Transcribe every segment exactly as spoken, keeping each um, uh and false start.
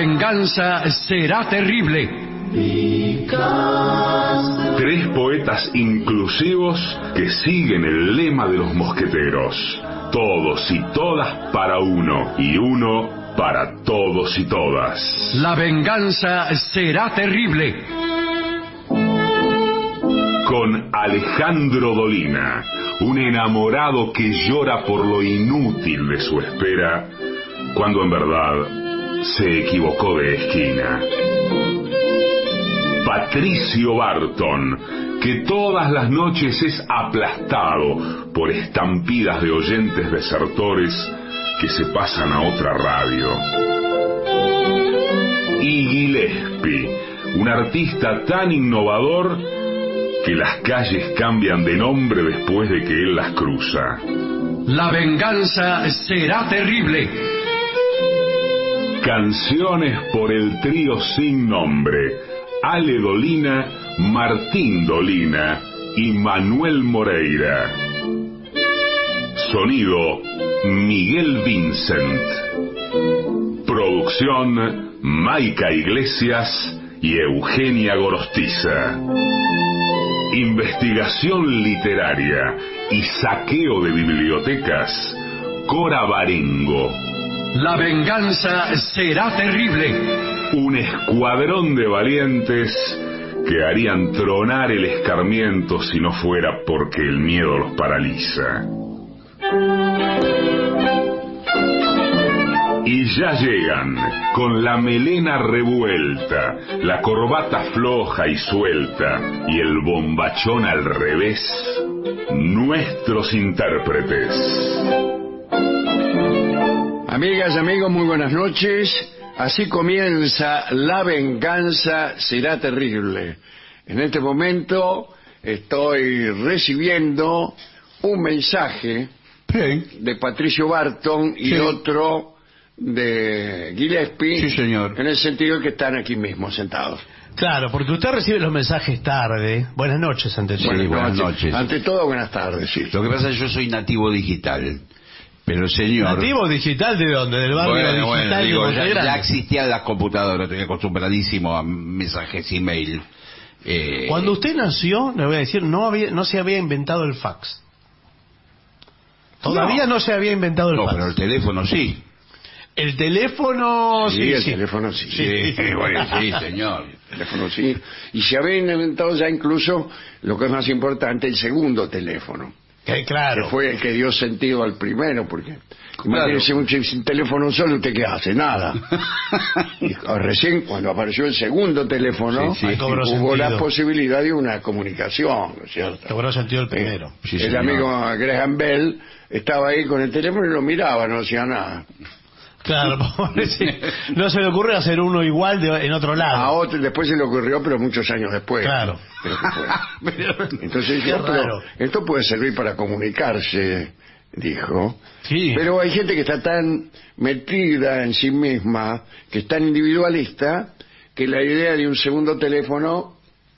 venganza será terrible. Tres poetas inclusivos que siguen el lema de los mosqueteros. Todos y todas para uno, y uno para todos y todas. La venganza será terrible. Con Alejandro Dolina, un enamorado que llora por lo inútil de su espera, cuando en verdad se equivocó de esquina. Patricio Barton, que todas las noches es aplastado por estampidas de oyentes desertores que se pasan a otra radio. Y Gillespie, un artista tan innovador que las calles cambian de nombre después de que él las cruza. La venganza será terrible. Canciones por el trío sin nombre: Ale Dolina, Martín Dolina y Manuel Moreira. Sonido: Miguel Vincent. Producción: Maica Iglesias y Eugenia Gorostiza. Investigación literaria y saqueo de bibliotecas: Cora Barengo. La venganza será terrible. Un escuadrón de valientes que harían tronar el escarmiento si no fuera porque el miedo los paraliza. Y ya llegan, con la melena revuelta, la corbata floja y suelta y el bombachón al revés, nuestros intérpretes. Amigas y amigos, muy buenas noches. Así comienza La venganza será terrible. En este momento estoy recibiendo un mensaje sí. de Patricio Barton y sí. otro de Gillespie. Sí, señor. En el sentido que están aquí mismo sentados. Claro, porque usted recibe los mensajes tarde. Buenas noches, ante todo. Sí, buenas noches. Ante todo, buenas tardes, sí. Lo que pasa es que yo soy nativo digital. Pero señor... ¿Nativo digital de dónde? ¿Del barrio bueno, digital bueno, de digo, Monte ya, Grande? ya existían las computadoras, estoy acostumbradísimo a mensajes email. Eh... Cuando usted nació, le voy a decir, no había, no se había inventado el fax. Todavía no, no se había inventado el no, fax. No, pero el teléfono sí. El teléfono sí. Sí, el sí. teléfono sí. Sí, sí, bueno, sí, señor. El teléfono sí. Y se había inventado ya incluso, lo que es más importante, el segundo teléfono. Que, claro. Que fue el que dio sentido al primero, porque claro. imagínese un, sin teléfono solo, ¿usted qué hace? Nada. Y recién cuando apareció el segundo teléfono, sí, sí. hubo sentido. la posibilidad de una comunicación, ¿no es cierto? Cobró sentido el primero. Eh, Sí, el señor. amigo Graham Bell estaba ahí con el teléfono y lo miraba, no decía nada. Claro, pobre, sí. No se le ocurre hacer uno igual de, en otro lado. A otro, después se le ocurrió, pero muchos años después. Claro. Pero que fue. Pero- Entonces Qué dijo, pero raro. esto puede servir para comunicarse, dijo. Sí. Pero hay gente que está tan metida en sí misma, que es tan individualista, que la idea de un segundo teléfono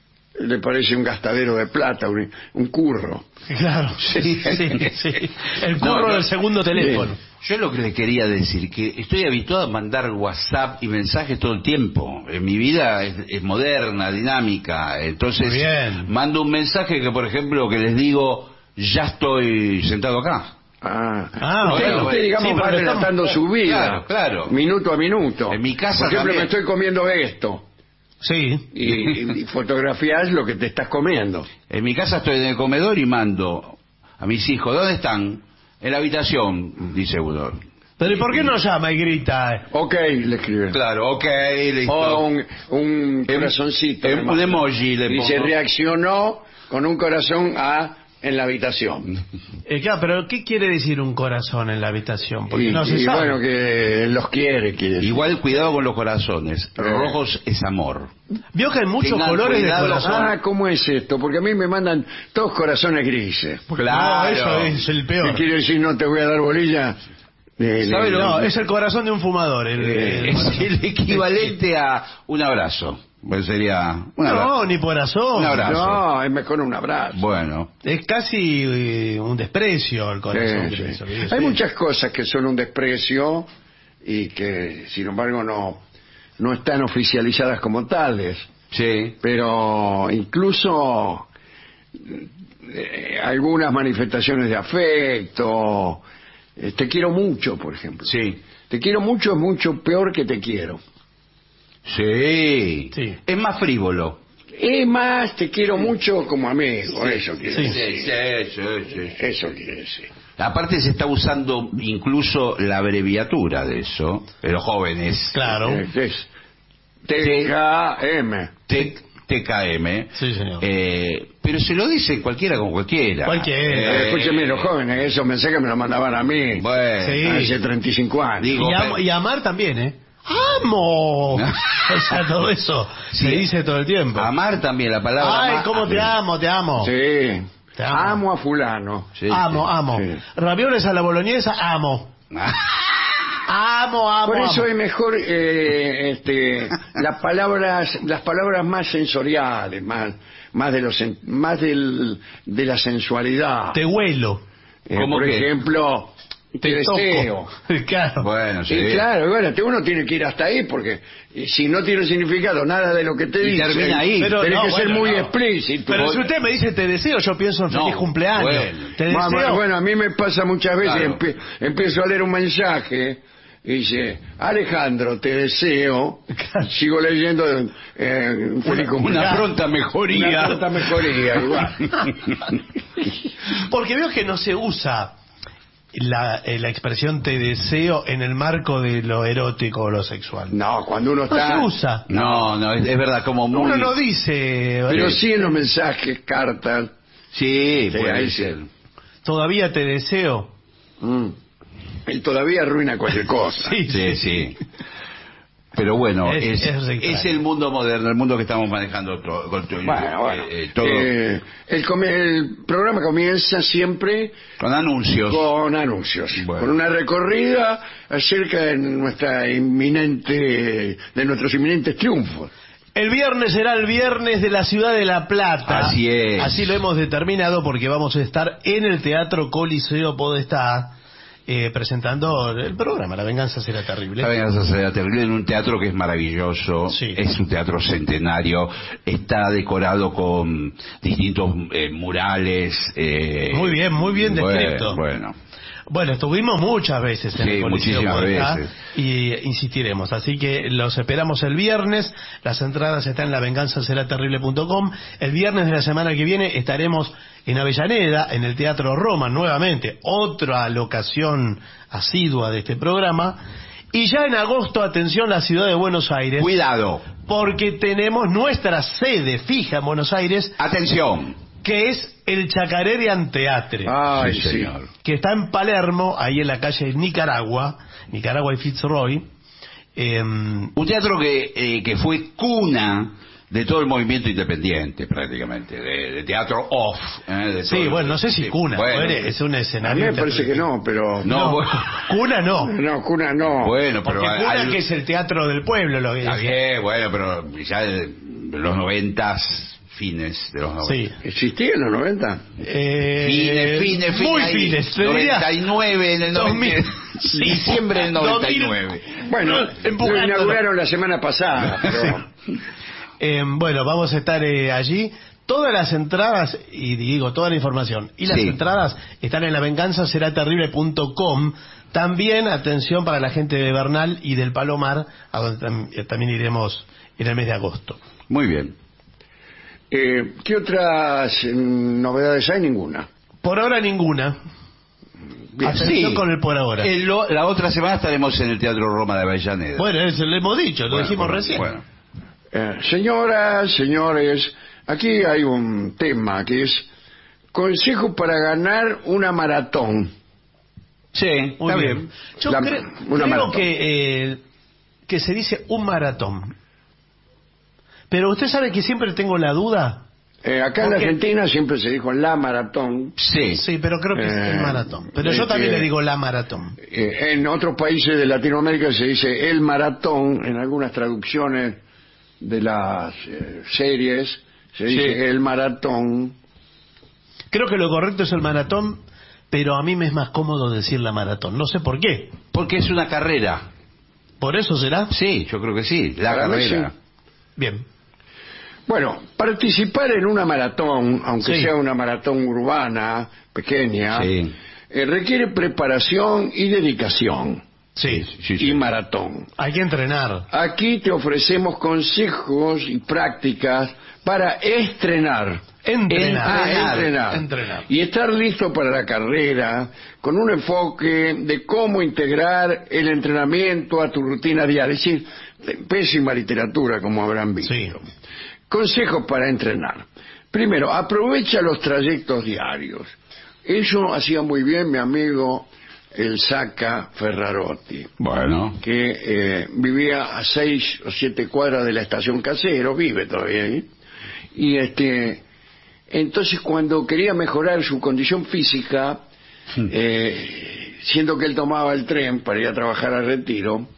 le parece un gastadero de plata, un, un curro. Claro, sí, sí, sí. El curro No, no. del segundo teléfono. Yo lo que le quería decir, que estoy habituado a mandar WhatsApp y mensajes todo el tiempo. En mi vida es, es moderna, dinámica. Entonces, Muy bien. mando un mensaje que, por ejemplo, que les digo, ya estoy sentado acá. Ah, Ah, usted, bueno, usted, digamos, sí, pero va estamos- relatando su vida, Claro, claro. minuto a minuto. En mi casa Por ejemplo, también. me estoy comiendo esto, Sí. y, y fotografías lo que te estás comiendo. En mi casa estoy en el comedor y mando a mis hijos, ¿dónde están? En la habitación, dice uno. Pero ¿y por qué no llama y grita? Ok, le escriben. Claro, ok, listo. O un, un Em- corazoncito. em- un emoji le Dice, pongo. reaccionó con un corazón a en la habitación. Eh, claro, pero ¿qué quiere decir un corazón en la habitación? Porque Y, no se y sabe. bueno, que los quiere, quiere decir. Igual cuidado con los corazones. Rojos es amor. Vio que hay muchos Tengan colores cuidado. de corazón. Ah, ¿cómo es esto? Porque a mí me mandan todos corazones grises. No, eso es el ¿Qué peor. quiere decir no te voy a dar bolilla? Eh, ¿Sabe le- lo- No, es el corazón de un fumador. El, el- Es el equivalente a un abrazo. Pues sería un abrazo. No, ni corazón. Un abrazo. No, es mejor un abrazo. Bueno, Es casi eh, un desprecio el corazón. Sí, que sí. pienso, que Hay sí. muchas cosas que son un desprecio y que, sin embargo, no no están oficializadas como tales, Sí. pero incluso eh, algunas manifestaciones de afecto, eh, te quiero mucho, por ejemplo. Sí. Te quiero mucho es mucho peor que te quiero. Sí. Sí. Es más frívolo. Es más, te quiero mucho como amigo, eso quiere Sí. decir. Sí, sí, sí, sí. Eso quiere decir. Aparte se está usando incluso la abreviatura de eso, de los jóvenes. Claro. Es, es T K M. T- TKM. Sí, señor. Eh, pero se lo dice cualquiera con cualquiera. Cualquiera. Eh, escúcheme, los jóvenes, esos mensajes me los mandaban a mí Bueno. Sí. hace treinta y cinco años. Digo, Y, am- pero- y amar también, ¿eh? ¡Amo! O sea, todo eso Sí. se dice todo el tiempo. Amar también, la palabra Ay, amar. cómo te amo, te amo. Sí. Te amo. Amo a fulano. Sí, amo, amo. Sí. Ravioles a la boloñesa, amo. sí. Amo, amo, Por eso amo. es mejor eh, este, las palabras, las palabras más sensoriales, más, más de los, sen- más del, de la sensualidad. Te huelo. Eh, ¿Cómo por qué? ejemplo, te, Te deseo. toco. Claro. Bueno, sí. Y claro, bueno, te- uno tiene que ir hasta ahí porque eh, si no tiene significado nada de lo que te Y dice, termina ahí. Pero tenés no, que ser bueno, muy no. explícito. Pero si usted me dice te deseo, yo pienso en feliz No, cumpleaños. bueno. Te Ma- ma- deseo. Bueno, a mí me pasa muchas veces, Claro. empie- empiezo a leer un mensaje y dice, Alejandro, te deseo, sigo leyendo eh, un feliz Una cumpleaños. pronta mejoría. Una pronta mejoría, igual. Porque veo que no se usa la, eh, la expresión te deseo en el marco de lo erótico o lo sexual. No, cuando uno No está... se usa. No, no, es, es verdad, como muy... Uno no dice, Pero eh, sí en los mensajes, cartas. Sí, Sí, puede ahí ser. sí. todavía te deseo. Mm. Y todavía arruina cualquier cosa. Sí, Sí, sí. Pero bueno, Es- es, es es, extraño. el mundo moderno, el mundo que estamos manejando. To- con, to- Bueno, bueno. eh, eh, todo Eh, el, come- el programa comienza siempre con anuncios. con anuncios, Bueno. con una recorrida acerca de nuestra inminente, de nuestros inminentes triunfos. El viernes será el viernes de la ciudad de La Plata. Así es. Así lo hemos determinado porque vamos a estar en el Teatro Coliseo Podestá eh, presentando el programa La Venganza Será Terrible. La Venganza Será Terrible, en un teatro que es maravilloso, Sí. es un teatro centenario, está decorado con distintos eh, murales. eh, Muy bien, muy bien bueno, descrito. Bueno, Bueno, estuvimos muchas veces en Sí, el Coliseo muchísimas Podestá veces. y eh, insistiremos. Así que los esperamos el viernes. Las entradas están en la venganza será terrible punto com. El viernes de la semana que viene estaremos en Avellaneda, en el Teatro Roma, nuevamente. Otra locación asidua de este programa. Y ya en agosto, atención, la ciudad de Buenos Aires. cuidado, Porque tenemos nuestra sede fija en Buenos Aires, atención. que es el Chacarerian Teatre. Ay, Sí, sí. señor. Que está en Palermo, ahí en la calle Nicaragua, Nicaragua y Fitzroy. Eh, Un teatro que, eh, que fue cuna de todo el movimiento independiente, prácticamente, de, de teatro off. eh, de sí, todo- bueno, no sé si sí, cuna, bueno, fuere, es un A mí escenario. me parece que no, pero... No, bueno. Cuna no. No, cuna no. Bueno, pero Porque cuna al- que es el teatro del pueblo, lo que está es. bien, bueno, pero ya de los noventas, fines de los noventas. Sí. ¿Existía en los noventa? Eh, Fines, fines, fines. Muy ahí, fines. te diría noventa y nueve en el dos noventa, mil. Sí. diciembre del noventa y nueve. Bueno, Empujándolo. lo inauguraron la semana pasada, pero... Eh, bueno, vamos a estar eh, allí. Todas las entradas, y digo, toda la información, y las Sí. entradas están en la venganza será terrible punto com. También, atención para la gente de Bernal y del Palomar, a donde tam- eh, también iremos en el mes de agosto. Muy bien. Eh, ¿Qué otras eh, novedades hay? Ninguna. Por ahora ninguna. Bien. Atención con el por ahora. Eh, lo- la otra semana estaremos en el Teatro Roma de Avellaneda. Bueno, eso lo hemos dicho, lo Bueno, dijimos bueno, recién. Bueno. Eh, señoras, señores, aquí hay un tema que es consejo para ganar una maratón. Sí, Muy está bien. bien. Yo La- cre- una creo maratón. que, eh, que se dice un maratón. Pero usted sabe que siempre tengo la duda. Eh, acá en la Porque- Argentina siempre se dijo la maratón. Sí. Sí, pero creo que es Eh, el maratón. Pero yo este- también le digo la maratón. Eh, en otros países de Latinoamérica se dice el maratón, en algunas traducciones de las eh, series se dice Sí. el maratón. Creo que lo correcto es el maratón, pero a mí me es más cómodo decir la maratón. No sé por qué. Porque es una carrera. ¿Por eso será? Sí, yo creo que sí, la Para mí, carrera. sí. Bien. Bueno, participar en una maratón, aunque Sí. sea una maratón urbana, pequeña, Sí. eh, requiere preparación y dedicación. Sí. Sí, sí. Y maratón. Hay que entrenar. Aquí te ofrecemos consejos y prácticas para estrenar. Entrenar. Ah, entrenar. Entrenar. Y estar listo para la carrera con un enfoque de cómo integrar el entrenamiento a tu rutina diaria. Es decir, pésima literatura, como habrán visto. Sí. Consejos para entrenar. Primero, aprovecha los trayectos diarios. Eso hacía muy bien mi amigo el Saca Ferrarotti, Bueno. que eh, vivía a seis o siete cuadras de la estación Casero, vive todavía ahí, y este, entonces cuando quería mejorar su condición física, eh, siendo que él tomaba el tren para ir a trabajar al Retiro,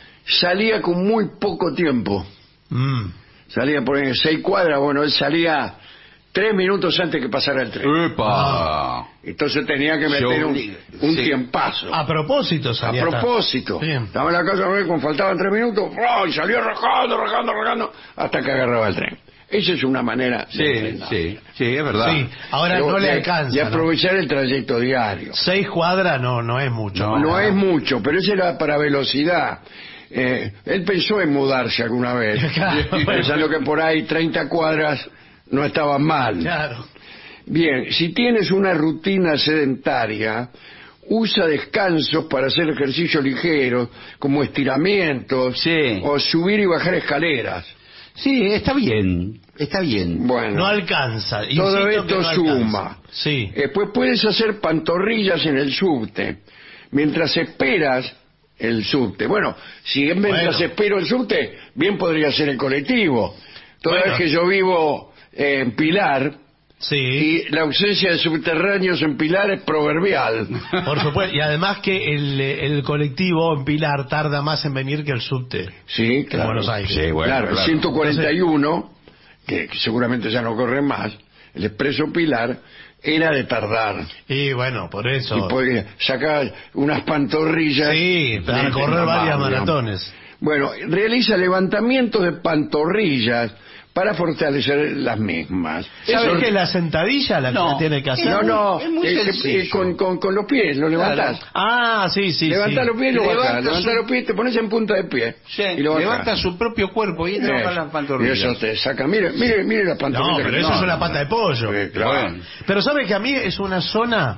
salía con muy poco tiempo, Mm. salía por ahí seis cuadras, bueno, él salía tres minutos antes que pasara el tren, ¡Epa! entonces tenía que Se meter un, obliga, un sí. tiempazo. A propósito A salía hasta- propósito, Bien. estaba en la casa de cuando faltaban tres minutos, ¡oh! Y salió rajando, rajando, rajando, hasta que agarraba el tren. Esa es una manera de Sí, entrenar. sí, sí, es verdad. Sí, ahora Pero no le de- alcanza. Y ¿no? aprovechar el trayecto diario. Seis cuadras no, no es mucho. No, No es mucho, pero eso era para velocidad. Eh, él pensó en mudarse alguna vez, Claro, bueno. pensando que por ahí treinta cuadras no estaban mal. Claro. Bien, si tienes una rutina sedentaria, usa descansos para hacer ejercicio ligero, como estiramientos, Sí. o subir y bajar escaleras. Sí, está bien, está bien. Bueno, No alcanza. todo Insisto esto que no suma. alcanza. Sí. Después puedes hacer pantorrillas en el subte, mientras esperas el subte. Bueno, si en mientras Bueno. espero el subte, bien podría ser el colectivo. Toda Bueno. vez que yo vivo eh, en Pilar, Sí. y la ausencia de subterráneos en Pilar es proverbial. Por supuesto. Y además que el, el colectivo en Pilar tarda más en venir que el subte. Sí, claro. Buenos Aires. Sí, bueno, claro, el claro. ciento cuarenta y uno, que, que seguramente ya no corre más, el expreso Pilar, era de tardar. Y bueno, por eso. Y podía sacar unas pantorrillas. Sí, para de- correr de- varias digamos. maratones. Bueno, realiza levantamientos de pantorrillas para fortalecer las mismas. ¿Sabes Eso- qué es la sentadilla la que No. se tiene que hacer? No, no, Es muy eh, eh, sencillo. con, con, con los pies, lo levantás. Ah, sí, sí, Levantás sí. los pies y lo bajás. Levanta Levantás su- los pies, te pones en punta de pie. Sí, y lo bajás. levanta su propio cuerpo y entra Eso. para las Y pantorrillas. eso te saca. Mire, mire, mire la pantorrilla. No, que pero eso tiene. es una pata de pollo. Sí, claro. Bueno. Pero ¿sabe que a mí es una zona,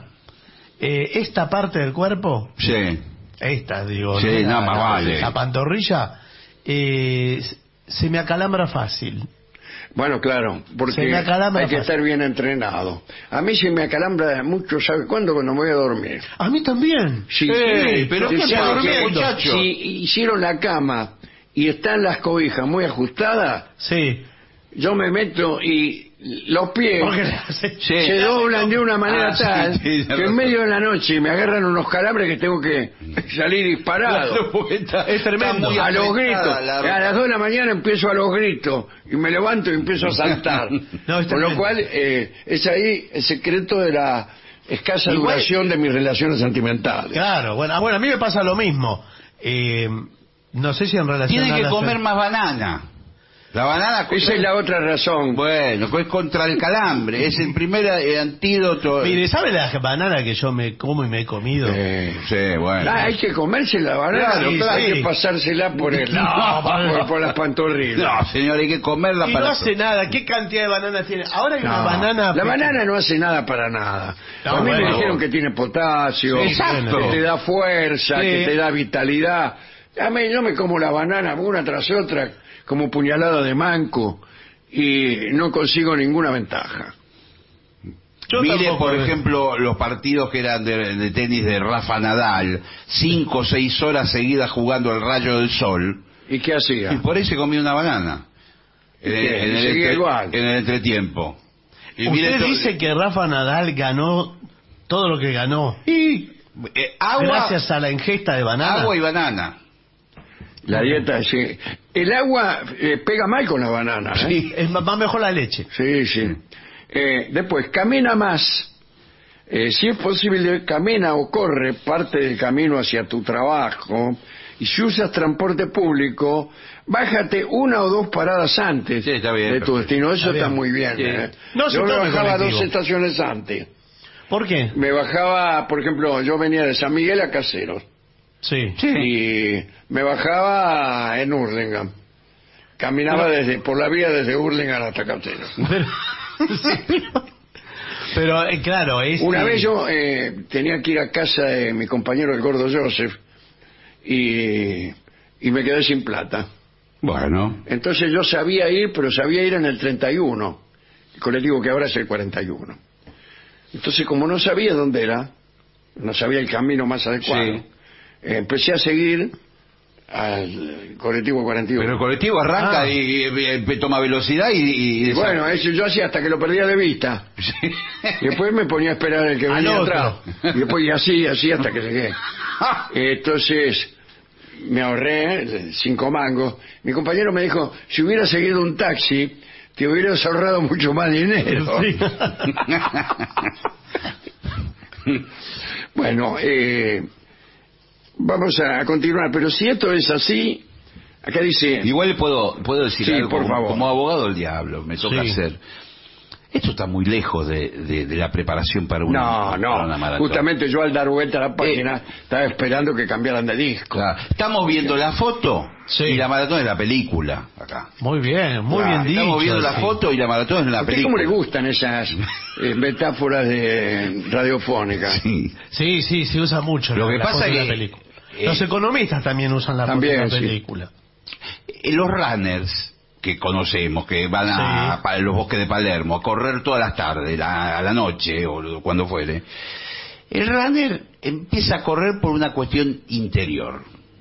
eh, esta parte del cuerpo, Sí. esta digo, Sí, ¿no? nada La- más la- vale. la pantorrilla, eh, se me acalambra fácil. Bueno, claro, Se porque me acalambra hay que fácil. estar bien entrenado. A mí se me acalambra mucho, ¿sabe cuándo? Cuando me voy a dormir. A mí también. Sí, Ey, sí, pero sí, ¿qué sí, está que durmiendo, muchacho? Si hicieron la cama y están las cobijas muy ajustadas, Sí. yo me meto y los pies Porque le hace- Sí. se doblan de una manera Ah, sí, tal sí, ya que lo- en medio de la noche me agarran unos calambres que tengo que salir disparado. Claro, porque está- Es tremendo. está muy A los apretada gritos. la- A las dos de la mañana empiezo a los gritos y me levanto y empiezo a saltar. No, es Con lo tremendo. cual eh, es ahí el secreto de la escasa Igual- duración de mis relaciones sentimentales. Claro, bueno, ah, bueno, a mí me pasa lo mismo. Eh, no sé si en relación Tiene a que la- comer más banana. La banana Esa contra- es la otra razón. Bueno, es contra el calambre. Es el primer eh, antídoto. Mire, ¿sabe la banana que yo me como y me he comido? Eh, Sí, bueno. ah, hay que comerse la banana, Claro, hay claro. que pasársela por el No, por, por las pantorrillas. No, señor, hay que comerla Y no para... hace nada. ¿Qué cantidad de bananas tiene? Ahora hay No, una banana... la pequeña. banana no hace nada para nada. No, a mí me bueno. dijeron que tiene potasio, Sí, exacto. que te da fuerza, Sí. que te da vitalidad. A mí yo me como la banana una tras otra como puñalada de manco y no consigo ninguna ventaja. Yo Mire, tampoco, por eh. ejemplo, los partidos que eran de, de tenis de Rafa Nadal, cinco o seis horas seguidas jugando el rayo del sol, ¿Y qué hacía? y por ahí se comió una banana. En, el- qué? en el, Seguía entre- igual. en el entretiempo. Y mire Usted to- dice que Rafa Nadal ganó todo lo que ganó y, eh, agua, gracias a la ingesta de banana. agua y banana. La dieta, sí. El agua eh, pega mal con la banana. ¿eh? Sí, es más más mejor la leche. Sí, sí. Eh, después, camina más. Eh, si es posible, camina o corre parte del camino hacia tu trabajo Y si usas transporte público, bájate una o dos paradas antes Sí, está bien, de tu perfecto. destino. Eso Está está, bien. muy bien. Sí. ¿eh? No se Yo me tome bajaba colectivo. dos estaciones antes. ¿Por qué? Me bajaba, por ejemplo, yo venía de San Miguel a Caseros. Sí. Y me bajaba en Hurlingham. Caminaba desde por la vía desde Hurlingham hasta Caseros. Pero, sí, pero eh, claro, es... Una vez yo eh, tenía que ir a casa de mi compañero el gordo Joseph y, y me quedé sin plata. Bueno. Entonces yo sabía ir, pero sabía ir en el treinta y uno, el colectivo que ahora es el cuarenta y uno. Entonces, como no sabía dónde era, no sabía el camino más adecuado, Sí. eh, empecé a seguir al colectivo cuarenta y uno. Pero el colectivo arranca Ah. y, y- y toma velocidad y... y- Y bueno, eso yo hacía hasta que lo perdía de vista. Sí. Y después me ponía a esperar el que Al venía otro. atrás. Y después y así, así hasta que llegué. Entonces me ahorré eh, cinco mangos. Mi compañero me dijo, si hubiera seguido un taxi, te hubieras ahorrado mucho más dinero. Sí. Bueno, eh, vamos a continuar. Pero si esto es así, acá dice... Igual puedo, puedo decir Sí, algo por como, favor. como abogado del diablo, me toca Sí. hacer. Esto está muy lejos de, de- de la preparación para una, No, para no. una maratón. Justamente yo al dar vuelta a la página estaba esperando que cambiaran de disco. Claro. Estamos viendo la foto Sí. y la maratón es la película acá. Muy bien, muy Claro, bien dicho. Estamos viendo la sí. foto y la maratón es la ¿A usted película. cómo le gustan esas eh, metáforas de radiofónicas? Sí. Sí, sí, se usa mucho Lo la, que la pasa foto de que, la película. eh, Los economistas también usan la foto también, de la sí. película. Eh, Los runners que conocemos, que van a, Sí. pa- los bosques de Palermo a correr todas las tardes, la- a la noche o lo- cuando fuere, el runner empieza a correr por una cuestión interior.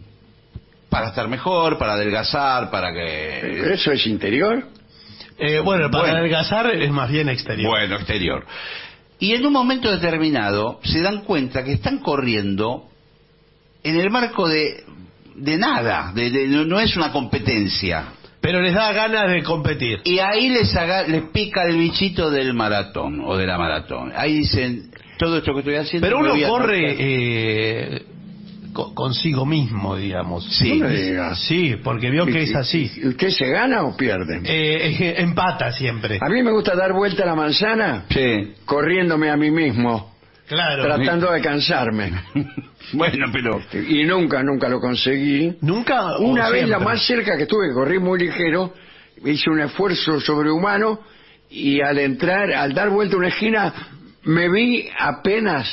Para estar mejor, para adelgazar, para que... ¿Eso es interior? Eh, bueno, para Bueno. adelgazar es más bien exterior. Bueno, exterior. Y en un momento determinado se dan cuenta que están corriendo en el marco de, de nada, de, de- no, no es una competencia. Pero les da ganas de competir. Y ahí les, haga- les pica el bichito del maratón o de la maratón. Ahí dicen, todo esto que estoy haciendo... Pero me uno voy a corre anotar. eh, co- consigo mismo, digamos. Sí. No me diga. Sí, porque vio que es así. ¿Y usted se gana o pierde? Eh, eh, empata siempre. A mí me gusta dar vuelta a la manzana Sí. corriéndome a mí mismo, Claro. tratando de cansarme. Bueno, pero... Y nunca, nunca lo conseguí. Nunca. o Una vez la siempre? más cerca que estuve, corrí muy ligero, hice un esfuerzo sobrehumano y al entrar, al dar vuelta a una esquina, me vi apenas,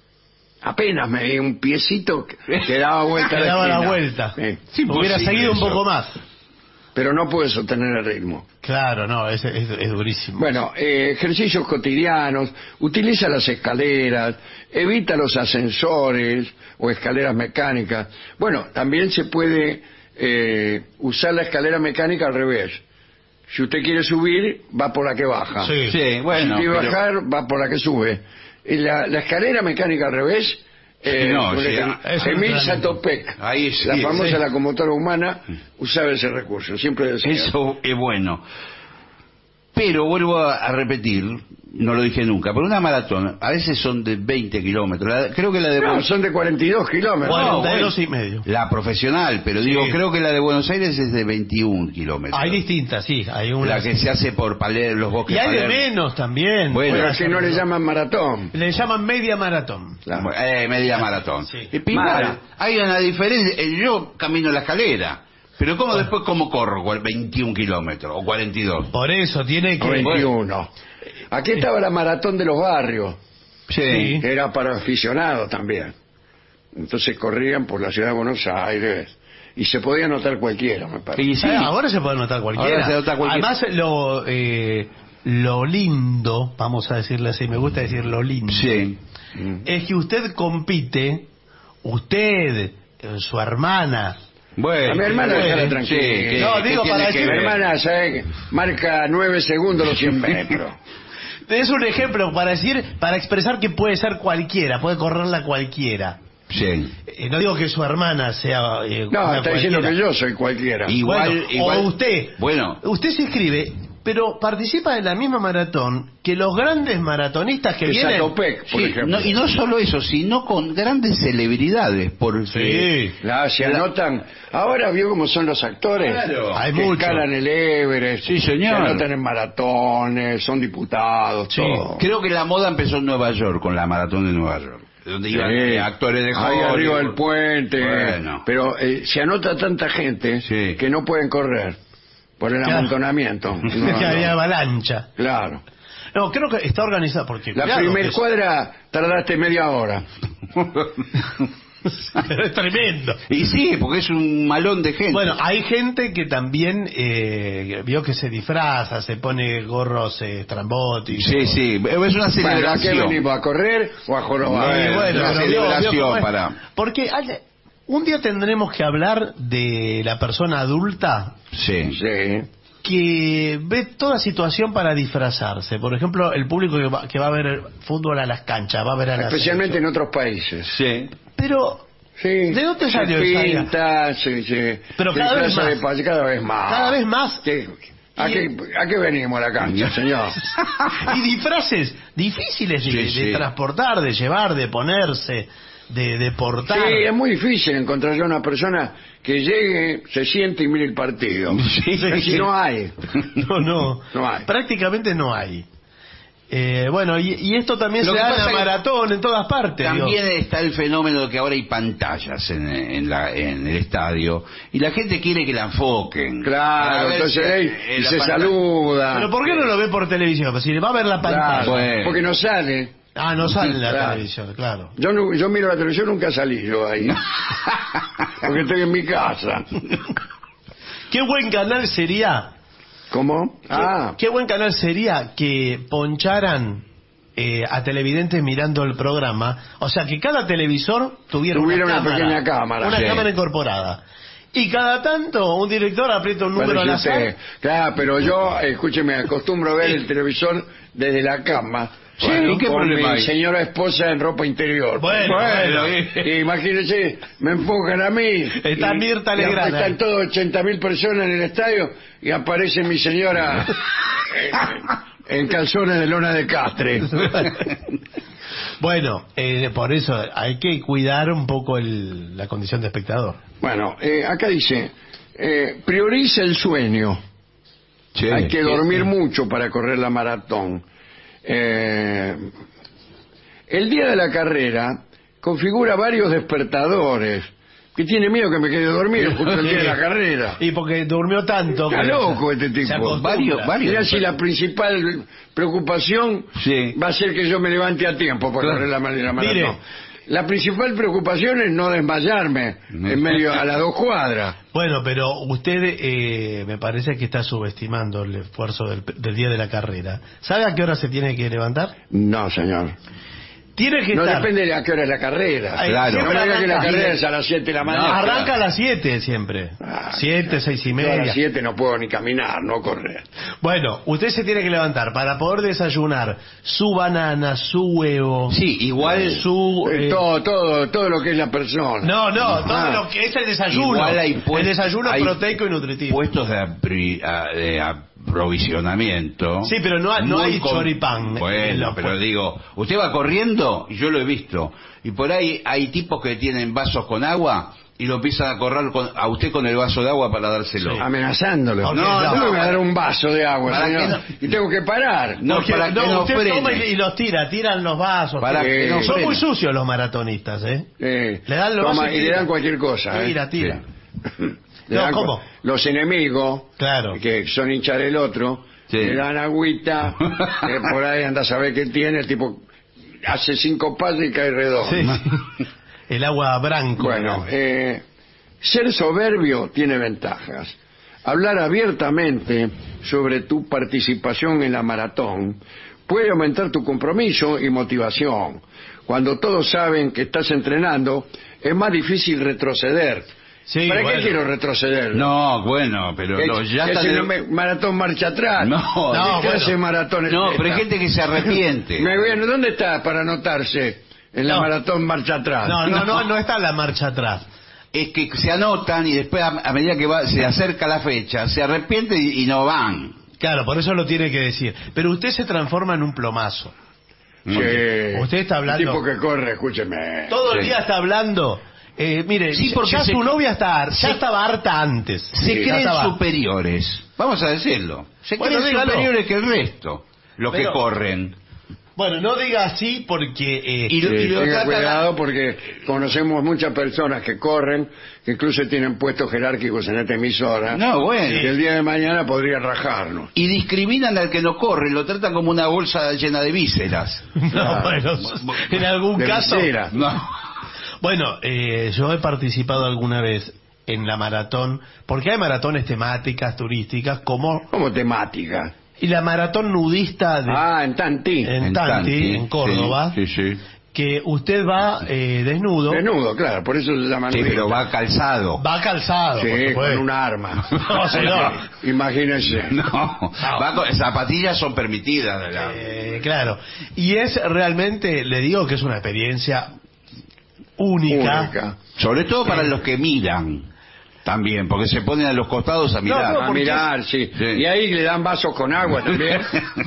apenas me vi un piecito que que daba vuelta a Que la daba la esquina. vuelta. Sí. Sí, Hubiera posible seguido un eso. poco más. Pero no pude sostener el ritmo. Claro, no, es, es, es durísimo. Bueno, eh, ejercicios cotidianos, utiliza las escaleras, evita los ascensores o escaleras mecánicas. Bueno, también se puede eh, usar la escalera mecánica al revés. Si usted quiere subir, va por la que baja. Sí. Sí, bueno. si quiere pero- bajar, va por la que sube. Y la, la escalera mecánica al revés, eh, No, por sí, ejemplo, es un Emil entrenamiento. Satopek, Ahí sí, la famosa sí. locomotora humana, usaba ese recurso. Siempre decía. Eso es bueno. Pero vuelvo a, a repetir, no lo dije nunca, pero una maratón a veces son de veinte kilómetros. La- creo que la de No, Buenos son de cuarenta y dos kilómetros. cuarenta y dos y medio. La profesional, pero digo, Sí. creo que la de Buenos Aires es de veintiún kilómetros. Hay distintas, sí. Hay una La que se hace por Palermo, los bosques Y hay de Palermo. menos también. Bueno, Pero Puede es que hacer no le menos. llaman maratón. Le llaman media maratón. Claro. Eh, media maratón. Sí. Y igual, Mal. hay una diferencia. eh, Yo camino la escalera, pero ¿cómo después cómo corro? Cual- veintiún kilómetros o cuarenta y dos. Por eso tiene que... veintiuno. Aquí estaba la maratón de los barrios, Sí. que era para aficionados también. Entonces corrían por la ciudad de Buenos Aires y se podía anotar cualquiera, me parece. Y sí, Ah, ahora se puede notar cualquiera. Ahora se nota cualquiera. Además, lo, eh, lo lindo, vamos a decirle así, me gusta decir lo lindo, sí. Mm. es que usted compite, usted, eh, su hermana, Bueno, A mi hermana bueno, déjala sí, tranquila. ¿qué- No, qué digo tiene para que decir- Mi ver? hermana, ¿sabe? que marca nueve segundos los cien metros. es un ejemplo para decir, para expresar que puede ser cualquiera, puede correrla cualquiera. Sí. Eh, no digo que su hermana sea eh, No, una está diciendo cualquiera. que yo soy cualquiera. Igual, Bueno, igual. o usted. Bueno, Usted se inscribe pero participa en la misma maratón que los grandes maratonistas que Que vienen. Zatopek, por Sí, ejemplo. no- y no solo eso, sino con grandes celebridades, porque Sí. La, se anotan. Ahora vio cómo son los actores. Claro. Hay que mucho. escalan el Everest. Sí, señor. Se anotan en maratones, son diputados, Sí, todo. creo que la moda empezó en Nueva York, con la maratón de Nueva York, donde iban Sí. eh, actores de Ahí Hollywood. arriba del puente. Bueno. Pero eh, se anota tanta gente Sí. que no pueden correr por el Claro. amontonamiento. No, que había no. avalancha. Claro. No, creo que está organizada porque. La cuidado, primer que es- cuadra tardaste media hora. Pero es tremendo. Y sí, porque es un malón de gente. Bueno, hay gente que también eh, vio que se disfraza, se pone gorros eh, estrambóticos. sí, sí, es una Bueno, ¿a qué celebración. venimos? ¿A correr o a jorobar? Y Bueno, bueno, una pero vio- vio celebración cómo es. para- Porque hay- un día tendremos que hablar de la persona adulta Sí. Sí. que ve toda situación para disfrazarse. Por ejemplo, el público que va, que va a ver fútbol a las canchas, va a ver a las Especialmente en otros países. Sí. Pero Sí. ¿de dónde salió se esa idea? pinta, se, se, Pero se cada vez disfraza más. de pa- cada vez más. Cada vez más. Sí. ¿A, Y- qué, ¿A qué venimos a la cancha, señor? y disfraces difíciles de, Sí, de sí. transportar, de llevar, de ponerse, de, de portar. Sí, es muy difícil encontrar a una persona que llegue, se siente y mire el partido. Sí, Casi sí. no hay. No, no, No hay. prácticamente no hay. Eh, bueno, y, y esto también Lo se que da en pasa la que maratón, en todas partes. También digo. está el fenómeno de que ahora hay pantallas en, en, la, en el estadio y la gente quiere que la enfoquen. A Claro, ver entonces si- ahí en y la se pantalla. saluda. Pero ¿por qué no lo ve por televisión? Pues si va a ver la pantalla. Claro, Bueno. porque no sale. Ah, no sale en la Claro. televisión, claro. Yo, no- yo miro la televisión, nunca salí yo ahí. Porque estoy en mi casa. Qué buen canal sería, ¿Cómo? Ah, qué buen canal sería que poncharan eh, a televidentes mirando el programa. O sea, que cada televisor tuviera, Tuviera una cámara, pequeña cámara, Una sí. cámara incorporada. Y cada tanto un director aprieta un número al parece azar. usted. Claro, pero yo, escúcheme, acostumbro a ver el televisor desde la cama. Sí, Bueno, ¿y qué con problema mi hay? señora esposa en ropa interior. Bueno, bueno. Y imagínense, me enfocan a mí. Está y- Mirta y Legrand ahí. Están todos ochenta mil personas en el estadio y aparece mi señora en, en calzones de lona de castre. Bueno, eh, por eso hay que cuidar un poco el- la condición de espectador. Bueno, eh, acá dice, eh, prioriza el sueño. Sí. Hay que dormir Sí. mucho para correr la maratón. Eh, el día de la carrera configura varios despertadores. Que tiene miedo que me quede dormido justo el día de la carrera. Y porque durmió tanto. Está que loco este se tipo. acostumbra. Varios- varios. Mirá si la principal preocupación Sí. va a ser que yo me levante a tiempo para Claro. correr la, ma- la maratón. Mire. La principal preocupación es no desmayarme en medio a las dos cuadras. Bueno, pero usted eh, me parece que está subestimando el esfuerzo del, del día de la carrera. ¿Sabe a qué hora se tiene que levantar? No, señor. Tiene que No estar... depende de a qué hora es la carrera. Ay, Claro. No siempre me diga que la arranca- carrera es a las siete de la No, mañana. arranca a las siete siempre. Ah, siete, seis y Yo a media. las siete no puedo ni caminar, no correr. Bueno, usted se tiene que levantar para poder desayunar su banana, su huevo. Sí, igual Su... Eh, eh, todo, todo, todo lo que es la persona. No, no, todo Ah. lo que es el desayuno. Igual hay el puest- desayuno hay proteico y nutritivo. puestos de, apri- a- de aprovisionamiento. Sí, pero no hay- no muy hay choripán en Bueno, los pero puestos. digo, usted va corriendo, y yo lo he visto, y por ahí hay tipos que tienen vasos con agua y lo empiezan a correr con, a usted con el vaso de agua para dárselo. Sí. Amenazándolo. Ok, no, no, no me voy a para- dar un vaso de agua, para señor. que no- Y tengo que parar. No, Porque- para que no usted frene. toma y, y los tira, tiran los vasos. Para tira. que no Son frene. muy sucios los maratonistas, ¿eh? Eh, Le dan los toma, vasos y y le tira. dan cualquier cosa. ¿eh? Tira, tira. Le No, dan ¿cómo? cu- Los enemigos, Claro. que son hinchar el otro, Sí. le dan agüita, que por ahí anda a saber qué tiene, el tipo hace cinco pasos y cae redondo. Sí. El agua branco. Bueno, eh, ser soberbio tiene ventajas. Hablar abiertamente sobre tu participación en la maratón puede aumentar tu compromiso y motivación. Cuando todos saben que estás entrenando, es más difícil retroceder. Sí, ¿Para bueno. qué quiero retroceder? No, bueno, pero ¿Qué- no, ya qué está hace de- el me- maratón marcha atrás? No, No, ¿Qué bueno. hace maratón? No, esta? pero hay gente que se arrepiente. Me voy a- ¿Dónde está para anotarse en la No. maratón marcha atrás? No, no, no, no está la marcha atrás. Es que se anotan y después a, a medida que va, se acerca la fecha, se arrepienten y, y no van. Claro, por eso lo tiene que decir. Pero usted se transforma en un plomazo. Sí. Usted está hablando... Un tipo que corre, escúcheme. Todo el Sí. día está hablando... Eh, mire, Sí, porque ya se- su novia está har- ya se- estaba harta antes. Se Sí, ya creen estaba. superiores. Vamos a decirlo. Se Bueno, creen dígalo. superiores que el resto. Los Pero- que corren. Bueno, no diga así porque... eh, Y lo- Sí, y lo tenga tratan- cuidado porque conocemos muchas personas que corren, que incluso tienen puestos jerárquicos en esta emisora. No, bueno. Que el día de mañana podría rajarnos. Y discriminan al que no corre, lo tratan como una bolsa llena de vísceras. no, bueno, en algún De caso... visera. No. Bueno, eh, yo he participado alguna vez en la maratón, porque hay maratones temáticas, turísticas, como... Como temática. Y la maratón nudista de, Ah, en Tantí. en Tanti, en Córdoba, Sí, sí. sí. que usted va eh, desnudo, Desnudo, claro, por eso se llama Sí, nudista. pero va calzado. va calzado, por Sí, supuesto. con un arma. No, señor. Imagínense. No, va con- zapatillas son permitidas. de la- Eh, claro. Y es realmente, le digo que es una experiencia única. Única. Sobre todo para los que miran también, porque se ponen a los costados a mirar. no, A porque mirar, sí. Sí. Y ahí le dan vasos con agua también.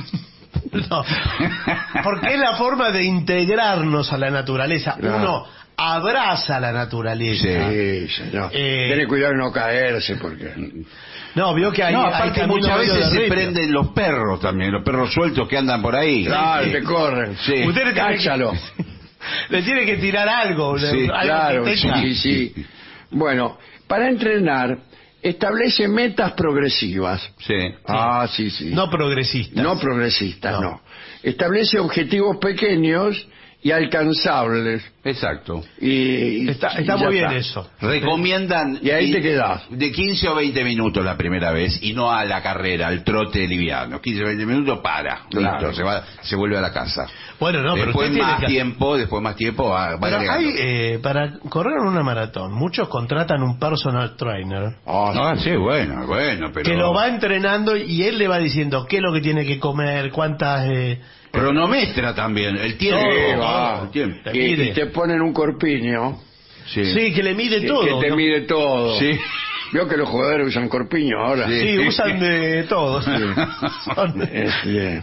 No, porque es la forma de integrarnos a la naturaleza. Claro. Uno abraza a la naturaleza. Sí, señor. Eh, Tiene cuidado de no caerse porque... No, vio que hay, No, hay aparte camino muchas medio veces de se ritmo. prenden los perros también, los perros sueltos que andan por ahí. Claro, Sí. te corren. Sí. Usted le tiene, Cáchalo. que, le tiene que tirar algo, Sí, algo Claro, que tenga. sí, sí. Bueno, para entrenar, establece metas progresivas. Sí. Ah, sí, sí. No progresistas. No progresistas, No. no. Establece objetivos pequeños y alcanzables. Exacto. Y, Está, y está ya muy bien está. eso. Recomiendan... Y ahí y- te quedás. De quince o veinte minutos la primera vez y no a la carrera, al trote liviano. quince o veinte minutos para. Claro. Listo, se, va, se vuelve a la casa. Bueno, no, pero después usted tiene más que- tiempo, después más tiempo va, va Pero agregando. hay, eh, para correr una maratón, muchos contratan un personal trainer Ah, Ah, sí, bueno, bueno, pero... que lo va entrenando y él le va diciendo qué es lo que tiene que comer, cuántas... Eh, Cronometra también, el tiempo. Sí, Todo, va. todo. El tiempo. Te y, mide. y te ponen un corpiño Sí. sí, que le mide que, todo. que te ¿no? mide todo. Sí. Veo que los jugadores usan corpiño ahora. Sí. Sí, usan de todo. Son- Este,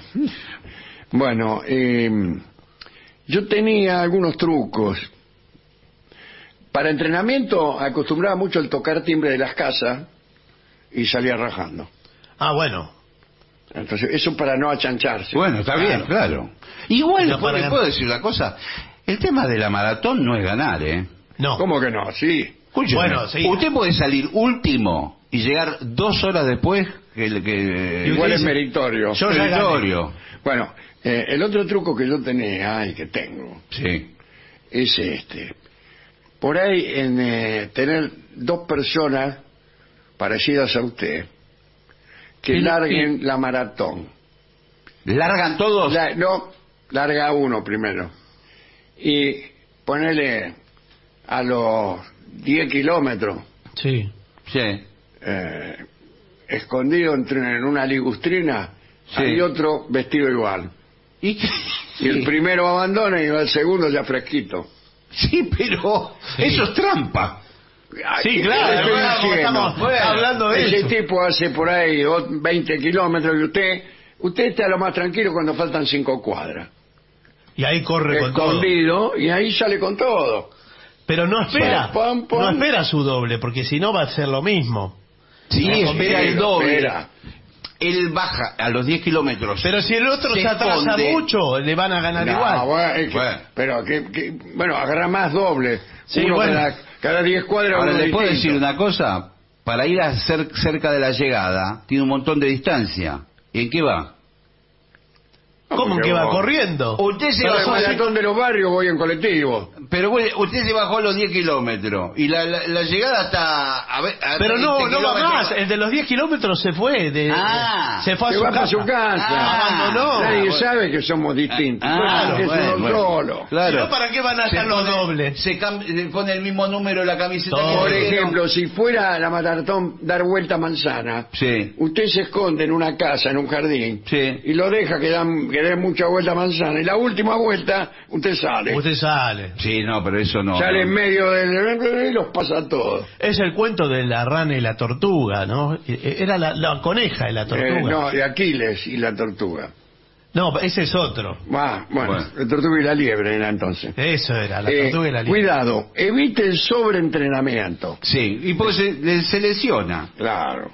bueno, eh, yo tenía algunos trucos. Para entrenamiento acostumbraba mucho el tocar timbre de las casas y salía rajando. Ah, bueno. Entonces, eso para no achancharse. Bueno, está bien, claro. Igual, No, ¿puedo, para- puedo decir una cosa? El tema de la maratón no es ganar, ¿eh? No. ¿Cómo que no? Sí. Escúcheme, Bueno, sí. usted puede salir último y llegar dos horas después que... el que Y Igual usted es dice, meritorio. yo ya gané. meritorio. Bueno, eh, el otro truco que yo tenía y que tengo Sí. es este. Por ahí en eh, tener dos personas parecidas a usted que Y- larguen la maratón. ¿Largan todos? La- no, larga uno primero. Y ponele a los diez kilómetros, Sí. Sí. eh, escondido entre, en una ligustrina, Sí. hay otro vestido igual. ¿Y qué? Y el primero abandona y va el segundo ya fresquito. Sí, pero Sí. eso es trampa. Ay, Sí, ¿qué claro, estoy estamos- diciendo? estamos hablando de Ese eso. tipo hace por ahí o- veinte kilómetros y usted, usted está lo más tranquilo cuando faltan cinco cuadras. Y ahí corre con todo. Escondido y ahí sale con todo. Pero no espera. Pam, pam, pam. No espera su doble, porque si no va a ser lo mismo. Sí, No, espera sí, el doble. espera. Él baja a los diez kilómetros. Pero si el otro se, Se atrasa esconde. mucho, le van a ganar No, igual. bueno, es que- Bueno. pero que, que- bueno, agarra más doble. Sí, Uno bueno. cada, cada diez cuadras. Ahora, uno ¿le puedo distinto. decir una cosa? Para ir a cer- cerca de la llegada, tiene un montón de distancia. ¿Y en qué va? No, ¿Cómo porque que va vos- corriendo? Usted se Pero el bajó, maratón de los barrios voy en colectivo. pero güey, usted se bajó los diez kilómetros y la, la, la llegada está a, ver- a Pero no, veinte no va kilómetros. más. El de los diez kilómetros se fue. De, Ah, se fue a Se su va casa. para su casa. Ah, abandonó. Nadie bueno. sabe que somos distintos. Ah, es bueno, uno bueno. solo. Claro. Si no, ¿para qué van a Se hacer los pone- dobles? Se cam- se pone el mismo número en la camiseta. Todo. que Por le dieron. ejemplo, si fuera la maratón dar vuelta a manzana, Sí. usted se esconde en una casa, en un jardín, Sí. y lo deja que, dan, que dé mucha vuelta a manzana, y la última vuelta usted sale. Usted sale. Sí, Sí, no, pero eso no. Sale en no. medio del... y los pasa todos. Es el cuento de la rana y la tortuga, ¿no? Era la, la coneja y la tortuga. Eh, no, de Aquiles y la tortuga. No, ese es otro. Ah, bueno, Bueno. la tortuga y la liebre era entonces. Eso era, la Eh, tortuga y la liebre. cuidado, evite el sobreentrenamiento. Sí, y porque se, se lesiona. Claro.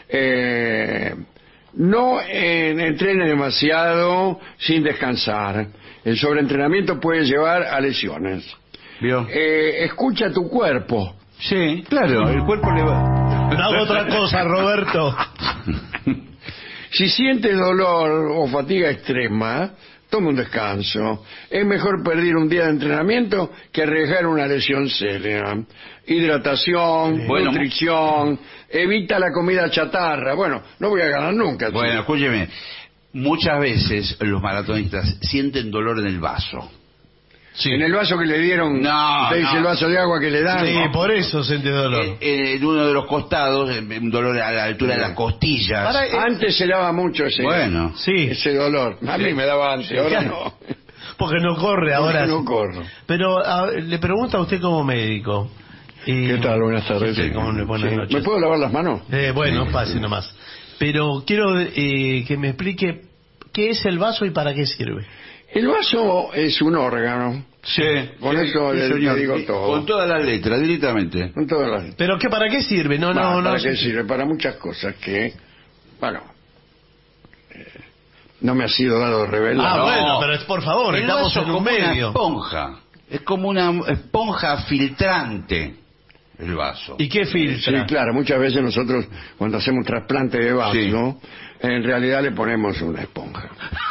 Eh, no eh, entrene demasiado sin descansar. El sobreentrenamiento puede llevar a lesiones. ¿Vio? Eh, escucha tu cuerpo. Sí, claro, el cuerpo le va. No hago otra cosa, Roberto. Si siente dolor o fatiga extrema, tome un descanso. Es mejor perder un día de entrenamiento que arriesgar una lesión seria. Hidratación, Bueno, nutrición, evita la comida chatarra. Bueno, no voy a ganar nunca. Bueno, chico. escúcheme. Muchas veces los maratonistas sienten dolor en el vaso. Sí. En el vaso que le dieron, No, usted dice no. el vaso de agua que le dan. Sí, por eso sentí dolor. En, en uno de los costados, en- un dolor a la altura de las costillas. Para- eh, Antes se daba mucho ese, Bueno, Sí, ese dolor. A mí me daba antes, ahora no. porque no corre ahora. no sí. corro. Pero a- le pregunto a usted como médico. y- ¿Qué tal? Buenas tardes. Sí, cómo le- buenas Sí. noches. ¿Me puedo lavar las manos? Eh, bueno, pase nomás. Pero quiero eh, que me explique qué es el vaso y para qué sirve. El vaso es un órgano. sí. Con eso Sí, le- señor. le digo todo. Con todas las letras, directamente. Con todas las... ¿Pero qué para qué sirve? No, Bah, no, no. ¿Para qué sirve? Para muchas cosas que, bueno, eh, no me ha sido dado revelar. Ah, No. bueno, pero es por favor, El estamos vaso en un como una medio. esponja. Es como una esponja filtrante, el vaso. ¿Y qué Sí, filtra? claro, muchas veces nosotros cuando hacemos trasplante de vaso, Sí. en realidad le ponemos una esponja.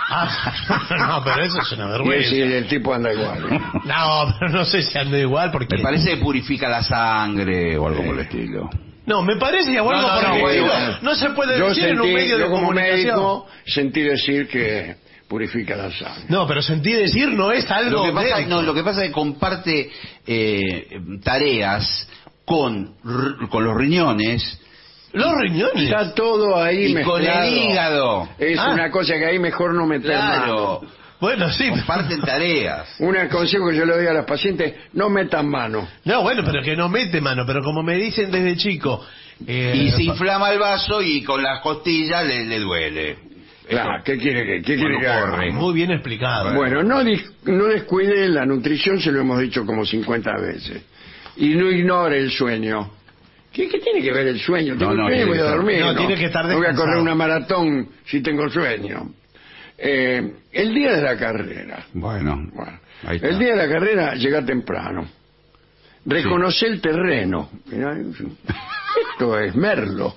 Ah, no, pero eso es una Y vergüenza. si el tipo anda igual. ¿eh? No, pero no sé si anda igual porque... Me parece que purifica la sangre o algo por el estilo. No, me parece algo No, no, por el no, estilo. bueno. No se puede Yo decir en un sentí, medio de yo como comunicación. médico sentí decir que purifica la sangre. No, pero sentí decir no es algo Lo que pasa, médico. no, lo que pasa es que comparte eh, tareas con, r- con los riñones Los riñones. Está todo ahí y mezclado. con el hígado. Es Ah. una cosa que ahí mejor no meter Claro, mano. Bueno, sí. comparten tareas. Un consejo que yo le doy a los pacientes, no metan mano. No, bueno, pero que no mete mano, pero como me dicen desde chico... eh, Y se inflama el vaso y con las costillas le, le duele. Claro, ¿qué quiere que, qué quiere Bueno, que haga? corre. Muy bien explicado. Bueno, no, dis- no descuide la nutrición, se lo hemos dicho como cincuenta veces. Y no ignore el sueño. ¿Qué, qué tiene que ver el sueño? Tengo no, sueño, tiene voy que a estar- dormir. no, tiene que estar No voy a descansado. correr una maratón si tengo sueño. Eh, el día de la carrera. Bueno, Bueno, ahí está. el día de la carrera llega temprano. Reconoce el terreno. Mirá, esto es Merlo.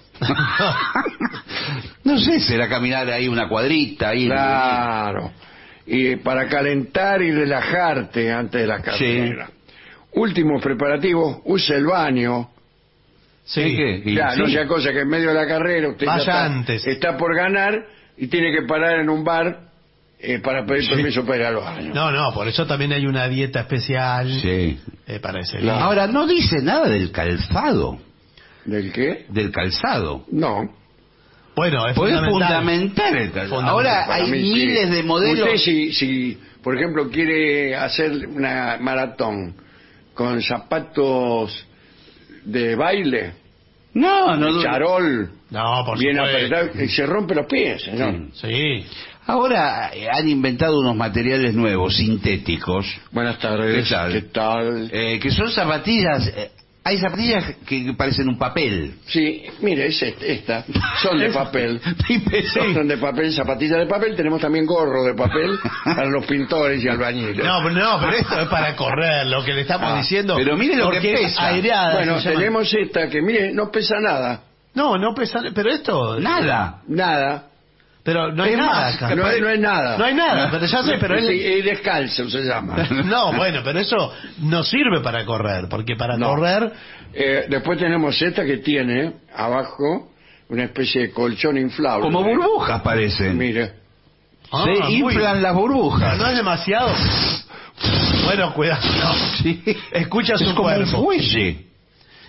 No sé, será caminar ahí una cuadrita. Ahí Claro. Y para calentar y relajarte antes de la carrera. Últimos preparativos, use el baño. Sí. ¿Qué? Y- Ya, no sí. sea cosa que en medio de la carrera usted ya Vaya está, antes. está por ganar y tiene que parar en un bar eh, para pedir permiso para ir al baño. No, no, por eso también hay una dieta especial Sí. eh, para ese Claro. día. Ahora, no dice nada del calzado. ¿Del qué? Del calzado. No. Bueno, es Puede fundamental. fundamentar el calzado. Fundamental. Ahora Para hay mí, sí. miles de modelos. Usted si, si, por ejemplo, quiere hacer una maratón con zapatos de baile, No, no. de charol, No, por bien supuesto. apretado, y se rompe los pies, señor. Sí. Ahora eh, han inventado unos materiales nuevos, sintéticos, Buenas tardes. ¿Qué tal? ¿Qué tal? eh, que son zapatillas. eh, hay zapatillas que parecen un papel. Sí, mire, es este- esta. Son de papel. Sí, pero- Son de papel, zapatillas de papel. Tenemos también gorro de papel para los pintores y albañiles. No, no, pero esto es para correr, lo que le estamos Ah, diciendo. pero mire lo porque que es pesa. aireada. Bueno, se llama. tenemos esta que, mire, no pesa nada. No, no pesa, pero esto... Nada. Nada. Pero no hay Es nada más, acá. No, es- no es nada. No hay nada, pero ya sé, pero Sí, él... y descalzo se llama. No, bueno, pero eso no sirve para correr, porque para No. correr... Eh, después tenemos esta que tiene abajo una especie de colchón inflable. Como burbujas parecen. Mire. Ah, Se muy- inflan las burbujas. No es demasiado. Bueno, cuidado. no. Sí. Escucha Es su como un cuerpo. fuelle.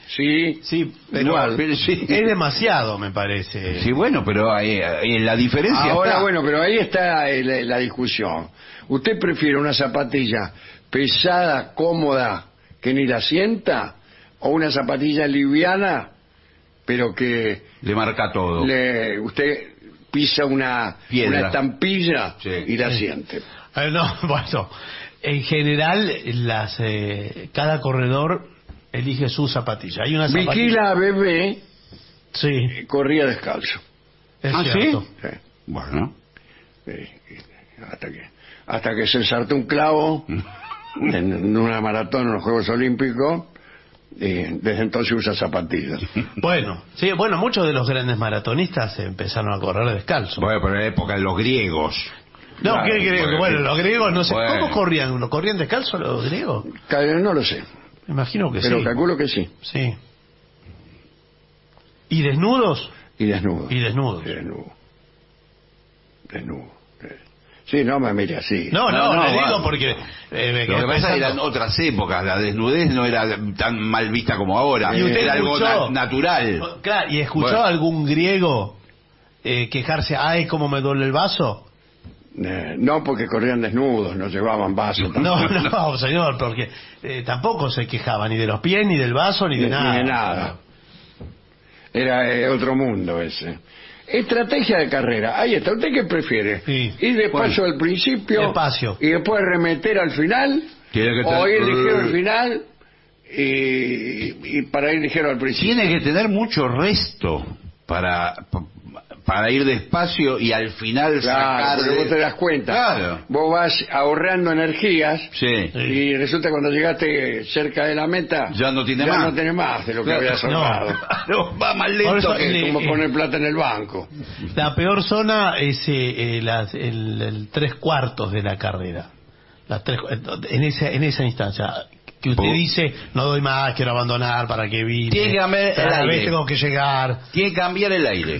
Sí, Sí, pero, igual. Pero sí. es demasiado, me parece. Sí, bueno, pero ahí, ahí la diferencia Ahora, está. bueno, pero ahí está eh, la, la discusión. ¿Usted prefiere una zapatilla pesada, cómoda, que ni la sienta? ¿O una zapatilla liviana, pero que Le marca todo. le, usted pisa una, Piedra. una estampilla Sí. y la siente? Eh, no, bueno, en general, las eh, cada corredor elige su zapatilla. Hay una zapatilla... Viquila Bebé Sí, corría descalzo. es ¿Ah, cierto. Sí. Bueno. Sí, hasta que hasta que se ensartó un clavo en, en una maratón en los Juegos Olímpicos, y desde entonces usa zapatillas. Bueno, sí, bueno, muchos de los grandes maratonistas empezaron a correr descalzo. Bueno, pero en la época de los griegos. No, Claro, ¿qué griegos? bueno, Bueno, los griegos no sé. bueno. ¿Cómo corrían? ¿Lo corrían descalzo los griegos? Ca- No lo sé, Me imagino que pero sí. calculo que sí. Sí. ¿Y desnudos? Y desnudo. Y desnudos. Sí, desnudo. Desnudo. Sí. Sí, no me mire así. No, no, No, no, le digo bueno. porque... eh, me Lo quedé que pasa pensando- eran otras épocas, la desnudez no era tan mal vista como ahora, ¿Y usted era algo escuchó? na- natural. Claro, ¿y escuchó Bueno. a algún griego eh, quejarse, ay, cómo me duele el vaso? Eh, no, porque corrían desnudos, no llevaban vasos. No, tampoco. no, señor, porque eh, tampoco se quejaba ni de los pies, ni del vaso, ni Ni, de ni nada. de nada. Era eh, otro mundo ese. Estrategia de carrera. Ahí está. ¿Usted qué prefiere? Sí. ¿Ir despacio ¿Cuál? al principio? Despacio. ¿Y después remeter al final? Tiene que ¿O tener- ir ligero al final y, y para ir ligero al principio? Tiene que tener mucho resto para para ir despacio y al final Claro, sacar porque de- vos te das cuenta. Claro. Vos vas ahorrando energías Sí. Sí. y resulta cuando llegaste cerca de la meta Ya no tiene ya más. no tenés más de lo que Claro, habías no. ahorrado. Claro, va más Por lento eso que... le- Como eh, poner plata en el banco. La peor zona es eh, eh, las- el, el tres cuartos de la carrera. Las tres, en, esa, en esa instancia. Que usted Po- dice, no doy más, quiero abandonar, ¿para qué vine? Tiene que cambiar el Cada vez aire. tengo que llegar. Tiene que cambiar el aire.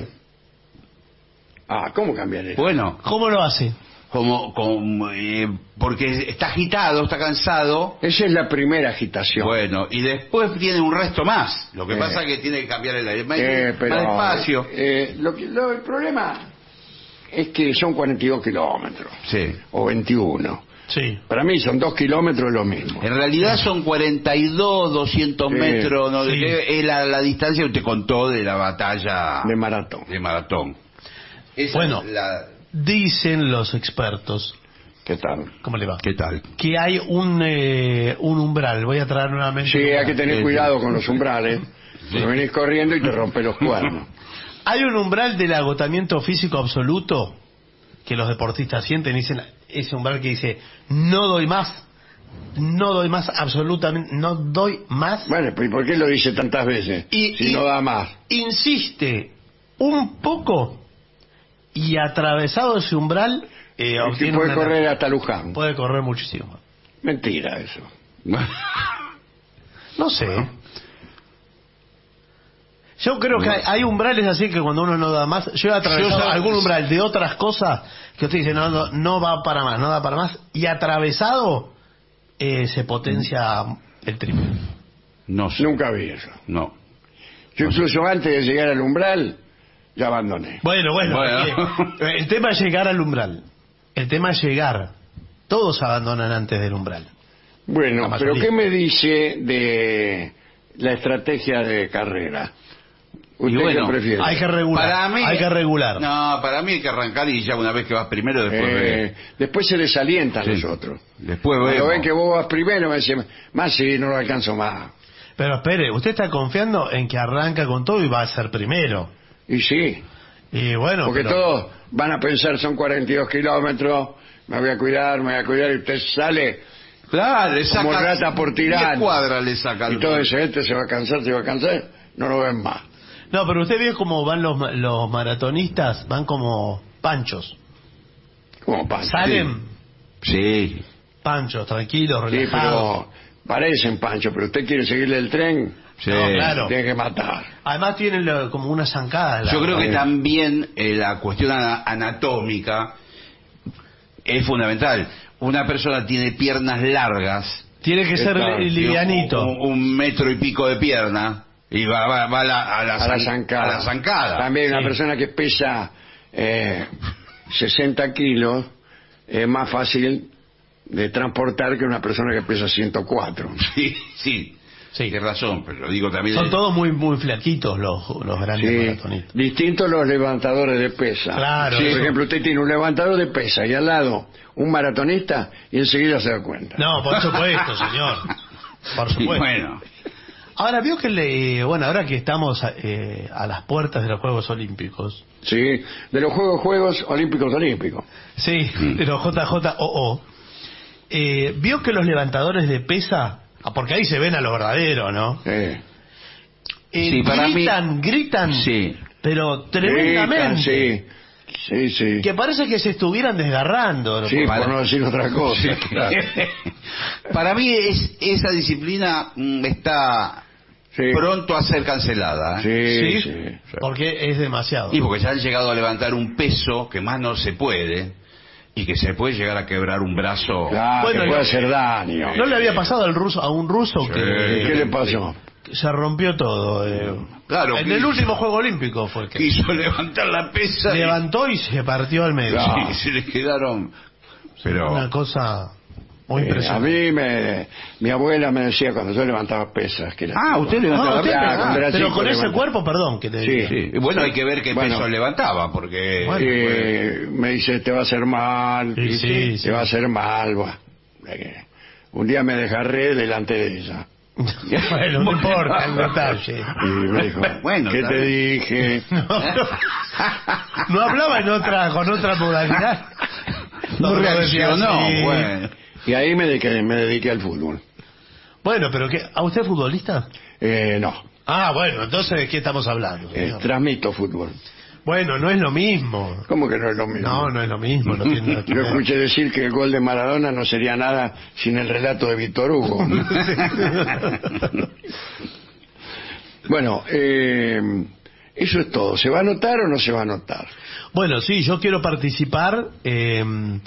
Ah, ¿cómo cambiar eso? Bueno, ¿Cómo lo hace? como, como eh, porque está agitado, está cansado. Esa es la primera agitación. Bueno, y después tiene un resto más. Lo que Eh. pasa es que tiene que cambiar el aire. Más, Eh, pero, más despacio. eh, lo que- lo- el problema es que son cuarenta y dos kilómetros, Sí. o veintiuno. Sí. Para mí son dos kilómetros lo mismo. En realidad son cuarenta y dos, doscientos Sí, metros. ¿no? sí. Es la, la distancia que usted contó de la batalla De maratón. de maratón. Esa Bueno. es la- Dicen los expertos, ¿Qué tal? ¿cómo le va? ¿Qué tal? Que hay un, eh, un umbral. Voy a traer nuevamente. Sí, un hay umbral. que tener Sí, cuidado sí. con los umbrales. Sí. No venís corriendo y te rompe los cuernos. Hay un umbral del agotamiento físico absoluto que los deportistas sienten. Dicen ese umbral que dice, no doy más, no doy más, absolutamente, no doy más. Bueno, pero ¿y por qué lo dice tantas veces? Y- si y- no da más. Insiste un poco y atravesado ese umbral eh, Y que obtiene puede una- correr hasta Luján. puede correr muchísimo. Mentira eso. No sé. Yo creo que hay, hay umbrales así que cuando uno no da más, yo he atravesado Yo sab- algún umbral de otras cosas que usted dice, no, no, no va para más, no da para más, y atravesado eh, se potencia el triple. No sé. Nunca vi eso. No. Yo incluso antes de llegar al umbral, ya abandoné. Bueno, bueno, Bueno. porque el tema es llegar al umbral. El tema es llegar. Todos abandonan antes del umbral. La Bueno, mayoría. pero ¿qué me dice de la estrategia de carrera? ¿Usted Y bueno, qué prefiere? Hay que regular. Para mí, hay que regular. No, para mí hay que arrancar y ya una vez que vas primero, después Eh, ve- después se desalientan Sí. los otros. Después Cuando vemos. ven que vos vas primero, me dicen, más sí, no lo alcanzo más. Pero espere, usted está confiando en que arranca con todo y va a ser primero. Y sí, Y bueno, porque pero- todos van a pensar, son cuarenta y dos kilómetros, me voy a cuidar, me voy a cuidar, y usted sale Claro, le como saca rata por tirar. diez cuadras le saca. Y todo eso, este se va a cansar, se va a cansar, no lo ven más. No, pero usted ve cómo van los, ma- los maratonistas, van como panchos. Como pancho. Salen Sí. panchos, tranquilos, Sí, relajados. pero parecen pancho, pero usted quiere seguirle el tren, Sí. No, claro. tiene que matar. Además tienen lo- como una zancada. la- Yo creo que Eh. también eh, la cuestión ana- anatómica es fundamental. Una persona tiene piernas largas, Tiene que ser Está, li- livianito. un, un metro y pico de pierna, Y va, va, va a, la, a, la a la zan- zancada. a la zancada. También una Sí. persona que pesa eh, sesenta kilos es más fácil de transportar que una persona que pesa ciento cuatro. Sí, sí. Sí. Tienes razón, pero digo también... Son todos muy muy flaquitos los, los grandes Sí, maratonistas. distintos los levantadores de pesa. Claro, Sí, eso. por ejemplo, usted tiene un levantador de pesa y al lado un maratonista y enseguida se da cuenta. No, por supuesto, señor. Por Sí, supuesto. bueno, Ahora vio que le, bueno, ahora que estamos eh, a las puertas de los Juegos Olímpicos. Sí, de los Juegos Juegos Olímpicos Olímpicos. Sí, de los J J O O. Eh, vio que los levantadores de pesa, ah, porque ahí se ven a los verdaderos, ¿no? Eh, Eh, Sí, para mí- gritan, gritan, sí. pero tremendamente. Sí, sí, sí. Que parece que se estuvieran desgarrando. ¿no? Sí, para- por no decir otra cosa. claro. Para mí es, esa disciplina mm, está Sí. pronto a ser cancelada. Sí, ¿Sí? sí. Porque es demasiado. Y porque ya han llegado a levantar un peso que más no se puede y que se puede llegar a quebrar un brazo. Claro, Bueno, que y- puede hacer daño. ¿No le había pasado al ruso, a un ruso Sí. que, ¿Qué le pasó? que se rompió todo? eh? Claro, En que- el último Juego Olímpico fue que Quiso levantar la pesa y- levantó y se partió al medio. Claro. y se le quedaron. Pero Una cosa muy Eh, a impresionante. mí me, mi abuela me decía cuando yo levantaba pesas que era Ah, usted levantaba Ah, usted- pesas. ah, cuando era pero chico con ese levantaba. cuerpo, perdón, que te Sí. diga. sí. Bueno, hay que ver qué Bueno. peso levantaba, porque Bueno. Eh, me dice, te va a hacer mal, Sí, sí, te sí. va a hacer mal. Buah. Eh, Un día me desgarré delante de ella Bueno, no importa el detalle. y me dijo, Bueno, ¿qué está te bien. dije? No, no hablaba en otra, con otra modalidad. no lo decía reaccionó. así. Bueno. Y ahí me dediqué, me dediqué al fútbol. Bueno, pero ¿qué? ¿A usted es futbolista? Eh, no, Ah, bueno, entonces ¿de qué estamos hablando? eh, señor? transmito fútbol. Bueno, no es lo mismo. ¿Cómo que no es lo mismo? No, no es lo mismo. No tiene nada que Yo ver. escuché decir que el gol de Maradona no sería nada sin el relato de Víctor Hugo. Bueno, eh, eso es todo. ¿Se va a anotar o no se va a anotar? Bueno, sí, yo quiero participar. eh,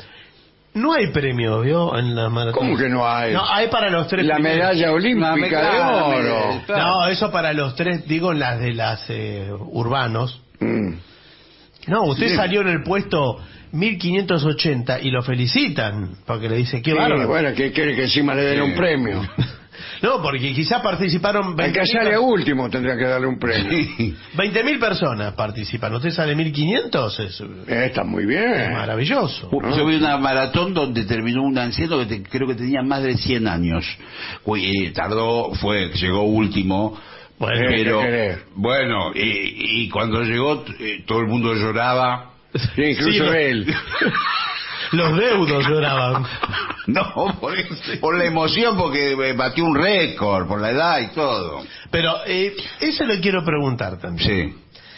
no hay premio, ¿vio? En la maratón. ¿Cómo que no hay? No, hay para los tres La primeros. medalla olímpica La de medalla, la oro. medalla. Claro. No, eso para los tres, digo, en las de las eh, urbanos. Mm. No, usted Sí. salió en el puesto mil quinientos ochenta y lo felicitan, porque le dice, qué Sí, bárbaro. bueno, que quiere que encima le den Sí. un premio. No, porque quizás participaron Al veinte que mil sale per- último tendría que darle un premio. Sí. veinte mil personas participan. ¿Usted sale mil quinientos? Es, Eh, está muy es bien. maravilloso. ¿no? Yo vi una maratón donde terminó un anciano que te- creo que tenía más de cien años. Uy, eh, tardó, fue, llegó último. Bueno, pero ¿qué querés? bueno, y, y cuando llegó eh, todo el mundo lloraba. Sí, incluso Sí, lo- él. Los deudos lloraban. No, por, por la emoción, porque eh, batió un récord, por la edad y todo. Pero eh, eso le quiero preguntar también. Sí,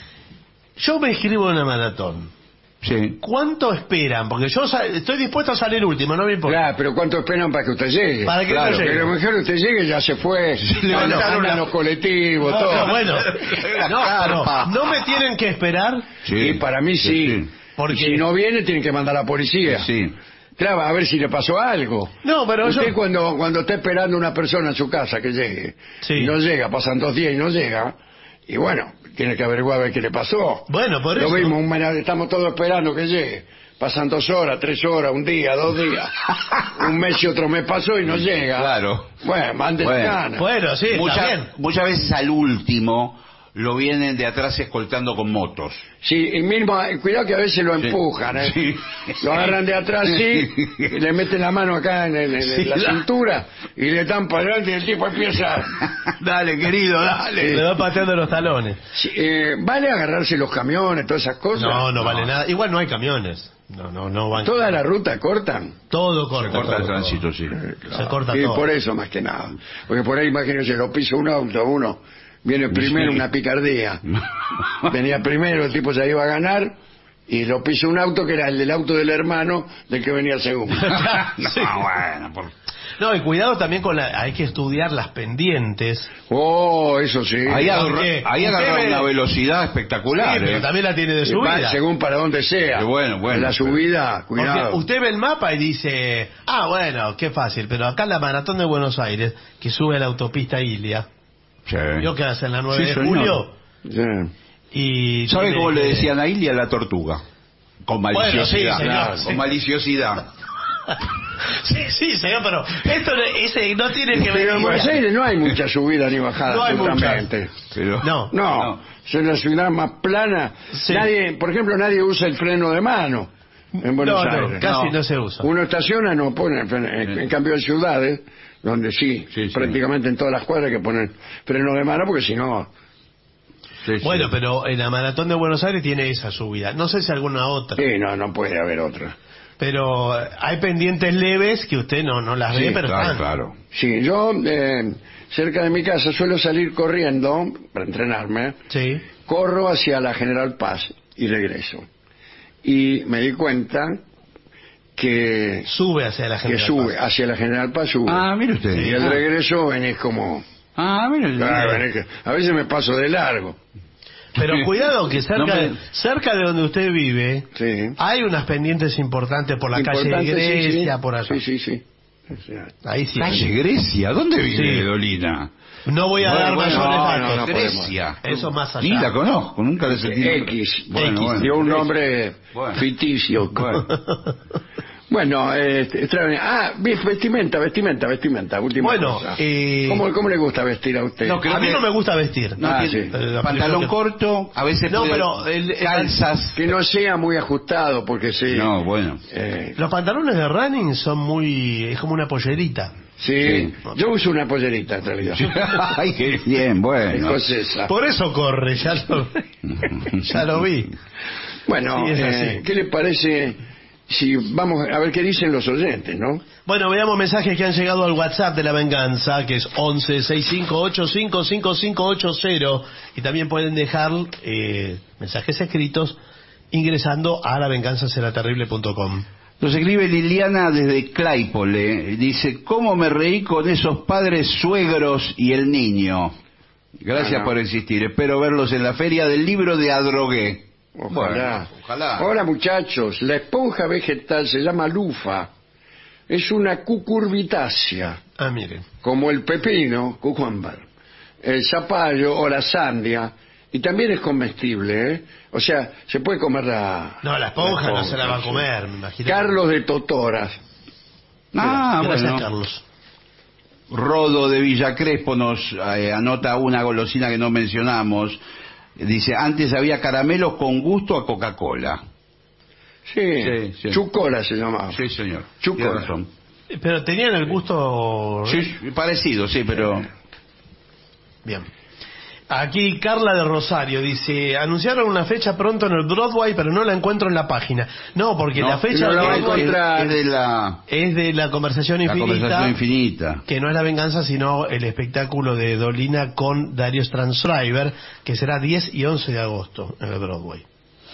Yo me inscribo en una maratón. sí. ¿Cuánto esperan? Porque yo sa- estoy dispuesto a salir último, no me importa. Claro, pero ¿cuánto esperan para que usted llegue? Para que claro, yo llegue. que a lo mejor usted llegue ya se fue. levantaron Andan la- los colectivos, No, todo. no, bueno, La no, carpa. no, no me tienen que esperar. Sí. Y para mí sí. Sí, Porque- Y si no viene, tienen que mandar a la policía. sí. Claro, a ver si le pasó algo. No, pero Usted yo... cuando, cuando está esperando una persona en su casa que llegue, Sí. y no llega, pasan dos días y no llega, y bueno, tiene que averiguar a ver qué le pasó. Bueno, por Lo eso... mismo, un mena- estamos todos esperando que llegue. Pasan dos horas, tres horas, un día, dos días. Un mes y otro mes pasó y no llega. Claro. Bueno, mande Bueno. ganas. Bueno, sí, está Mucha- bien. muchas veces al último lo vienen de atrás escoltando con motos. Sí, y mismo, eh, cuidado que a veces lo Sí. empujan, ¿eh? Sí. Lo agarran de atrás, sí, Sí. y le meten la mano acá en, el- en Sí, la la- cintura y le dan para adelante y el tipo empieza... Dale, querido, dale. Le va pateando los talones. Sí, eh, ¿vale agarrarse los camiones, todas esas cosas? No, no vale nada. Igual no hay camiones. No, no, no van. ¿Toda la ruta cortan? Todo Se corta. corta el todo. tránsito, sí. Se corta Y todo. por eso más que nada. Porque por ahí, imagínense, lo pisa un auto, uno viene primero, Sí. una picardía. Venía primero, el tipo ya iba a ganar, y lo pisa un auto que era el del auto del hermano del que venía segundo. No, Sí. bueno, por- No, y cuidado también con la... Hay que estudiar las pendientes. Oh, eso sí. ahí agarra, Porque ahí usted agarra ve- una velocidad Sí, espectacular. pero ¿eh? también la tiene de Eh, va subida. según para dónde sea. Qué bueno, bueno. En la subida, Porque cuidado. usted ve el mapa y dice, ah, bueno, qué fácil, pero acá en la maratón de Buenos Aires, que sube a la autopista Ilia, Sí. Yo que hace en la nueve Sí, de señor. julio. Sí. Y ¿Sabe tiene cómo le que- decían a Ili a la tortuga? Con maliciosidad. Bueno, sí, señor, Claro, sí. Con maliciosidad. Sí, sí, señor, pero esto no- ese no tiene que ver. Pero en Buenos Aires no hay mucha subida ni bajada, No hay absolutamente. Pero, No. No, No. es una ciudad más plana. Sí. Nadie, por ejemplo, nadie usa el freno de mano en Buenos no, no, Aires. casi no. No. se usa. Uno estaciona, no pone el freno. En, en cambio, en ciudades, donde sí, Sí, sí. prácticamente en todas las cuadras hay que poner freno de mano, porque si no... Sí, sí. Bueno, pero en la maratón de Buenos Aires tiene esa subida. No sé si alguna otra. Sí, no, no puede haber otra. Pero hay pendientes leves que usted no, no las ve, Sí, pero Claro, están. claro. Sí, yo eh, cerca de mi casa suelo salir corriendo para entrenarme. Sí. Corro hacia la General Paz y regreso. Y me di cuenta que, Sube hacia la que General sube, Paz. hacia la General Paz sube. Ah, mire usted. y el ah. regreso venís como... Ah, mire usted. Ah, venís que- a veces me paso de largo. Pero cuidado que cerca, No me- de, cerca de donde usted vive Sí. hay unas pendientes importantes por la calle de Importante, sí, Grecia, sí. por allá. Sí, sí, sí. Sí. Ahí sí. Calle Grecia, ¿dónde vive Sí. Dolina? No voy a Bueno, dar bueno, mayores no, datos. no, no podemos. Grecia. Eso más allá. Ni la conozco, nunca le sentí. X. Bueno, X. bueno. Dio un nombre Bueno. ficticio. Bueno. Bueno, eh, extraordinario. Ah, ves- vestimenta, vestimenta, vestimenta. Última Bueno, cosa. eh, ¿Cómo, ¿Cómo le gusta vestir a usted? No, creo A mí que- no me gusta vestir. No, Ah, tiene- sí. Eh, pantalón que- corto, a veces No, puede- pero el- el- calzas. Que no sea muy ajustado, porque sí. No, bueno. Eh, Los pantalones de running son muy... es como una pollerita. sí. Sí. Yo uso una pollerita en realidad. Ay, qué bien, bueno. Escocesa. Por eso corre, ya lo, ya lo vi. Bueno, Sí, es eh, así. ¿qué le parece si vamos a ver qué dicen los oyentes, no? Bueno, veamos mensajes que han llegado al WhatsApp de La Venganza, que es once sesenta y cinco ochenta y cinco cincuenta y cinco ochenta, y también pueden dejar eh, mensajes escritos ingresando a la venganza será terrible punto com. Nos escribe Liliana desde Claypole. Dice, ¿cómo me reí con esos padres suegros y el niño? Gracias Ah, no. por existir. Espero verlos en la feria del libro de Adrogué. Ojalá. Bueno, ojalá. Hola muchachos, la esponja vegetal se llama lufa. Es una cucurbitácea, Ah, miren. como el pepino, cucumber, el zapallo o la sandia, y también es comestible, ¿eh? O sea, se puede comer la... No, la esponja no se la va a sí. comer, me imagino. Carlos de Totoras. Ah, Gracias, bueno. Carlos. Rodo de Villa Crespo nos eh, anota una golosina que no mencionamos. Dice, antes había caramelos con gusto a Coca-Cola. Sí, Sí, sí. chucola se llamaba. Sí, señor. Chucola. Tiene razón. Pero tenían el gusto... Sí, parecido, sí, pero... Bien. Aquí Carla de Rosario dice, anunciaron una fecha pronto en el Broadway, pero no la encuentro en la página. No, porque No, la fecha no la del va a Broadway encontrar. Es de la, es de la conversación la infinita, conversación infinita. que no es La Venganza, sino el espectáculo de Dolina con Dario Strandschreiber, que será diez y once de agosto en el Broadway.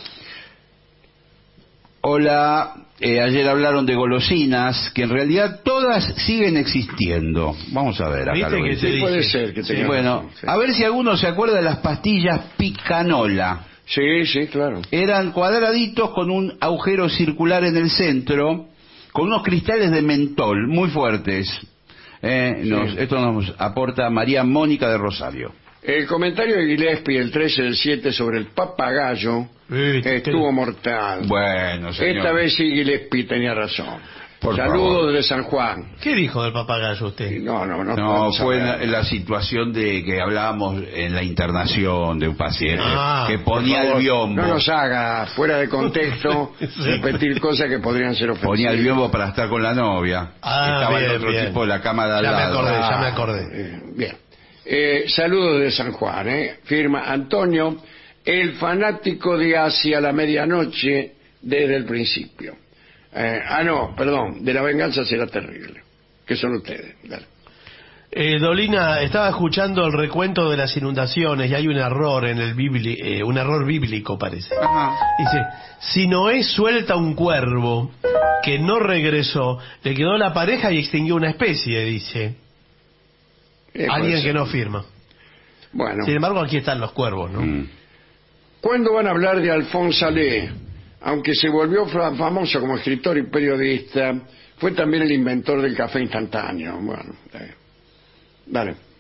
Hola, eh, ayer hablaron de golosinas, que en realidad todas siguen existiendo. Vamos a ver acá. ¿Viste lo que que te dice. Sí, puede dije? ser que Sí, tenga Bueno, razón, sí. a ver si alguno se acuerda de las pastillas Picanola. Sí, sí, claro. Eran cuadraditos con un agujero circular en el centro, con unos cristales de mentol muy fuertes. Eh, nos- Sí. Esto nos aporta María Mónica de Rosario. El comentario de Gillespie el trece del siete sobre el papagayo Sí, te- estuvo mortal. Bueno, señor. Esta vez sí Gillespie tenía razón. Por Saludos favor. desde San Juan. ¿Qué dijo del papagayo usted? No, no, no. No, podemos fue en la, saber. en la situación de que hablábamos en la internación de un paciente Ah, que Por ponía favor, el biombo. No nos haga fuera de contexto repetir cosas que podrían ser ofensivas. Ponía el biombo para estar con la novia. Ah, Estaba bien, el otro bien. tipo de la cama de al Ya me lado. acordé, ya me Ah, acordé. eh, bien. Eh, saludos de San Juan, ¿eh? Firma Antonio, el fanático de Hacia la Medianoche desde el principio. Eh, ah, no, perdón, de La Venganza será terrible. Que son ustedes. Dale. Eh, Dolina, estaba escuchando el recuento de las inundaciones y hay un error en el bibli, eh, un error bíblico parece. Ajá. Dice, si Noé suelta un cuervo que no regresó, le quedó la pareja y extinguió una especie, dice. Eh, Alguien pues, que no firma. Bueno, Sin embargo, aquí están los cuervos, ¿no? Mm. ¿cuándo van a hablar de Alphonse Allais? Aunque se volvió fa- famoso como escritor y periodista, fue también el inventor del café instantáneo. Bueno, eh, dale.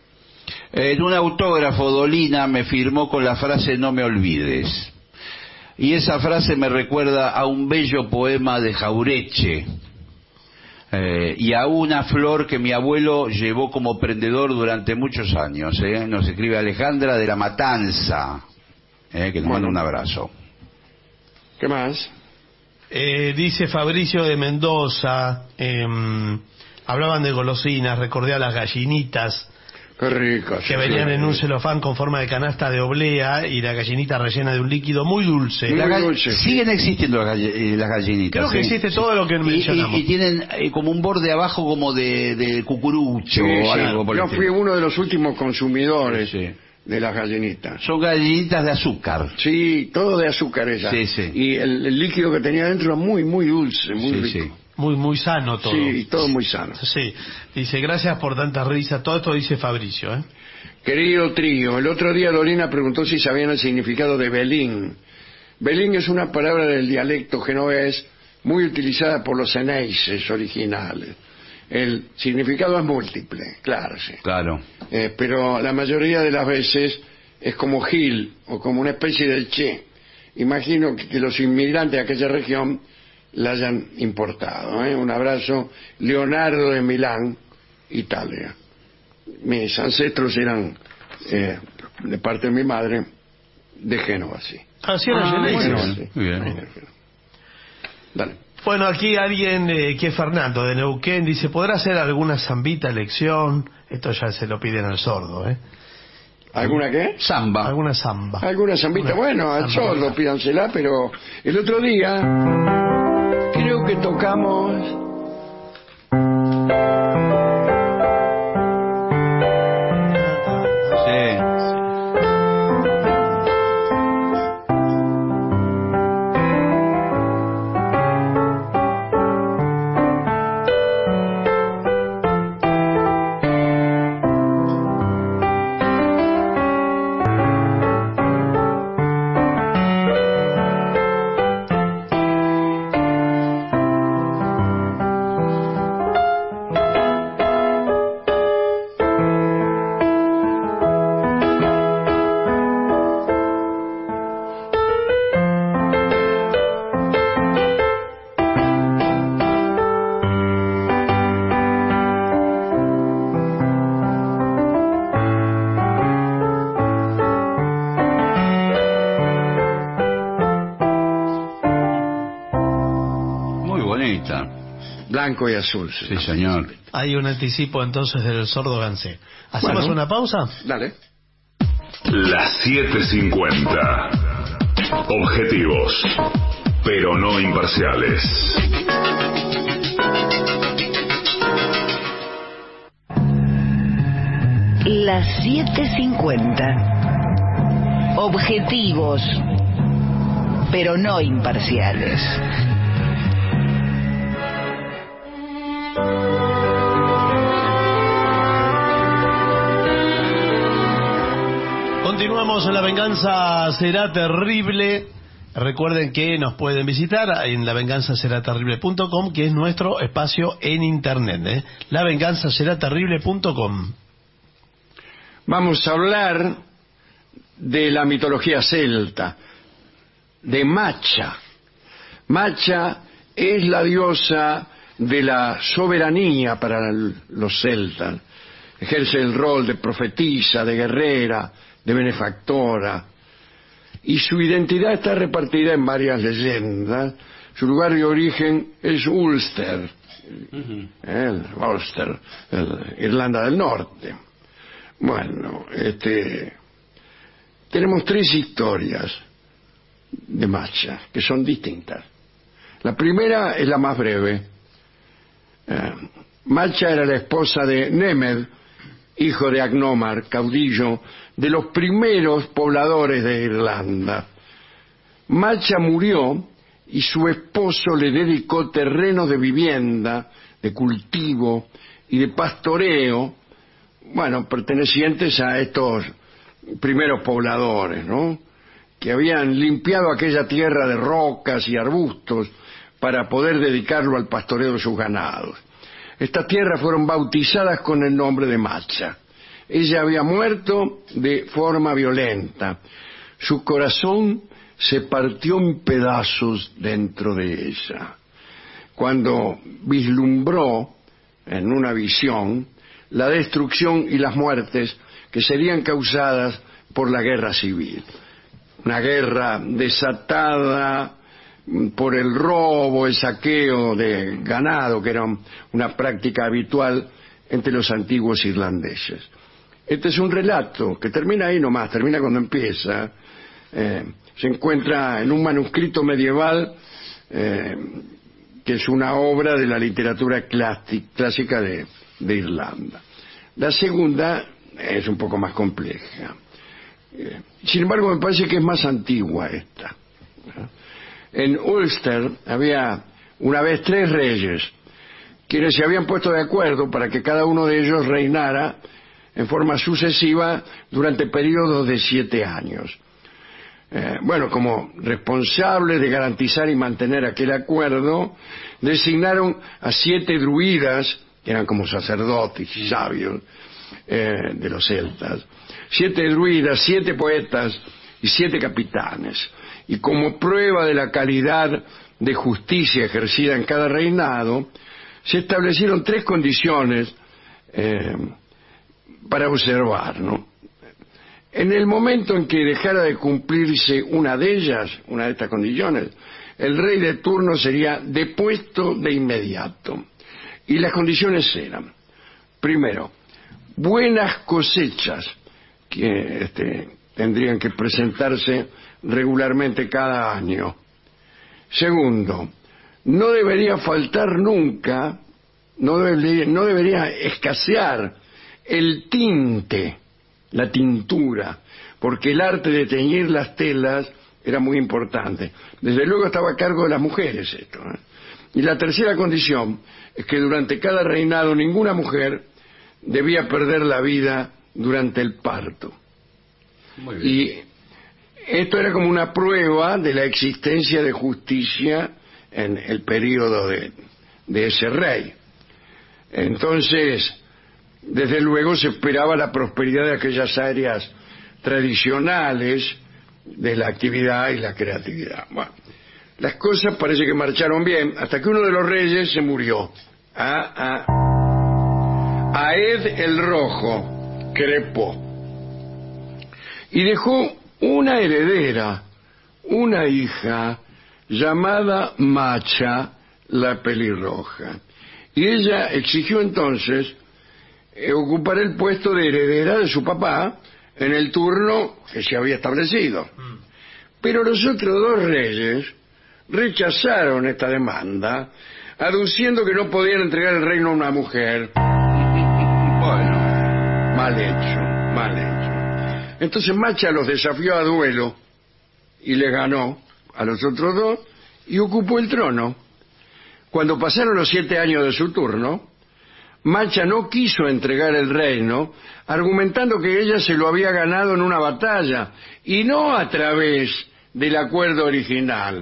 En un autógrafo, Dolina me firmó con la frase "no me olvides". Y esa frase me recuerda a un bello poema de Jaureche eh, y a una flor que mi abuelo llevó como prendedor durante muchos años. ¿eh? Nos escribe Alejandra de la Matanza, eh, que nos Bueno. manda un abrazo. ¿Qué más? Eh, dice Fabricio de Mendoza, eh, hablaban de golosinas, recordé a las gallinitas Qué rico. que venían en un celofán con forma de canasta de oblea y la gallinita rellena de un líquido muy dulce. Muy La gall- dulce, sí. Siguen existiendo las, gall- eh, las gallinitas. Creo que ¿sí? existe todo lo que Y- mencionamos. Y, y tienen eh, como un borde abajo como de, de cucurucho Sí, o sí. algo por el Yo fui estilo. uno de los últimos consumidores Sí, sí. de las gallinitas. Son gallinitas de azúcar. Sí, todo de azúcar ella. Sí, sí. Y el, el líquido que tenía dentro era muy, muy dulce, muy Sí, rico. sí. Muy, muy sano todo. Sí, y todo muy sano. Sí. Dice, gracias por tanta risa. Todo esto dice Fabricio, ¿eh? Querido trío, el otro día Dolina preguntó si sabían el significado de Belín. Belín es una palabra del dialecto genovés muy utilizada por los eneises originales. El significado es múltiple, claro, sí. Claro. Eh, pero la mayoría de las veces es como Gil o como una especie de Che. Imagino que, que los inmigrantes de aquella región la hayan importado. ¿eh? Un abrazo, Leonardo de Milán, Italia. Mis ancestros eran, eh, de parte de mi madre, de Génova, sí. Así era Ah, Genesis. bueno. Génova, sí. Muy bien. Génova. Dale. Bueno, aquí alguien, eh, que es Fernando de Neuquén, dice, ¿podrá hacer alguna zambita lección? Esto ya se lo piden al sordo, ¿eh? ¿Alguna qué? Samba. Alguna zamba. Alguna zambita. Una Bueno, al zamba. sordo pídansela, pero el otro día creo que tocamos... Sí. Muy bonita. Blanco y azul. Sí. Sí, señor. Hay un anticipo entonces del sordo Gansé. ¿Hacemos Bueno. una pausa? Dale. Las siete cincuenta. Objetivos, pero no imparciales. Las siete cincuenta. Objetivos, pero no imparciales. Continuamos en La Venganza Será Terrible. Recuerden que nos pueden visitar en la venganza será terrible punto com, que es nuestro espacio en internet, ¿eh? la venganza será terrible punto com. Vamos a hablar de la mitología celta, de Macha. Macha es la diosa de la soberanía para el- los celtas. Ejerce el rol de profetisa, de guerrera, de benefactora. Y su identidad está repartida en varias leyendas. Su lugar de origen es Ulster, el Ulster, el- Irlanda del Norte. Bueno, este, tenemos tres historias de Macha que son distintas. La primera es la más breve. Eh, Macha era la esposa de Nemed, hijo de Agnomar, caudillo de los primeros pobladores de Irlanda. Macha murió y su esposo le dedicó terrenos de vivienda, de cultivo y de pastoreo, bueno, pertenecientes a estos primeros pobladores, ¿no? Que habían limpiado aquella tierra de rocas y arbustos para poder dedicarlo al pastoreo de sus ganados. Estas tierras fueron bautizadas con el nombre de Macha. ella había muerto de forma violenta. Su corazón se partió en pedazos dentro de ella. Cuando vislumbró en una visión la destrucción y las muertes que serían causadas por la guerra civil. Una guerra desatada por el robo, el saqueo de ganado, que era una práctica habitual entre los antiguos irlandeses. Este es un relato que termina ahí nomás, termina cuando empieza. Eh, se encuentra en un manuscrito medieval eh, que es una obra de la literatura clásica de, de Irlanda. La segunda es un poco más compleja. Eh, sin embargo, me parece que es más antigua esta. En Ulster había una vez tres reyes, quienes se habían puesto de acuerdo para que cada uno de ellos reinara en forma sucesiva durante periodos de siete años. Eh, bueno, como responsables de garantizar y mantener aquel acuerdo, designaron a siete druidas, que eran como sacerdotes y sabios eh, de los celtas, siete druidas, siete poetas y siete capitanes. Y como prueba de la calidad de justicia ejercida en cada reinado, se establecieron tres condiciones eh, para observar, ¿no? En el momento en que dejara de cumplirse una de ellas, una de estas condiciones, el rey de turno sería depuesto de inmediato. Y las condiciones eran, primero, buenas cosechas que este, tendrían que presentarse regularmente cada año. Segundo, no debería faltar nunca, no debería, no debería escasear el tinte, la tintura, porque el arte de teñir las telas era muy importante. Desde luego estaba a cargo de las mujeres esto, ¿eh? Y la tercera condición es que durante cada reinado ninguna mujer debía perder la vida durante el parto. Muy bien. Y esto era como una prueba de la existencia de justicia en el periodo de, de ese rey. Entonces, desde luego se esperaba la prosperidad de aquellas áreas tradicionales de la actividad y la creatividad. Bueno, las cosas parece que marcharon bien hasta que uno de los reyes se murió. A, a, Aed el Rojo crepó y dejó una heredera, una hija llamada Macha la Pelirroja. Y ella exigió entonces eh, ocupar el puesto de heredera de su papá en el turno que se había establecido. Pero los otros dos reyes rechazaron esta demanda, aduciendo que no podían entregar el reino a una mujer. Bueno, mal hecho, mal hecho. Entonces Macha los desafió a duelo y les ganó a los otros dos y ocupó el trono. Cuando pasaron los siete años de su turno, Macha no quiso entregar el reino, argumentando que ella se lo había ganado en una batalla y no a través del acuerdo original.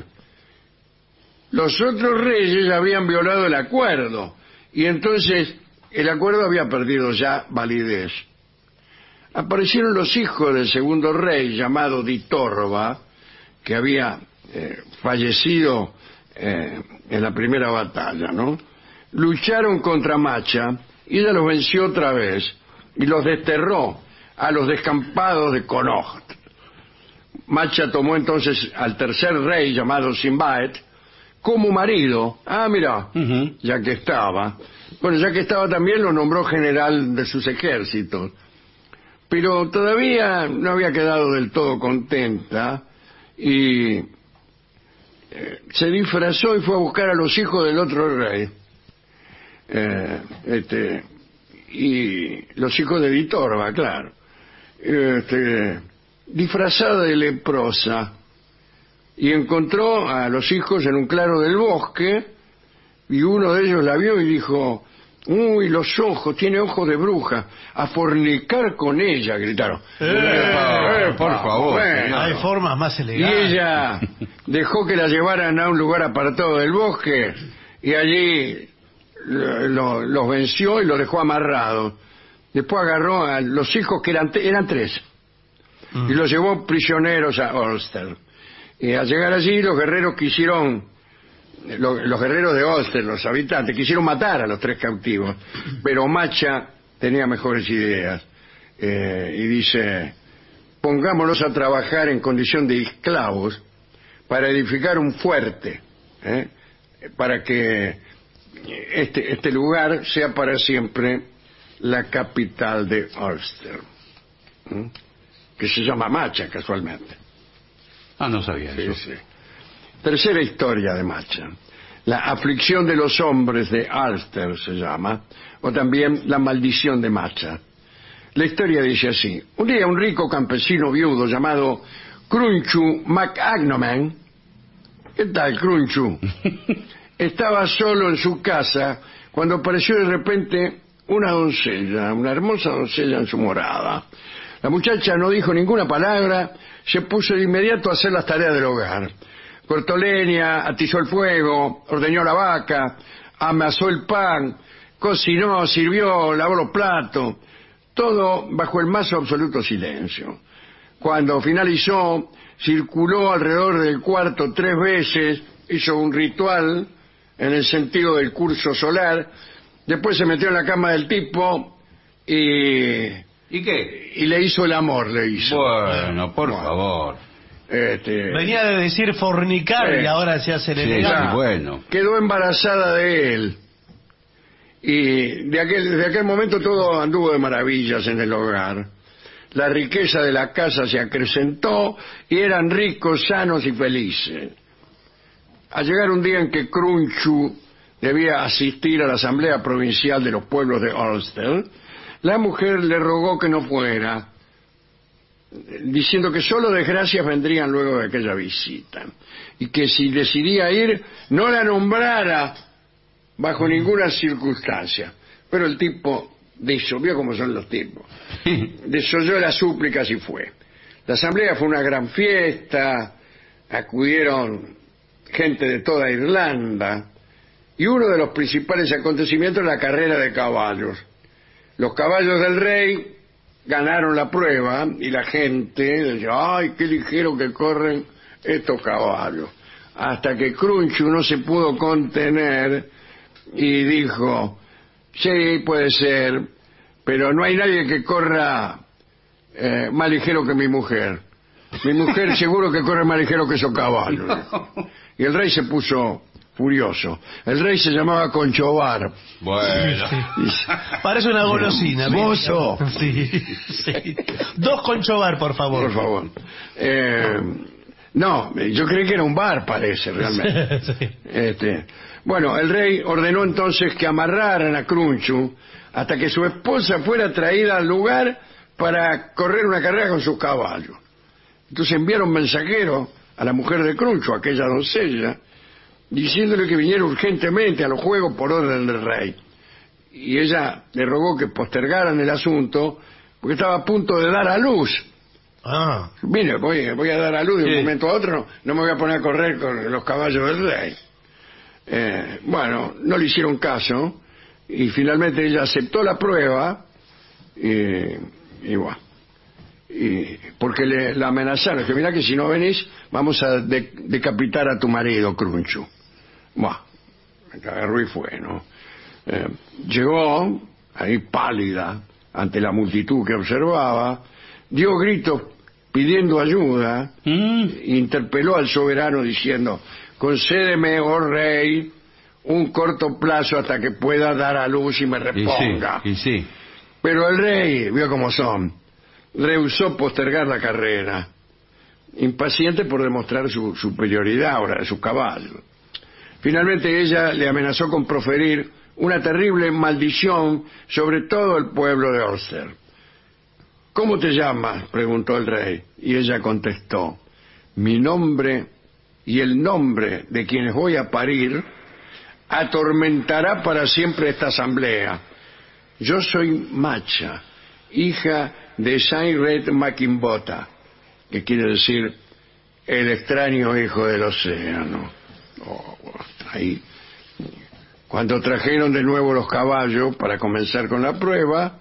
Los otros reyes habían violado el acuerdo y entonces el acuerdo había perdido ya validez. Aparecieron los hijos del segundo rey llamado Ditorba, que había eh, fallecido eh, en la primera batalla, ¿no? Lucharon contra Macha y ella los venció otra vez y los desterró a los descampados de Connaught. Macha tomó entonces al tercer rey llamado Sinbad como marido. Ah, mira, uh-huh. ya que estaba. Bueno, ya que estaba también lo nombró general de sus ejércitos. Pero todavía no había quedado del todo contenta y eh, se disfrazó y fue a buscar a los hijos del otro rey. Eh, este, y los hijos de Ditorba, claro. Este, disfrazada de leprosa. Y encontró a los hijos en un claro del bosque y uno de ellos la vio y dijo: uy, los ojos, tiene ojos de bruja, a fornicar con ella, gritaron. Eh, eh, por favor. Bueno, hay formas más elegantes. Y ella dejó que la llevaran a un lugar apartado del bosque y allí lo, lo, los venció y los dejó amarrados. Después agarró a los hijos, que eran, eran tres, mm. y los llevó prisioneros a Ulster. Y al llegar allí, los guerreros quisieron, los, los guerreros de Ulster, los habitantes, quisieron matar a los tres cautivos, pero Macha tenía mejores ideas, eh, y dice: pongámoslos a trabajar en condición de esclavos para edificar un fuerte, ¿eh? para que este, este lugar sea para siempre la capital de Ulster, ¿eh? que se llama Macha, casualmente. Ah, no sabía sí, eso. Sí. Tercera historia de Macha. La aflicción de los hombres de Ulster se llama, o también la maldición de Macha. La historia dice así: un día un rico campesino viudo llamado Crunchu MacAgnomen, ¿qué tal, Crunchu? Estaba solo en su casa cuando apareció de repente una doncella, una hermosa doncella en su morada. La muchacha no dijo ninguna palabra, se puso de inmediato a hacer las tareas del hogar. Cortó leña, atizó el fuego, ordeñó la vaca, amasó el pan, cocinó, sirvió, lavó los platos, todo bajo el más absoluto silencio. Cuando finalizó, circuló alrededor del cuarto tres veces, hizo un ritual en el sentido del curso solar, después se metió en la cama del tipo y... ¿Y qué? Y le hizo el amor, le hizo. Bueno, por bueno, favor. Este, Venía de decir fornicar eh, y ahora se hace el sí, elegante. sí, bueno. Quedó embarazada de él. Y de aquel, desde aquel momento todo anduvo de maravillas en el hogar. La riqueza de la casa se acrecentó y eran ricos, sanos y felices. Al llegar un día en que Crunchu debía asistir a la asamblea provincial de los pueblos de Ulster, la mujer le rogó que no fuera, diciendo que solo desgracias vendrían luego de aquella visita, y que si decidía ir, no la nombrara bajo ninguna circunstancia. Pero el tipo desoyó, como son los tipos, desoyó las súplicas y fue. La asamblea fue una gran fiesta, acudieron gente de toda Irlanda, y uno de los principales acontecimientos es la carrera de caballos. Los caballos del rey ganaron la prueba y la gente decía: ¡ay, qué ligero que corren estos caballos! Hasta que Crunchu no se pudo contener y dijo: sí, puede ser, pero no hay nadie que corra eh, más ligero que mi mujer. Mi mujer seguro que corre más ligero que esos caballos. No. Y el rey se puso furioso. El rey se llamaba Conchobar. Bueno. Sí. Parece una golosina. Mozo. Sí, sí. Dos Conchobar, por favor. Por favor. Eh, no, yo creí que era un bar, parece, realmente. Sí. Este, bueno, el rey ordenó entonces que amarraran a Crunchu hasta que su esposa fuera traída al lugar para correr una carrera con sus caballos. Entonces enviaron mensajeros a la mujer de Crunchu, aquella doncella, diciéndole que viniera urgentemente a los juegos por orden del rey. Y ella le rogó que postergaran el asunto porque estaba a punto de dar a luz. Ah. Mire, voy, voy a dar a luz de un Sí. momento a otro, no, no me voy a poner a correr con los caballos del rey. Eh, bueno, no le hicieron caso y finalmente ella aceptó la prueba y, y bueno. Y porque le, la amenazaron, que mira que si no venís vamos a de, decapitar a tu marido, Crunchu. Bueno, agarró y fue, ¿no? Eh, llegó ahí pálida ante la multitud que observaba, dio gritos pidiendo ayuda, Mm. interpeló al soberano diciendo: concédeme, oh rey, un corto plazo hasta que pueda dar a luz y me Y reponga. sí, y sí. Pero el rey, vio cómo son, rehusó postergar la carrera, impaciente por demostrar su superioridad ahora de sus caballos. Finalmente ella le amenazó con proferir una terrible maldición sobre todo el pueblo de Ulster. ¿Cómo te llamas?, preguntó el rey, y ella contestó: mi nombre y el nombre de quienes voy a parir atormentará para siempre esta asamblea. Yo soy Macha, hija de Saint Red Macinbota, que quiere decir el extraño hijo del océano. Oh, ahí. Cuando trajeron de nuevo los caballos para comenzar con la prueba,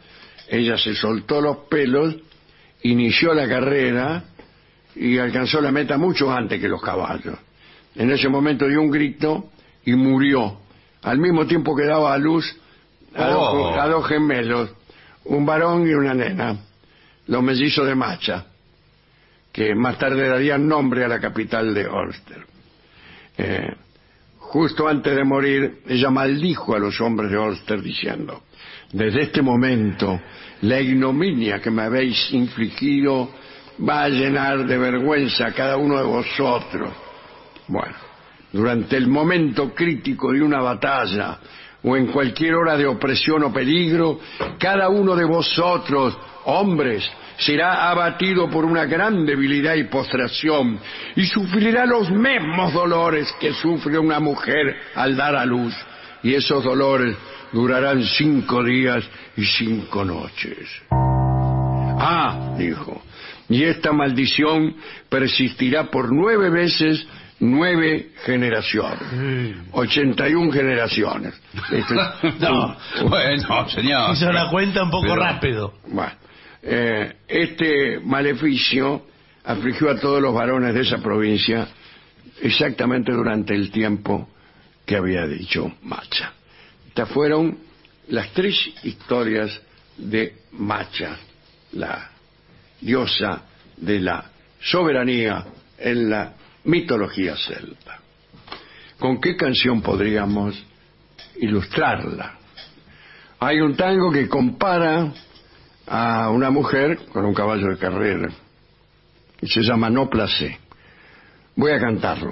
Ella se soltó los pelos, inició la carrera y alcanzó la meta mucho antes que los caballos. En ese momento dio un grito y murió, al mismo tiempo que daba a luz a, Oh. dos, a dos gemelos, un varón y una nena, los mellizos de Macha, que más tarde darían nombre a la capital de Ulster. Eh, justo antes de morir, ella maldijo a los hombres de Ulster diciendo: desde este momento, la ignominia que me habéis infligido va a llenar de vergüenza a cada uno de vosotros. Bueno, durante el momento crítico de una batalla o en cualquier hora de opresión o peligro, cada uno de vosotros, hombres, será abatido por una gran debilidad y postración y sufrirá los mismos dolores que sufre una mujer al dar a luz, y esos dolores durarán cinco días y cinco noches. Ah, dijo, y esta maldición persistirá por nueve veces nueve generaciones, ochenta y una generaciones. Esto es- No, bueno, señor. Hizo la cuenta un poco Pero- rápido. Bueno, eh, este maleficio afligió a todos los varones de esa provincia exactamente durante el tiempo que había dicho Macha. Estas fueron las tres historias de Macha, la diosa de la soberanía en la mitología celta. ¿Con qué canción podríamos ilustrarla? Hay un tango que compara a una mujer con un caballo de carrera y se llama No Placé. Voy a cantarlo.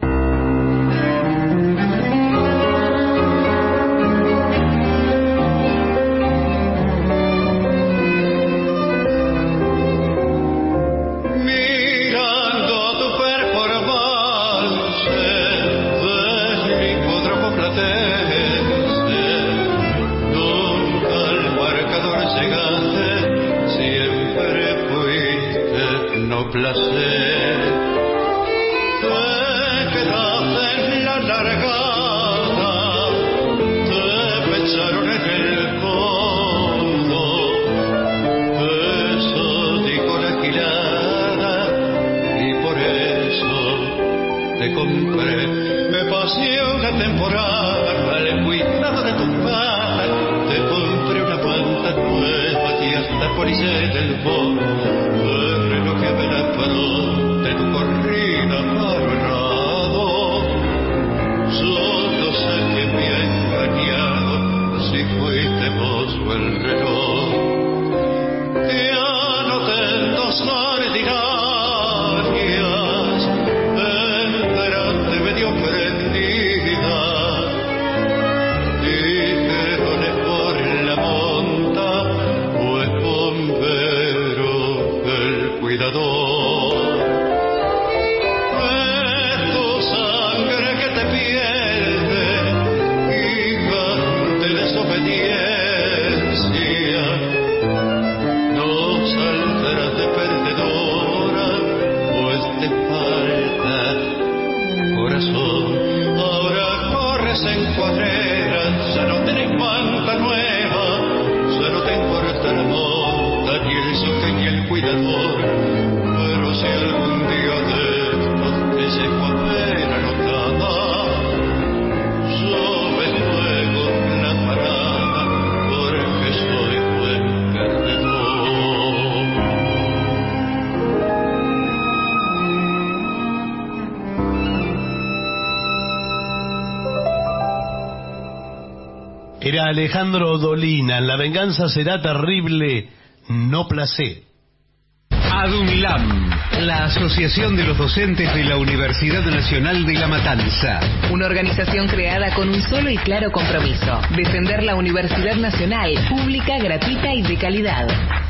Mirando tu performance del hipódromo platense, nunca al marcador llegaste, siempre fuiste no placer. Te quedaste en la largada, te echaron en el fondo, eso dijo la gilada y por eso te compré. Me pasé una temporada al cuidado de tu padre, te compré una panta nueva y hasta policía del fondo, el reloj de la fronte, tu corrida parado. Solo sé que me ha engañado, si fuiste vos o el reloj. Ya no tengo ordinarias, en grande medio prendida, dijeron es por la monta o es bombero el cuidador. Es tu sangre que te pierde, hija de desobediencia. No saldrás de perdedora, pues te falta corazón. Ahora corres en cuadreras, ya no tenés manta nueva, ya no te importa la monta, ni el soque ni el cuidador. Pero si algún día de estos te llego a ver anotada, yo me juego la parada, porque soy buen perdedor. Era Alejandro Dolina, en La venganza será terrible, no placé. ADUNLAM, la Asociación de los Docentes de la Universidad Nacional de La Matanza. Una organización creada con un solo y claro compromiso: defender la Universidad Nacional, pública, gratuita y de calidad.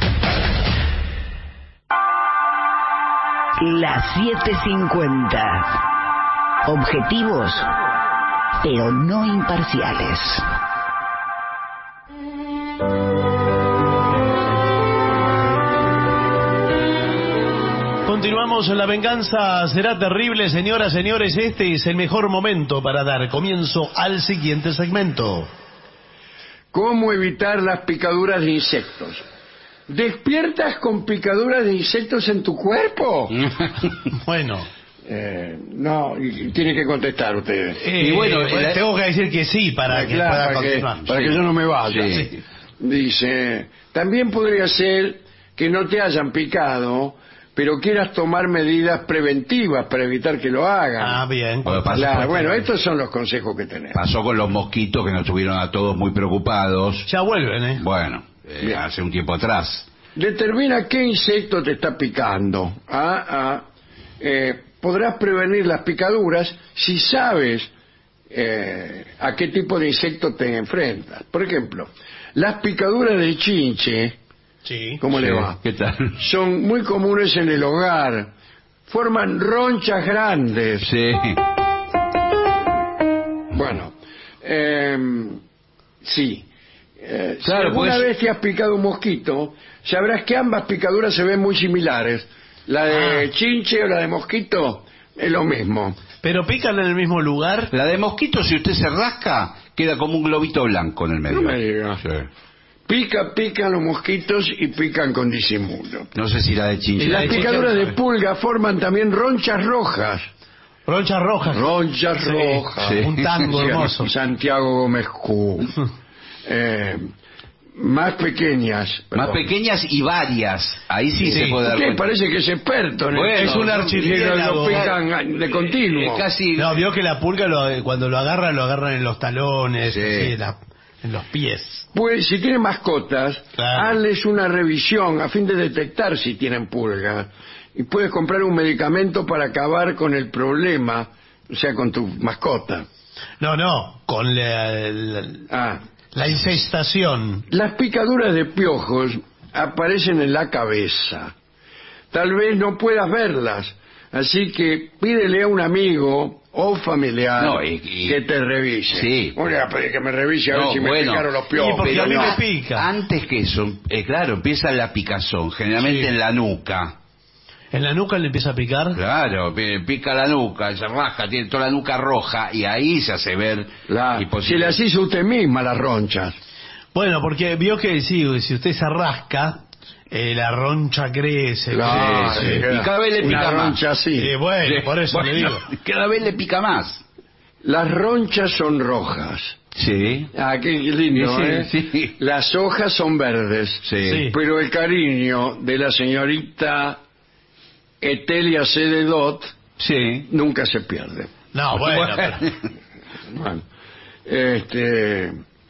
Las siete cincuenta. Objetivos, pero no imparciales. Continuamos en La venganza será terrible, señoras, señores. Este es el mejor momento para dar comienzo al siguiente segmento. ¿Cómo evitar las picaduras de insectos? ¿Despiertas con picaduras de insectos en tu cuerpo? Bueno. Eh, no, y, y tiene que contestar ustedes. Eh, Y bueno, bueno, la- tengo que decir que sí para Eh, que claro, pueda para que, continuar. para Sí. que yo no me vaya. Sí. Dice, también podría ser que no te hayan picado, pero quieras tomar medidas preventivas para evitar que lo hagan. Ah, bien. Bueno, pasa- Claro, bueno, estos son los consejos que tenemos. Pasó con los mosquitos que nos tuvieron a todos muy preocupados. Ya vuelven, ¿eh? Bueno, eh, Bien. hace un tiempo atrás. Determina qué insecto te está picando. Ah, ah. Eh, podrás prevenir las picaduras si sabes eh, a qué tipo de insecto te enfrentas. Por ejemplo, las picaduras de chinche, Sí. ¿cómo le Sí, va? ¿qué tal? Son muy comunes en el hogar. Forman ronchas grandes. Sí. Bueno, eh, sí. Eh, Claro, si alguna pues- vez te has picado un mosquito, sabrás que ambas picaduras se ven muy similares. La de Ah. chinche o la de mosquito es lo mismo. Pero pican en el mismo lugar. La de mosquito, si usted se rasca, queda como un globito blanco en el medio. No me diga. Sí. Pica, pican los mosquitos y pican con disimulo. No sé si la de chinche. Y la Las de picaduras chinche- de pulga forman también ronchas rojas. Ronchas rojas. Ronchas Sí, rojas. sí. Un tango hermoso. Santiago Gómez Q. Eh, más pequeñas. Más perdón. pequeñas y varias. Ahí sí, Sí. se puede dar Usted cuenta. parece que es experto. en Bueno, el- es un Lo- archipiélago. lo pican de continuo. Eh, casi. No, vio que la pulga lo- cuando lo agarra, lo agarran en los talones, Sí. así, en, la- en los pies. Pues si tienen mascotas, Claro. hazles una revisión a fin de detectar si tienen pulgas. Y puedes comprar un medicamento para acabar con el problema, o sea, con tu mascota. No, no, con la, la, Ah. la infestación. Las picaduras de piojos aparecen en la cabeza. Tal vez no puedas verlas, así que pídele a un amigo o familiar No, y- y- que te revise. Sí. Voy a pedir que me revise a ver No, si me bueno. picaron los Y piojos. porque a mí no. me pica. Antes que eso, eh, claro, empieza la picazón, generalmente Sí. en la nuca. En la nuca le empieza a picar. Claro, pi- pica la nuca, se rasca, tiene toda la nuca roja y ahí se hace ver. La- y posi- si las hizo usted misma las ronchas. Bueno, porque vio que sí, si usted se rasca, eh, la roncha crece. Claro, crece. sí. queda Y cada vez le pica una más. roncha así. Eh, bueno, por eso Bueno, le digo. cada vez le pica más. Las ronchas son rojas. Sí. Ah, qué lindo, Sí, ¿eh? sí. Las hojas son verdes. Sí. Sí. Pero el cariño de la señorita Etelia Cededot Sí. nunca se pierde. No, bueno, pero- Bueno, este,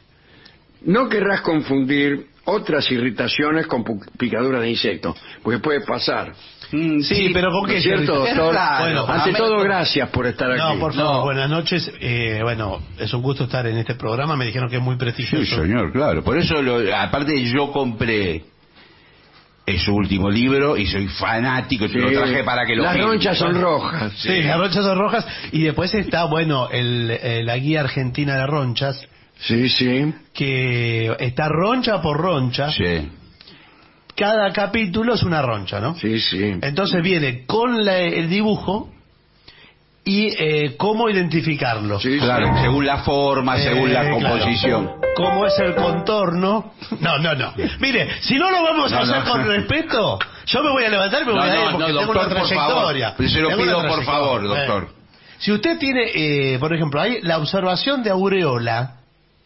no querrás confundir otras irritaciones con pu- picaduras de insectos, porque puede pasar. Mm, Sí, pero ¿con ¿No qué es cierto, se irrita? doctor? Es raro. Bueno, Ante a todo, ver, gracias por estar aquí. No, por favor, No. buenas noches. Eh, bueno, es un gusto estar en este programa. Me dijeron que es muy Sí, prestigioso. señor, claro. Por eso, lo, aparte, yo compré es su último libro y soy fanático. Sí. Lo traje para que lo Las firme. ronchas son rojas. Sí, las ronchas son rojas. Y después está, bueno, el, eh, la guía argentina de ronchas, Sí, sí. que está roncha por roncha. Sí. Cada capítulo es una roncha, ¿no? Sí, sí. Entonces viene con la- el dibujo y eh, cómo identificarlo. Sí, Claro, sí. según la forma, según Eh, la claro. composición. ¿Cómo es el contorno? No, no, no. Mire, si no lo vamos a No, hacer no. con respeto, yo me voy a levantar y me No, voy a ir no, porque no, tengo doctor, una por trayectoria. favor. Se lo Tengo pido, una por favor, trayectoria. doctor. Eh. Si usted tiene, eh, por ejemplo, hay la observación de aureola,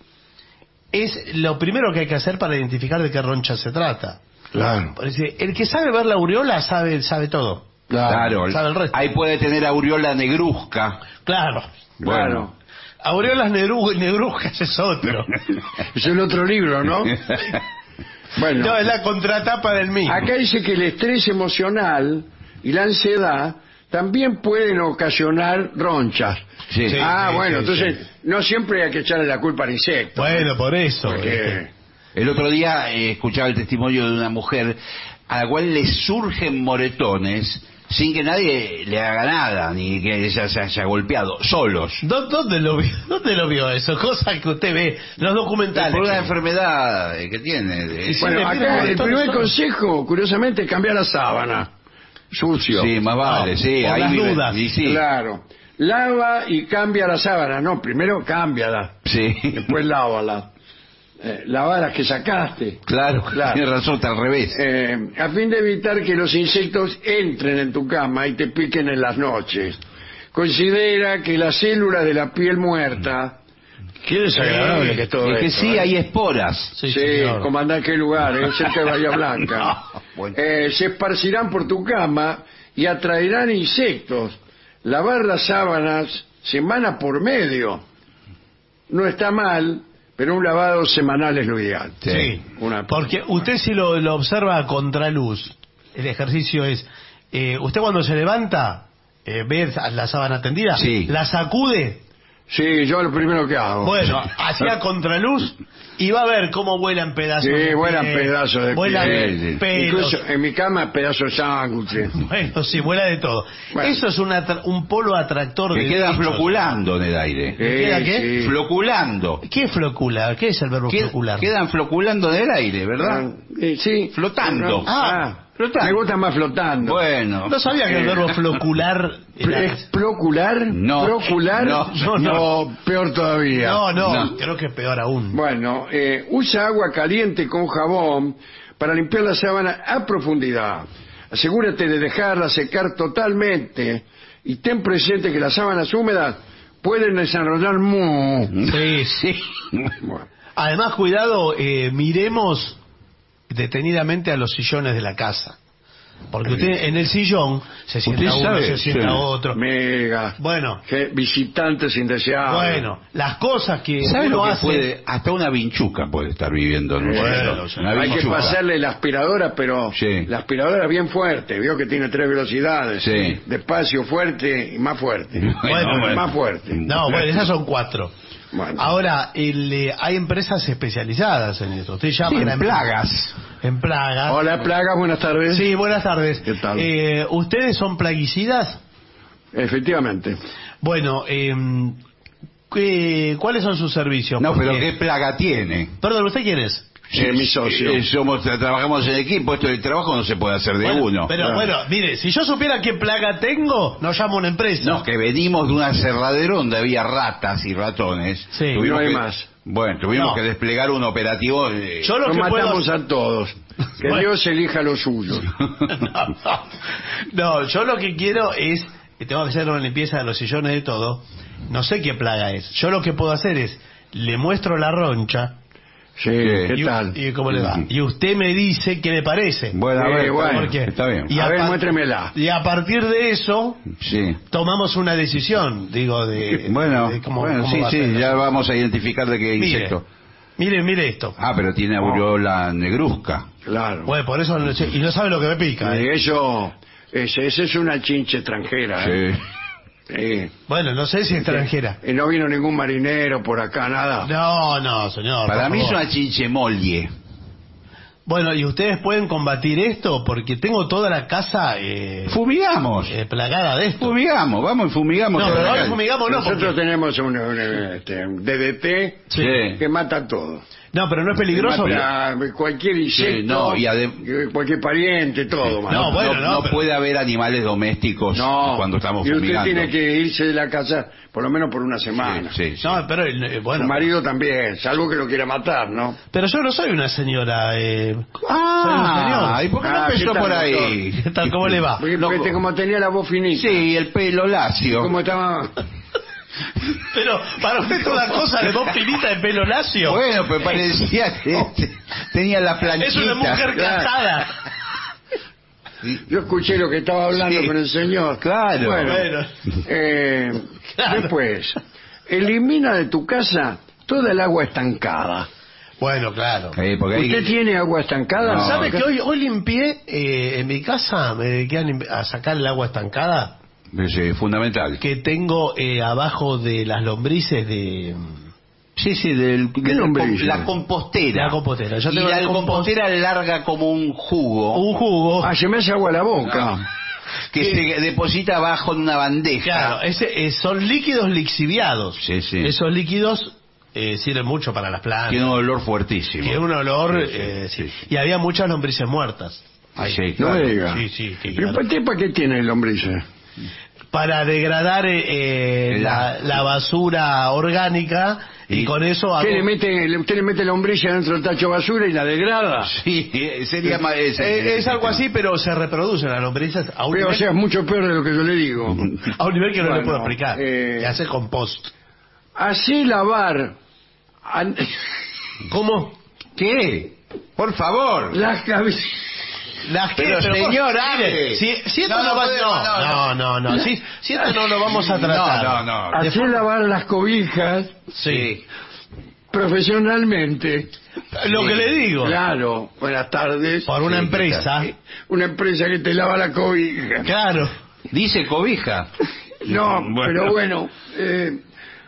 es lo primero que hay que hacer para identificar de qué roncha se trata. Claro. Porque el que sabe ver la aureola sabe sabe todo. Claro, sabe el resto. ahí puede tener aureola negruzca. Claro. Claro. Aureolas negru- negruzcas es otro. Es el otro libro, ¿no? Bueno, No, es la contratapa del mismo. acá dice que el estrés emocional y la ansiedad también pueden ocasionar ronchas. Sí. Sí. ah, bueno, sí, entonces no siempre hay que echarle la culpa al insecto. Bueno, por eso. Porque El otro día eh, escuchaba el testimonio de una mujer a la cual le surgen moretones sin que nadie le haga nada, ni que ella se haya golpeado, solos. ¿Dó- ¿Dónde lo vio? ¿Dónde lo vio eso? Cosas que usted ve, los documentales. Por una enfermedad eh, que tiene. de- Sí, bueno, le piden acá el moretones primer solo. consejo, curiosamente, es cambiar la sábana. Sucio. Sí, más vale, No, sí. por ahí las vive- dudas. y sí. Claro. Lava y cambia la sábana. No, primero cámbiala, Sí. después lávala. eh, lavar las que sacaste. Claro, Claro. tiene razón, está al revés. Eh, a fin de evitar que los insectos entren en tu cama y te piquen en las noches. Considera que las células de la piel muerta, qué desagradable que es todo Es que esto, sí, ¿eh? hay esporas. Sí, Sí, señor. comandante, ¿qué lugar? ¿eh? Cerca de Bahía Blanca. No, bueno. Eh, se esparcirán por tu cama y atraerán insectos. Lavar las sábanas semana por medio no está mal, pero un lavado semanal es lo ideal. Sí, Una- porque usted si lo, lo observa a contraluz, el ejercicio es, eh, usted cuando se levanta, eh, ve la sábana tendida, Sí. la sacude, Sí, yo lo primero que hago. bueno, hacia contraluz y va a ver cómo vuelan pedazos Sí, de vuelan piel, pedazos de vuelan piel. Sí, sí. pelos. Incluso en mi cama pedazos de sándwiches. Bueno, sí, vuela de todo. Bueno. Eso es un, atra- un polo atractor Que de quedan bichos. floculando en el aire. Sí, queda qué? sí. Floculando. ¿Qué es flocula? ¿Qué es el verbo Qued- flocular? Quedan floculando en el aire, ¿verdad? Ah, eh, sí. Flotando. Ah, Flotando. me gusta más flotando. Bueno. No sabía que el verbo flocular era... ¿Es procular? No. ¿Procular? No, no, no. peor todavía. No, no, No. creo que es peor aún. Bueno, eh, usa agua caliente con jabón para limpiar la sábana a profundidad. Asegúrate de dejarla secar totalmente y ten presente que las sábanas húmedas pueden desarrollar moho. Sí, sí. Bueno, Además, cuidado, eh, miremos detenidamente a los sillones de la casa. Porque usted en el sillón se sienta Usted uno, sabe, se sienta sí. otro. mega. Bueno, Que visitantes indeseables. bueno, las cosas que ¿Sabe uno lo que hace... puede? Hasta una vinchuca puede estar viviendo en un Bueno, sillón. Una hay que vinchuca. pasarle la aspiradora, pero Sí. la aspiradora bien fuerte. Vio que tiene tres velocidades. Sí. Despacio, fuerte y más fuerte. Bueno, bueno. Más fuerte. No, bueno, esas son cuatro. Bueno. Ahora, el, eh, hay empresas especializadas en esto. Usted llama Sí, a en la empresa- plagas. En plagas. Hola, Plaga, buenas tardes. Sí, buenas tardes. ¿Qué tal? Eh, ¿Ustedes son plaguicidas? Efectivamente. Bueno, eh, ¿qué- ¿cuáles son sus servicios? No, pero Porque- ¿qué plaga tiene? Perdón, ¿usted quién es? Eh, mi socio. Eh, somos, trabajamos en equipo, esto del trabajo no se puede hacer de Bueno, uno. Pero Claro. bueno, mire, si yo supiera qué plaga tengo, no llamo a una empresa. No, que venimos de un aserradero donde había ratas y ratones. Sí. No hay que, más. Bueno, tuvimos No. que desplegar un operativo. eh, Yo lo Nos que puedo matamos a todos. Que Bueno. Dios elija lo suyo. no, no. No, yo lo que quiero es, que tengo que hacer una limpieza de los sillones de todo, no sé qué plaga es. Yo lo que puedo hacer es, le muestro la roncha, Sí, ¿qué y, tal? y cómo le va. Y usted me dice qué le parece. Bueno, a Sí, ver, bueno. ¿Por qué? está bien. Y a ver, par- muéstremela. Y a partir de eso, Sí. tomamos una decisión, digo, de... Bueno, de cómo- bueno cómo sí, va a sí, ser. ya vamos a identificar de qué Mire, insecto. mire, mire esto. Ah, pero tiene aureola negruzca. Claro. Bueno, por eso no sé- y no sabe lo que me pica. Y ¿eh? eso, ese, ese es una chinche extranjera. ¿eh? Sí. Sí. Bueno, no sé si es extranjera. Y no vino ningún marinero por acá, nada. No, no, señor. Para por mí es favor. una chinchemolie. Bueno, ¿y ustedes pueden combatir esto? Porque tengo toda la casa eh, Fumigamos. eh, plagada de esto. Fumigamos, vamos y fumigamos. No, toda pero la ahora calle. fumigamos no. Nosotros porque- tenemos un, un, este, un D D T Sí. que mata todo. No, pero no es peligroso. Mata cualquier insecto, Sí, no, y adem- cualquier pariente, todo. mata. No, bueno, no, no, no pero- puede haber animales domésticos No, cuando estamos y usted fumigando. tiene que irse de la casa por lo menos por una semana. Sí, sí, sí. No, pero eh, bueno. Su marido también, salvo que lo quiera matar, ¿no? Pero yo no soy una señora. Eh, Ah, soy ¿y por qué no Ah, empezó ¿qué tal, por doctor? ahí? ¿Qué tal? ¿Cómo le va? Porque No, este, como tenía la voz finita. Sí, el pelo lacio. Como estaba... Pero para usted toda cosa de voz finita de pelo lacio. Bueno, pero parecía que tenía la planchita. Es una mujer claro. casada. Yo escuché lo que estaba hablando Sí. con el señor. Claro. Bueno, Bueno. eh, Claro. después, elimina de tu casa toda el agua estancada. Bueno, claro. Eh, porque ahí- ¿Usted tiene agua estancada? No. ¿Sabe que hoy, hoy limpié eh, en mi casa? Me dediqué a, limpi- a sacar el agua estancada Sí, fundamental. que tengo eh, abajo de las lombrices de... Sí, sí, del, ¿Qué de la, lombrices? la compostera. La compostera. Yo y tengo la la compost- compostera larga como un jugo Un jugo. Ah, se me hace agua la boca. que se deposita abajo en una bandeja. Claro, ese, eh, son líquidos lixiviados. Sí, sí. Esos líquidos eh, sirven mucho para las plantas. Tiene un olor fuertísimo. Tiene un olor... Sí, sí, eh, sí. sí. Y había muchas lombrices muertas. Sí, No claro. me diga. Sí, sí, sí, ¿Pero claro. para qué, para qué tiene el lombrices? para degradar eh, la, la basura orgánica y, y con eso... ¿Qué hago... le mete, usted le mete la hombrilla dentro del tacho de basura y la degrada? Sí, sería más... Es, es, es algo así, pero se reproducen las lombrices a un Pero, nivel... o sea, es mucho peor de lo que yo le digo. A un nivel que no Bueno, le puedo explicar. eh, Y hace compost. Así lavar... an- ¿Cómo? ¿Qué? Por favor. Las cabezas... Las que, Pero, señor, mire, hable. si, si esto No, no, no va, podemos, no, no, no, no, si, si esto no lo vamos a tratar. No, no, no. De Así forma- lavar las cobijas Sí. profesionalmente. Lo que le digo. Claro, buenas tardes. Por una Sí, empresa. ¿qué tal? Una empresa que te lava la cobija. Claro. Dice cobija. No, Bueno. pero bueno, eh,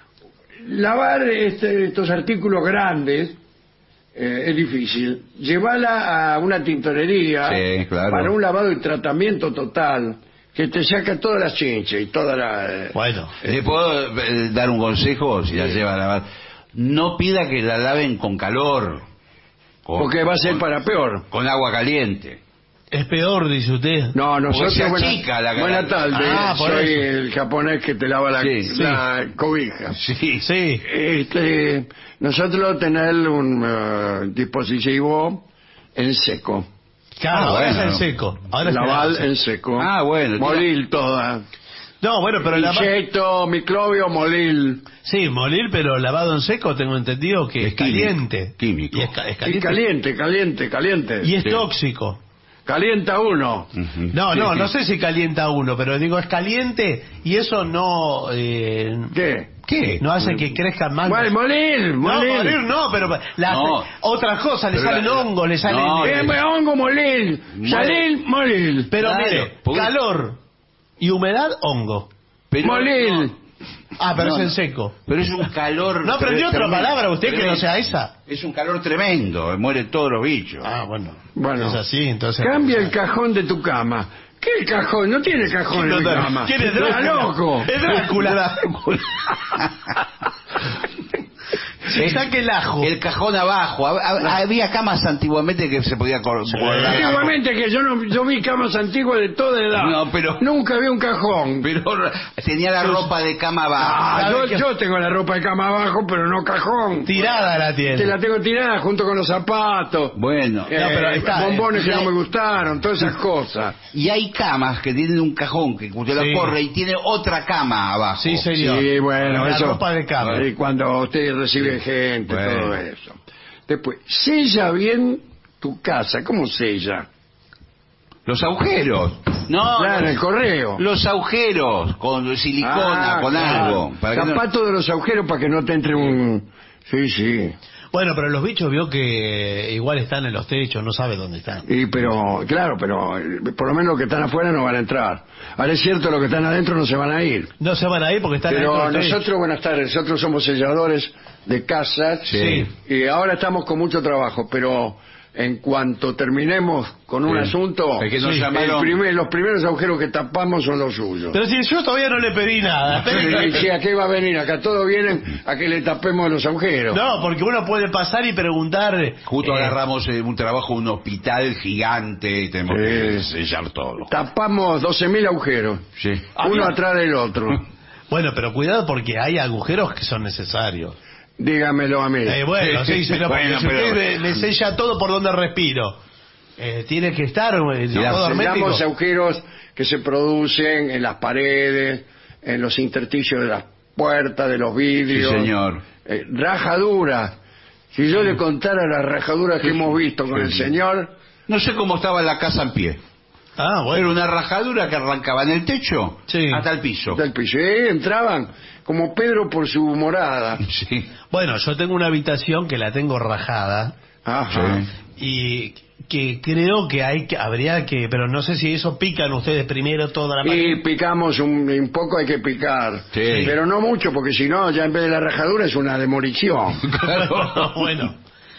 lavar este, estos artículos grandes eh, es difícil. Llevarla a una tintorería Sí, claro. para un lavado y tratamiento total que te saca todas las chinches y toda la... eh, Bueno. ¿Le puedo eh, dar un consejo si la lleva a lavar? No pida que la laven con calor. Con- porque va a ser con- para peor. Con agua caliente. Es peor, dice usted. No, nosotros... se buena- achica la buena garganta. tarde, Ah, por soy eso. el japonés que te lava la, Sí, la cobija. Sí. Sí. Este, nosotros tenemos un eh, dispositivo en seco. Claro, Ah, ahora bueno. es en seco. Ahora es Lavar en en seco. Ah, bueno, Molir toda. No, bueno, pero la... Insecto, microbio, molir. Sí, molir, pero lavado en seco tengo entendido que es, Es químico, caliente. químico. Y es, ca- es Y caliente. caliente, caliente, caliente. Y es Sí. tóxico. Calienta uno. Ujú. No, no, Sí, no sí. sé si calienta uno, pero digo, es caliente y eso no... eh, ¿Qué? ¿Qué? no hace que crezcan más... Bueno, molir, No, molir. morir no, pero las No. otras cosas, le Pero salen la- hongos, le salen... No, Eh, bueno, hongo, molir. Muere. Salir, morir. pero Claro, mire, porque- calor y humedad, hongo. Pero- molir. no, Ah, pero No, es en no. seco. Pero es un calor... ¿No aprendió tre- otra tremendo. palabra usted que Pero no es- sea esa? Es un calor tremendo, mueren todos los bichos. Ah, bueno. Bueno. Es así, entonces... Cambia el cajón de tu cama. ¿Qué el cajón? No tiene cajón en mi cama. ¿Quién es Está Drácula? loco. Es Drácula. Se Es- saque el ajo. El cajón abajo. Hab- hab- Había camas antiguamente que se podía cor- guardar. Antiguamente que yo no, yo vi camas antiguas de toda edad. No, pero- Nunca vi un cajón. Pero tenía la ropa de cama abajo. Ah, ¿sabe yo, qué? yo tengo la ropa de cama abajo, pero no cajón. Tirada la tiene. Te la tengo tirada junto con los zapatos. Bueno. eh, pero está, bombones eh, que ya- no me gustaron, todas esas cosas. Y hay camas que tienen un cajón que usted Sí. la corre y tiene otra cama abajo. Sí, señor. Sí, bueno, La eso. ropa de cama. Y cuando usted recibe gente, Bueno. todo eso. Después, sella bien tu casa. ¿Cómo sella? Los agujeros. No, Claro, los, el correo. los agujeros con silicona, Ah, con claro. algo. Para que no- Zapato de los agujeros para que no te entre un... Sí, sí. Bueno, pero los bichos vio que igual están en los techos, no sabe dónde están. Y pero, claro, pero eh, por lo menos los que están afuera no van a entrar. Ahora es cierto, los que están adentro no se van a ir. No se van ahí porque están Pero adentro del techo. nosotros, buenas tardes, nosotros somos selladores de casas. Sí. Y ahora estamos con mucho trabajo, pero en cuanto terminemos con un Sí. asunto, Es que nos el llamaron- primer- los primeros agujeros que tapamos son los suyos. Pero si yo todavía no le pedí nada. Y si a qué va a venir, acá todos vienen a que le tapemos los agujeros. No, porque uno puede pasar y preguntar... Justo eh, agarramos eh, un trabajo, un hospital gigante y tenemos que Sí. sellar todo. Tapamos doce mil agujeros, Sí. uno atrás del otro. Bueno, pero cuidado porque hay agujeros que son necesarios. Dígamelo a mí. Eh, bueno, sí, sí, no, porque Bueno, si pero- usted le, le sella todo por donde respiro, eh, tiene que estar... eh, Mirá, todo hermético. Sellamos agujeros que se producen en las paredes, en los intersticios de las puertas, de los vidrios. Sí, señor. Eh, rajaduras. Si yo le contara las rajaduras que hemos visto con Sí, el sí. señor, No sé cómo estaba la casa en pie. Ah, bueno. Era una rajadura que arrancaba en el techo Sí. hasta el piso. del piso, eh, entraban como Pedro por su morada. Sí. Bueno, yo tengo una habitación que la tengo rajada Ajá. y que creo que hay que habría que, pero no sé si eso pican ustedes primero toda la Y máquina. picamos un, un poco, hay que picar. Sí. Pero no mucho, porque si no, ya en vez de la rajadura es una demolición. Bueno, bueno.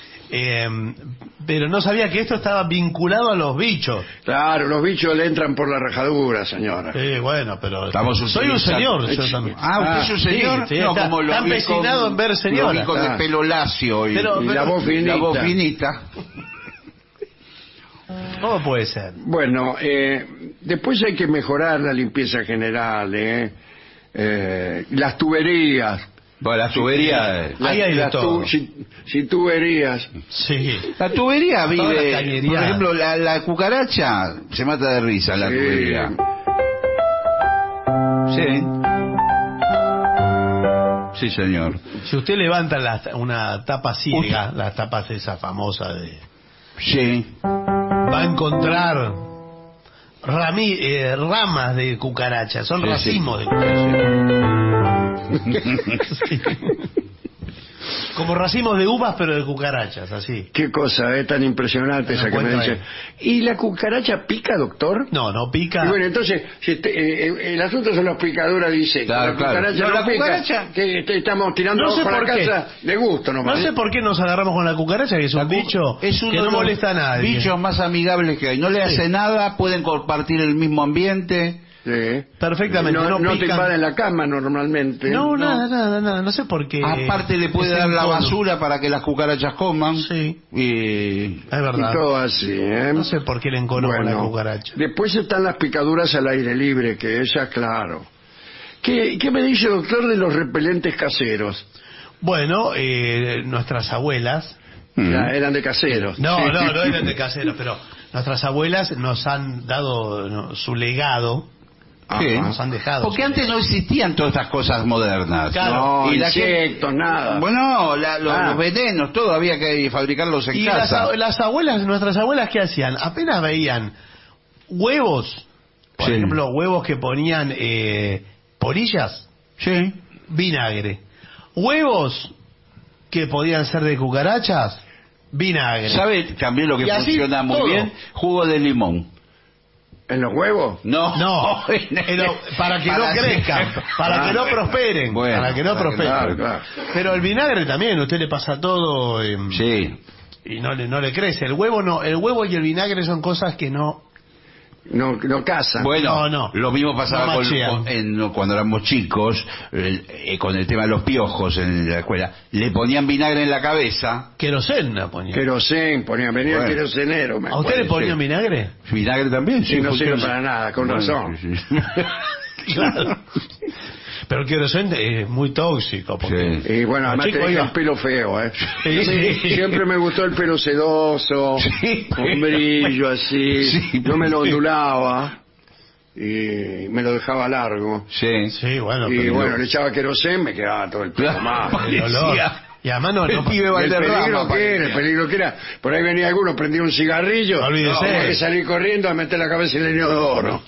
Eh, pero no sabía que esto estaba vinculado a los bichos. Claro, los bichos le entran por la rajadura, señora. Sí, bueno, pero Estamos soy un utilizando- señor, yo también. Ah, ¿usted Ah, es un señor? sí, sí, no, está- como lo está vi empecinado con- en ver señora. Lo vi con Ah. el pelo lacio y, Pero- Y la voz y la voz finita. finita. ¿Cómo puede ser? Bueno, eh, Después hay que mejorar la limpieza general, ¿eh? Eh, las tuberías. Bueno, las tuberías... Las- Ahí hay de las todo. tu- si, si tuberías. Sí. La tubería Toda la vive... cañería. Por ejemplo, la, la cucaracha se mata de risa en la Sí. tubería. Sí. Sí, señor. Si usted levanta la- una tapa ciega, las tapas esa famosa de... Sí. va a encontrar rami- eh, ramas de cucarachas, son Sí, racimos sí. de cucarachas. Sí. Como racimos de uvas, pero de cucarachas, así. Qué cosa, es tan impresionante Me esa que me encuentro dice. ¿Y la cucaracha pica, doctor? No, no pica. Y bueno, entonces, si este, eh, eh, el asunto son las picaduras de insectos. Claro, la claro. cucaracha No, no, la pica. cucaracha- Que este, estamos tirando No sé abajo por la qué. casa de gusto nomás. No sé por qué nos agarramos con la cucaracha, que es un La cu- bicho es uno que de no los molesta a nadie. bichos más amigables que hay. No le Sí. hace nada, pueden compartir el mismo ambiente. Sí. Perfectamente, No, no no te pican. invaden la cama normalmente. No, nada, nada, nada. No sé por qué. Aparte le puede es dar en la tono. basura para que las cucarachas coman. Sí, Y... es verdad. Y todo así, ¿eh? No sé por qué le enconó con la Bueno, cucaracha. después están las picaduras al aire libre, que esas, claro. ¿Qué, qué me dice, doctor, de los repelentes caseros? Bueno, eh, nuestras abuelas... Mm. Ya, eran de caseros. No, no, no eran de caseros, pero nuestras abuelas nos han dado no, su legado. Ajá. Sí. Nos han dejado. Porque antes no existían todas estas cosas modernas. Claro. No, Y la insectos, nada. Bueno, la- lo- Ah. los venenos, todo había que fabricarlos en Y las, casa. a- las abuelas, nuestras abuelas, ¿qué hacían? Apenas veían huevos, por Sí. ejemplo, huevos que ponían eh, polillas, Sí. vinagre. Huevos que podían ser de cucarachas, vinagre. ¿Sabe también lo que Y así funciona muy todo. bien? Jugo de limón. ¿En los huevos? No, No, pero para que no crezcan, para que no prosperen, Bueno, para que no para que- prosperen. Claro, claro. Pero el vinagre también, usted le pasa todo eh, Sí. y no le no le crece. El huevo no, el huevo y el vinagre son cosas que no. No, no cazan. Bueno, No, no. lo mismo pasaba No con- machean. con- en- cuando éramos chicos, el- eh, con el tema de los piojos en la escuela. Le ponían vinagre en la cabeza. Queroseno ponía. Querosén, ponían, venía Bueno. el querosenero. me ¿A usted le acuerdo. ponían sí. vinagre? ¿Vinagre también? Sí, no sirve funciona. para nada, con Bueno, razón. sí, sí. Claro. Pero el queroseno es muy tóxico. Porque Sí. Y bueno, además Chico, te deja oiga. el pelo feo, ¿eh? Sí, sí. Siempre me gustó el pelo sedoso, Sí. con brillo así. Sí. Yo me lo ondulaba y me lo dejaba largo. Sí. Sí, bueno. Y pero- bueno, le echaba querosén, me quedaba todo el pelo Claro. más. el olor. Y además no, El no- pibe ¿Y el Valderrama peligro que era? El parecía. peligro que era. Por ahí venía alguno, prendía un cigarrillo. No olvídese. Tenía que salir corriendo a meter la cabeza en el inodoro.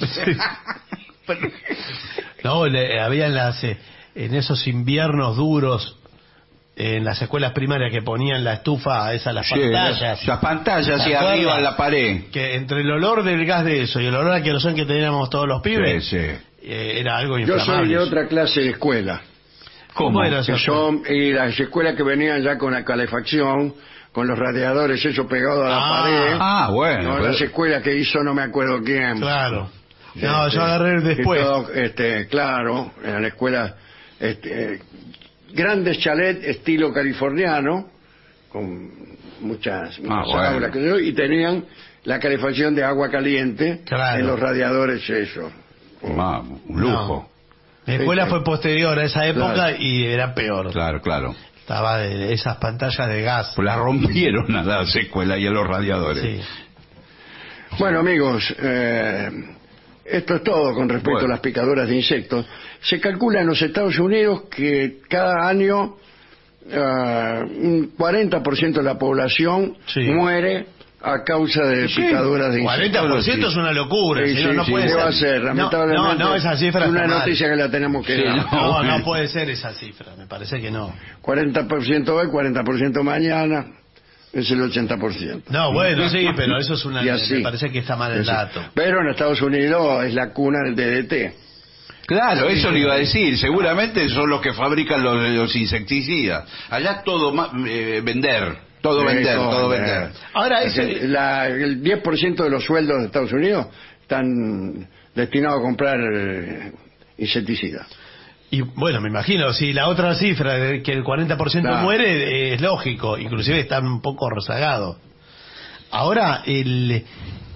No, le, había en las eh, en esos inviernos duros en las escuelas primarias que ponían la estufa esa las Sí, pantallas. Las pantallas ¿Se y acuerda? arriba en la pared. Que entre el olor del gas de eso y el olor a queroseno que teníamos todos los pibes, Sí, sí. eh, era algo Yo inflamable. soy de otra clase de escuela. ¿Cómo era Que eso? son y las escuelas que venían ya con la calefacción, con los radiadores eso pegados a la Ah. pared. Ah, bueno. No, pero- las escuelas que hizo no me acuerdo quién. Claro. No, Este, yo agarré el después. y todo, este, claro, en la escuela, este, grandes chalet estilo californiano, con muchas, muchas bueno. aulas que yo, y tenían la calefacción de agua caliente Claro. en los radiadores, eso. Ah, un lujo. Mi escuela Sí, sí. fue posterior a esa época Claro. y era peor. Claro, claro. Estaba de, de esas pantallas de gas. Pues la rompieron a las escuelas y a los radiadores. Sí. Bueno, amigos, eh, esto es todo con respecto Bueno. a las picaduras de insectos. Se calcula en los Estados Unidos que cada año eh, un cuarenta por ciento de la población Sí. muere a causa de Sí, picaduras de insectos. cuarenta por ciento es una locura. Sí, si no, sí, no sí, puede ¿qué ser. va a ser? No, Lamentablemente, no, no, esa cifra es una está mal. noticia que la tenemos que Sí, dar. no. No, bueno. no puede ser esa cifra. Me parece que no. cuarenta por ciento hoy, cuarenta por ciento mañana, es el ochenta por ciento. No, bueno, sí, pero eso es una. Y así. Me parece que está mal el Eso. dato. Pero en Estados Unidos es la cuna del D D T. Claro, eso le iba a decir. Seguramente son los que fabrican los, los insecticidas. Allá todo ma- eh, vender. Todo Sí, vender, todo todo vender. vender. Ahora, Es ese, que la- el diez por ciento de los sueldos de Estados Unidos están destinados a comprar eh, insecticidas. y bueno, me imagino, si la otra cifra de que el cuarenta por ciento Claro. muere, eh, es lógico, inclusive están un poco rezagados. Ahora, el,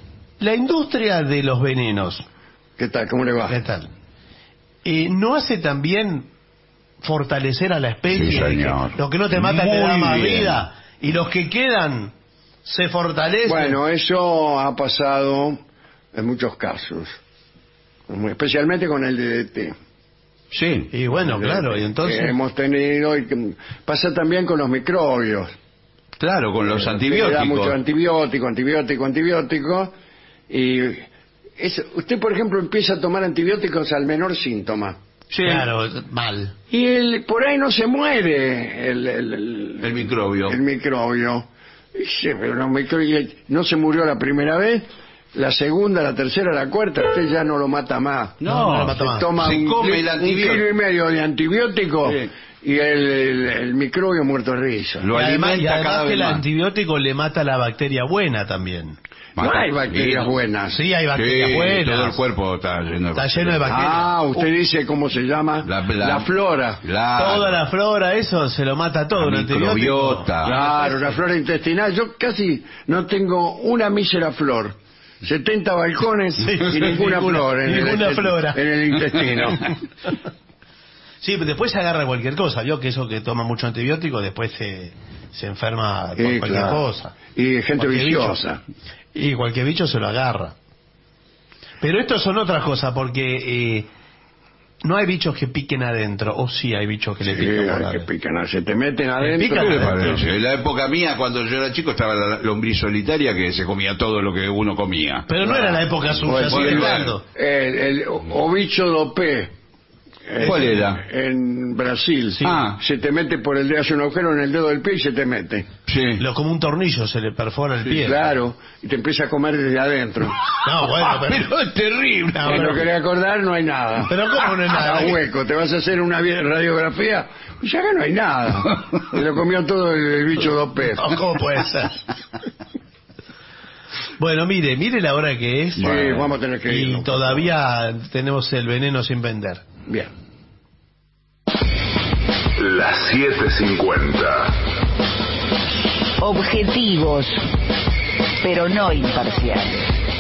La industria de los venenos, ¿Qué tal? ¿Cómo le va? ¿qué tal? Eh, ¿No hace también fortalecer a la especie? Sí, señor. Que lo que no te mata te Muy da más bien. vida, y los que quedan se fortalecen. Bueno, eso ha pasado en muchos casos, especialmente con el D D T. Sí. Y bueno, claro, y entonces... Que hemos tenido, y que pasa también con los microbios. Claro, con los Le da antibióticos. mucho antibiótico, antibiótico, antibiótico. Y es, usted, por ejemplo, empieza a tomar antibióticos al menor síntoma. Sí. Claro, mal. Y el, por ahí no se muere el, el, el, El microbio. el microbio. Y sí, pero los microbios no se murió la primera vez, la segunda, la tercera, la cuarta, usted ya no lo mata más. No, no lo mata Se más. toma Se un, come el un antibiótico. kilo y medio de antibiótico Sí. y el, el, el microbio muerto de risa. Lo y además, alimenta y además cada que vez el más. antibiótico le mata la bacteria buena también. No hay Mata- bacterias Sí, buenas. Sí, hay bacterias sí, buenas. todo el cuerpo está lleno de Está lleno de bacterias. Ah, usted dice cómo se llama La- la, la- flora. Claro. Toda la flora, eso se lo mata todo. La Un antibiótico. microbiota. Claro, la flora intestinal. Yo casi no tengo una mísera flor. setenta balcones Sí, y sí, ninguna, ninguna- flor en, ninguna el, flora. en el intestino. Sí, pero después se agarra cualquier cosa. Vio que eso que toma mucho antibiótico después se, se enferma por Sí, cualquier claro. cosa. Y gente Cualquier viciosa. bicho. Y cualquier bicho se lo agarra. Pero estos son otras cosas porque eh, no hay bichos que piquen adentro. O sí hay bichos que le Sí, pican por hay que adentro. pican, se te meten adentro. pican ¿Qué le adentro. parece? En la época mía, cuando yo era chico, estaba la lombriz solitaria que se comía todo lo que uno comía. Pero no era la época suya, Bueno, sigue el, estando. el, el ovicho dopé. ¿Cuál eh, era? En Brasil. Sí. Ah. Se te mete por el dedo, hace un agujero en el dedo del pie y se te mete. Sí. Lo, como un tornillo se le perfora el Sí, pie. claro. Y te empieza a comer desde adentro. No, bueno, pero... Pero es terrible. No, Cuando pero- querés acordar, no hay nada. Pero ¿cómo no hay nada? Está hueco. Te vas a hacer una vi- radiografía. Y acá no hay nada. Se lo comió todo el, el bicho dopé. No, ¿cómo puede ser? Bueno, mire, mire la hora que es. Sí, vamos a tener que Y irnos. todavía tenemos el veneno sin vender. Bien. Las siete cincuenta. Objetivos, pero no imparciales.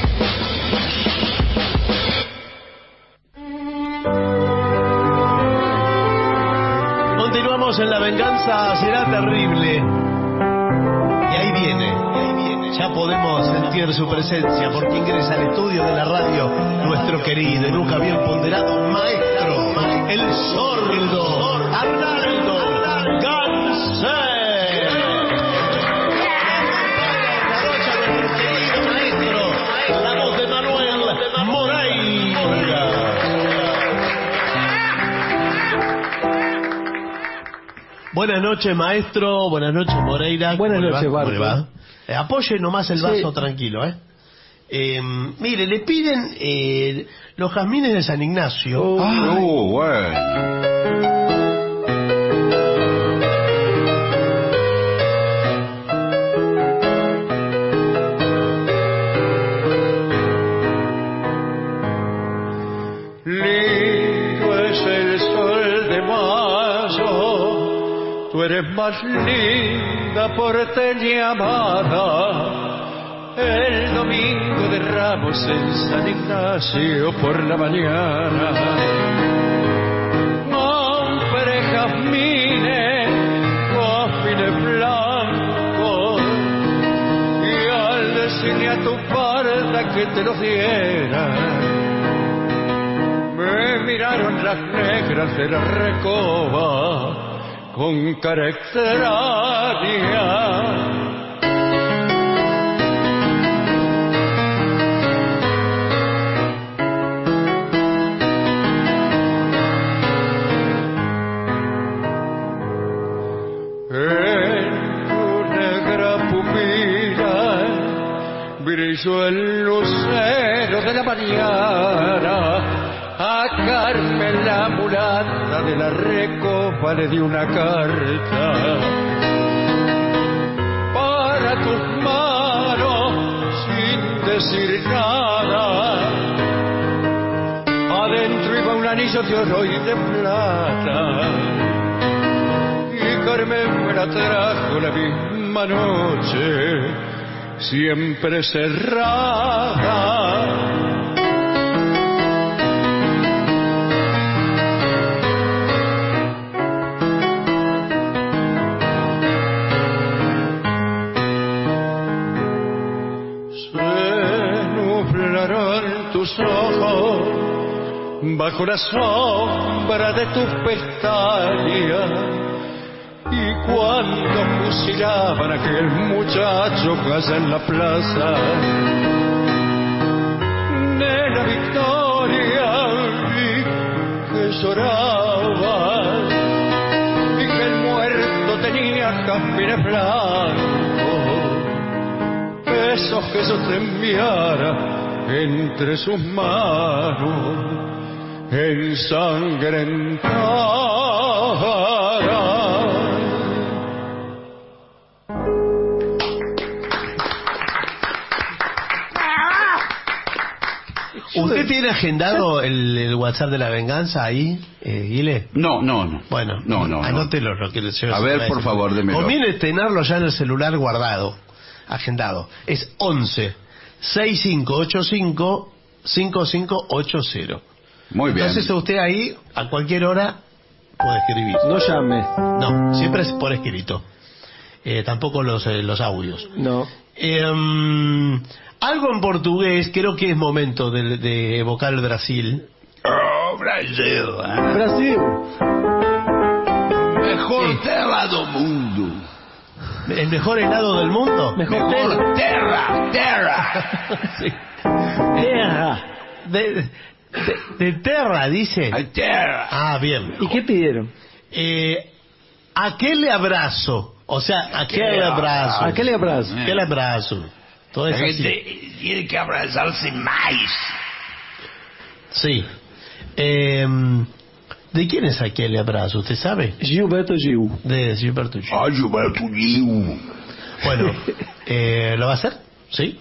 Continuamos en La Venganza Será Terrible. Y ahí viene, y ahí viene. Ya podemos sentir su presencia porque ingresa al estudio de la radio nuestro querido y nunca bien ponderado maestro, el sordo Arnaldo Gansé. Nuestro querido maestro, la voz de Manuel Moreira. Buenas noches, maestro. Buenas noches, Moreira. Buenas ¿Cómo le va? noches, ¿Cómo le Barco. va? Eh, apoye nomás el vaso tranquilo, ¿eh? Eh, mire, le piden eh, los jazmines de San Ignacio. Ah, uh, bueno. Lindo es el sol de mayo, tú eres más linda porteña amada. El domingo de Ramos en San Ignacio por la mañana. Hombre jazmines, jazmines blancos, y al decirle a tu parda que te los diera, me miraron las negras de la recoba con cara extraña. En tu negra pupila brilló el lucero de la mañana. A Carmen la mulata de la recopa le di una carta para tus manos sin decir nada. Adentro iba un anillo de oro y de plata, y Carmen me la trajo la misma noche siempre cerrada. Tus ojos bajo la sombra de tus pestañas, y cuando fusilaban a aquel muchacho allá en la plaza de la Victoria, vi que lloraba y que el muerto tenía jazmines blancos, esos que yo te enviara entre sus manos ensangrentadas. ¿Usted tiene agendado el, el WhatsApp de la venganza ahí, eh, Guile? No, no, no. Bueno, no, no, anótelo. Lo que yo a ver, por favor, démelo. Conviene tenerlo ya en el celular guardado, agendado. Es once sesenta y cinco ochenta y cinco cincuenta y cinco ochenta. Muy bien. Entonces usted ahí, a cualquier hora, puede escribir. No llame. No, siempre es por escrito. Eh, tampoco los, eh, los audios. No. Eh, um, algo en portugués, creo que es momento de, de evocar el Brasil. Oh, Brasil. ¿eh? Brasil. Mejor Sí. terra do mundo. ¿El mejor helado del mundo? Mejor Mejor terra, terra. Sí. Terra. De, de, de terra, dice. Ay, terra. Ah, bien. ¿Y qué pidieron? Eh, aquel abrazo. O sea, aquel abrazo. Aquel abrazo. Aquel abrazo. Todo es La así. gente tiene que abrazarse más. Sí. Eh, ¿De quién es aquel abrazo? ¿Usted sabe? Gilberto Gil. De Gilberto Gil. Ay, Gilberto Gil. Bueno, eh, ¿lo va a hacer? Sí.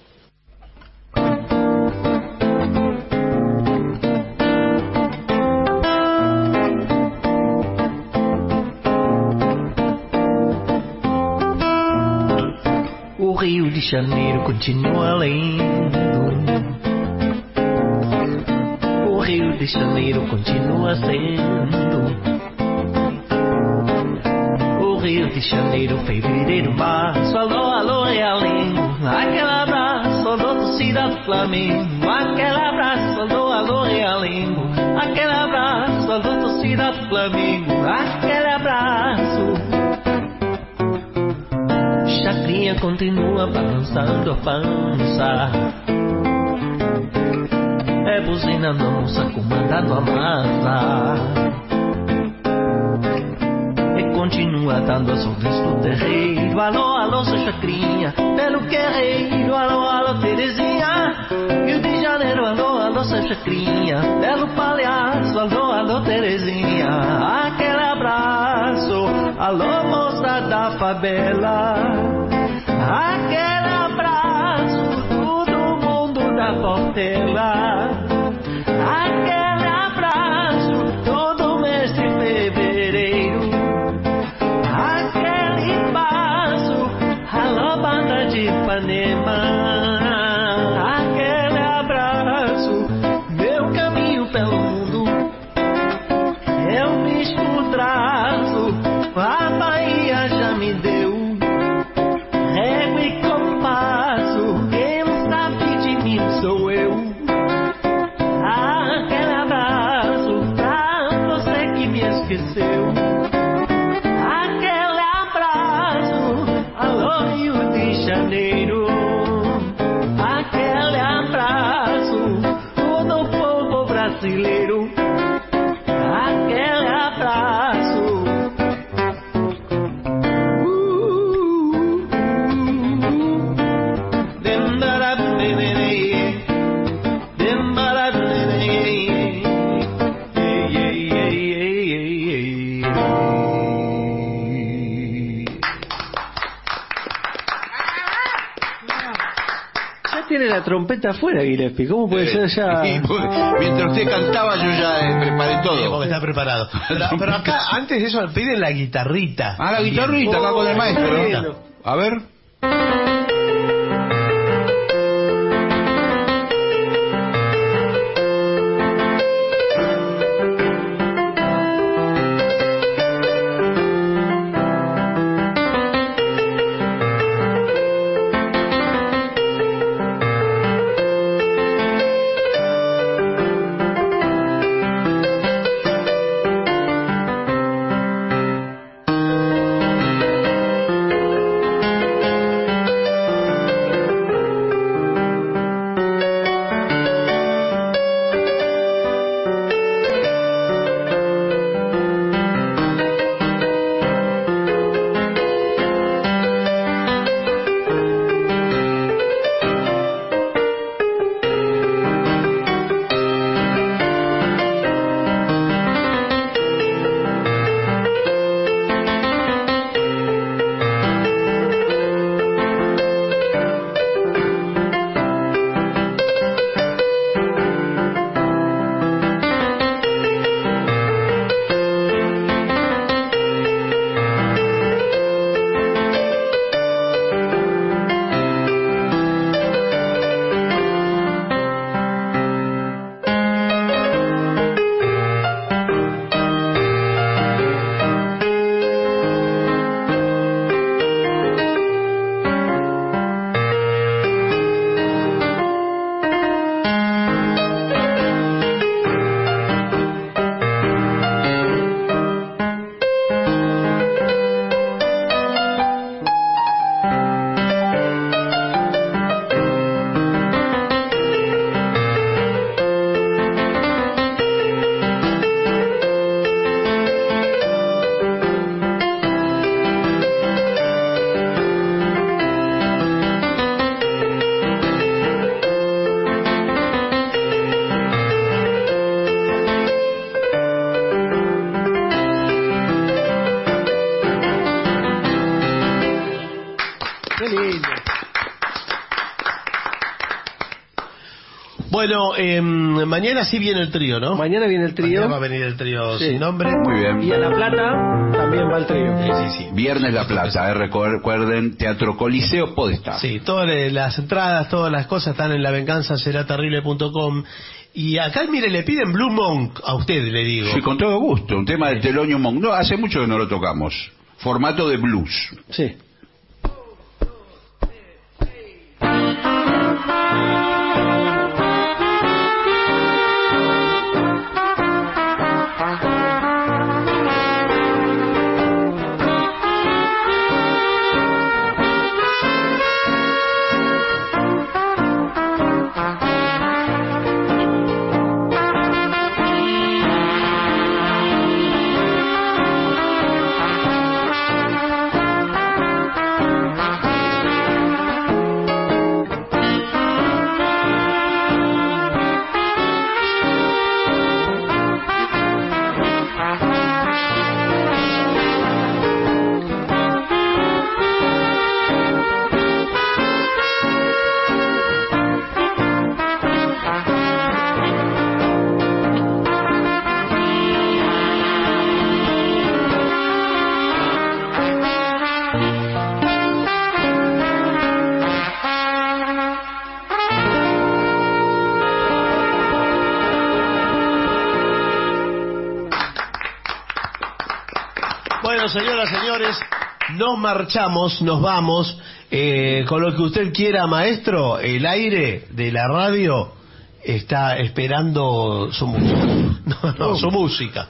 O Rio de Janeiro continua lindo. O Rio de Janeiro continua sendo. O Rio de Janeiro, fevereiro, março. Alô, alô, realengo. Aquele abraço, alô, torcida do Flamengo. Aquele abraço, alô, alô, realengo. Aquele abraço, alô, torcida do Flamengo. Aquele abraço. Chacrinha continua balançando a pança. É buzina na moça comandando a massa. E continua dando as ordens do terreiro. Alô, alô, seu Chacrinha, pelo guerreiro. Alô, alô, Terezinha, Rio de Janeiro. Alô, alô, seu Chacrinha, belo palhaço. Alô, alô, Terezinha, aquele abraço. Alô, moça da favela, aquele abraço. Todo mundo da Portela, aquele abraço. Todo mês de fevereiro, aquele passo. Alô, banda de Ipanema, aquele abraço. Meu caminho pelo mundo, eu me traço. A Bahia já me deu régua e compasso. Quem não sabe de mim sou eu. Aquele abraço pra você que me esqueceu. Aquele abraço, alô, Rio de Janeiro. Aquele abraço, todo o povo brasileiro. Aquele abraço. Tiene la trompeta afuera, Gillespie. ¿Cómo puede ser ya? Sí, porque mientras usted cantaba yo ya eh, preparé Sí, todo. porque está preparado. Pero, pero acá, antes de eso, piden la guitarrita. Ah, la guitarrita, acá con el maestro. A ver. Bueno, eh, mañana sí viene el trío, ¿no? Mañana viene el trío. Mañana va a venir el trío Sí. sin nombre. Muy bien. Y a La Plata también va el trío. Sí, sí, sí. Viernes La Plata, eh, recuerden, Teatro Coliseo Podestá. Sí, todas las entradas, todas las cosas están en la venganza será terrible punto com. Y acá, mire, le piden Blue Monk a usted, le digo. Sí, con todo gusto, un tema de Thelonious Monk. No, hace mucho que no lo tocamos. Formato de blues. Sí. Bueno, señoras, señores, nos marchamos, nos vamos. Eh, con lo que usted quiera, maestro, el aire de la radio está esperando su música. No, no, su música.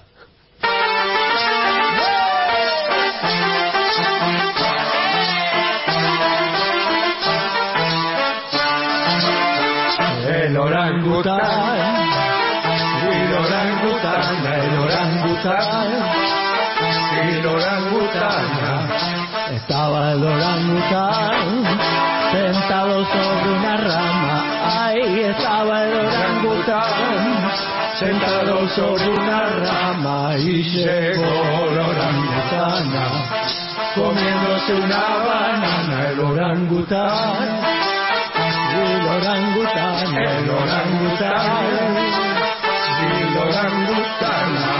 El orangután, el orangután, el orangután, el orangután. Estaba el orangután sentado sobre una rama. Ahí estaba el orangután sentado sobre una rama. Y llegó la orangutana comiéndose una banana. El orangután, el orangután, el orangután, el orangután.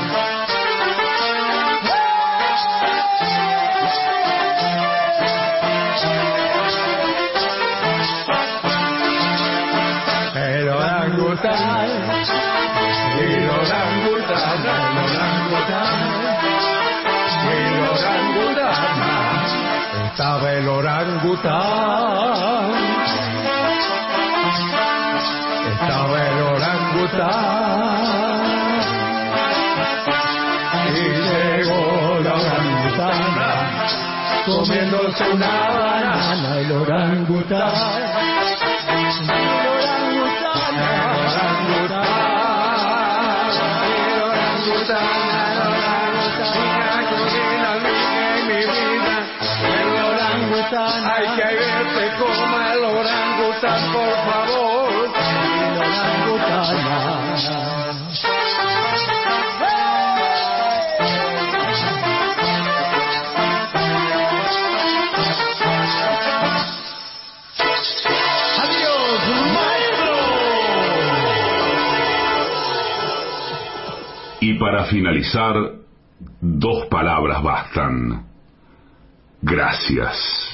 El orangután, el orangután, el orangután, el orangután. Estaba el orangután, estaba el orangután, y llegó la orangutana comiéndose una banana. El orangután, hay que verse como el orangután, por favor. El orangután. Y para finalizar, dos palabras bastan. Gracias.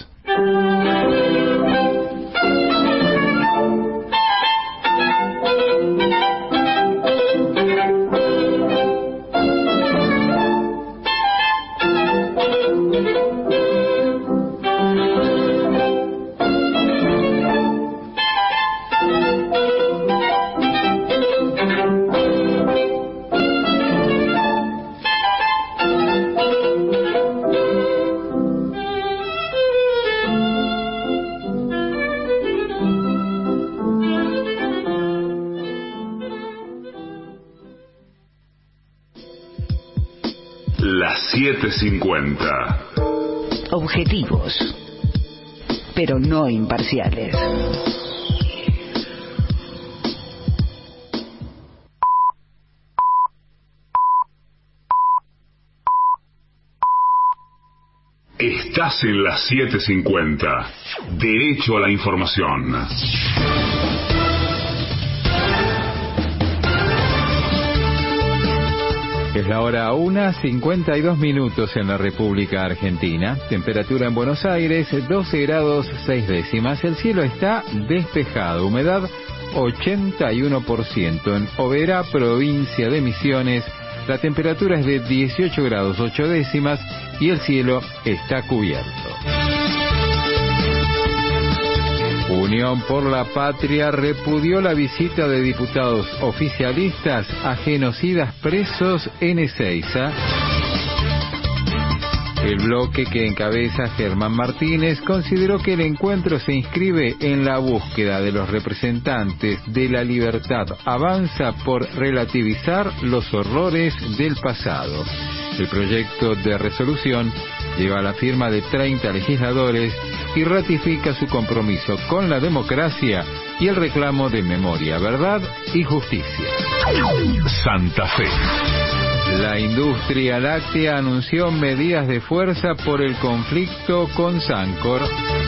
Las siete cincuenta. Objetivos, pero no imparciales. Estás en las siete cincuenta. Derecho a la información. Es la hora una cincuenta y dos minutos en la República Argentina. Temperatura en Buenos Aires, doce grados seis décimas. El cielo está despejado. Humedad ochenta y uno por ciento. En Oberá, provincia de Misiones, la temperatura es de dieciocho grados ocho décimas y el cielo está cubierto. Unión por la Patria repudió la visita de diputados oficialistas a genocidas presos en Ezeiza. El bloque que encabeza Germán Martínez consideró que el encuentro se inscribe en la búsqueda de los representantes de la libertad avanza por relativizar los horrores del pasado. El proyecto de resolución lleva la firma de treinta legisladores y ratifica su compromiso con la democracia y el reclamo de memoria, verdad y justicia. Santa Fe. La industria láctea anunció medidas de fuerza por el conflicto con Sancor.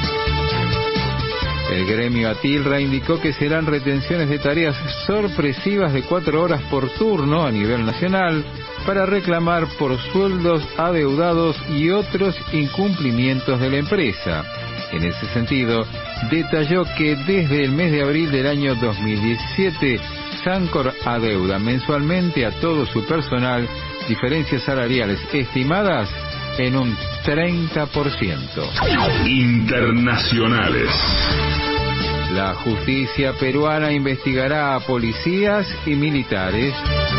El gremio Atilra indicó que serán retenciones de tareas sorpresivas de cuatro horas por turno a nivel nacional para reclamar por sueldos adeudados y otros incumplimientos de la empresa. En ese sentido, detalló que desde el mes de abril del año dos mil diecisiete, Sancor adeuda mensualmente a todo su personal diferencias salariales estimadas en un treinta por ciento. Internacionales. La justicia peruana investigará a policías y militares.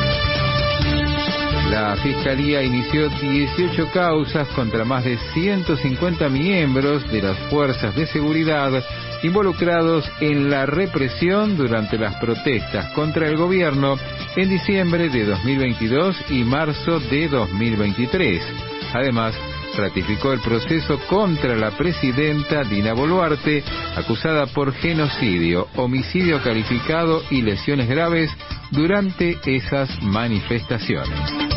La Fiscalía inició dieciocho causas contra más de ciento cincuenta miembros de las fuerzas de seguridad involucrados en la represión durante las protestas contra el gobierno en diciembre de dos mil veintidós y marzo de dos mil veintitrés. Además, ratificó el proceso contra la presidenta Dina Boluarte, acusada por genocidio, homicidio calificado y lesiones graves durante esas manifestaciones.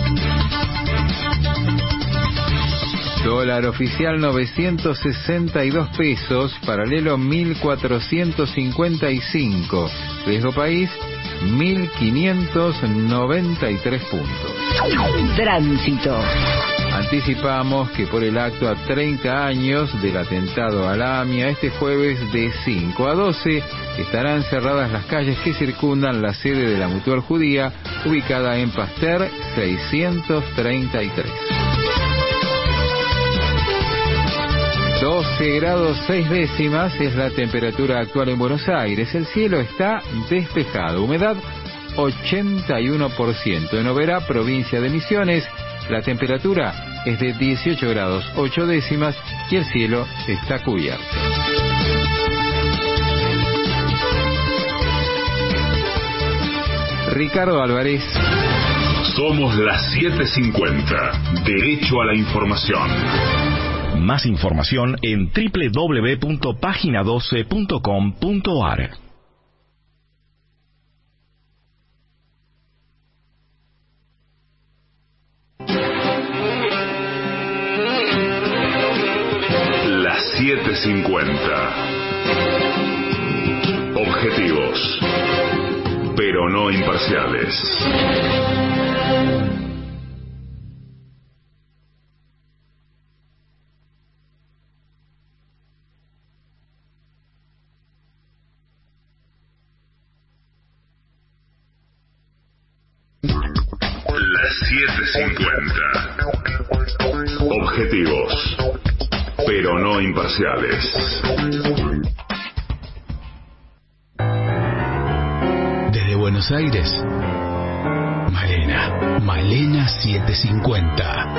Dólar oficial novecientos sesenta y dos pesos, paralelo mil cuatrocientos cincuenta y cinco. Riesgo país mil quinientos noventa y tres puntos. Tránsito. Anticipamos que por el acto a treinta años del atentado a la AMIA, este jueves de cinco a doce estarán cerradas las calles que circundan la sede de la Mutual Judía, ubicada en Pasteur seiscientos treinta y tres. doce grados seis décimas es la temperatura actual en Buenos Aires. El cielo está despejado. Humedad ochenta y uno por ciento. En Oberá, provincia de Misiones, la temperatura es de dieciocho grados ocho décimas y el cielo está cubierto. Ricardo Álvarez. Somos las siete cincuenta. Derecho a la información. Más información en doble u doble u doble u punto página doce punto com punto a r. Las siete cincuenta. Objetivos, pero no imparciales. siete cincuenta. Objetivos, pero no imparciales. Desde Buenos Aires, Malena, Malena setecientos cincuenta.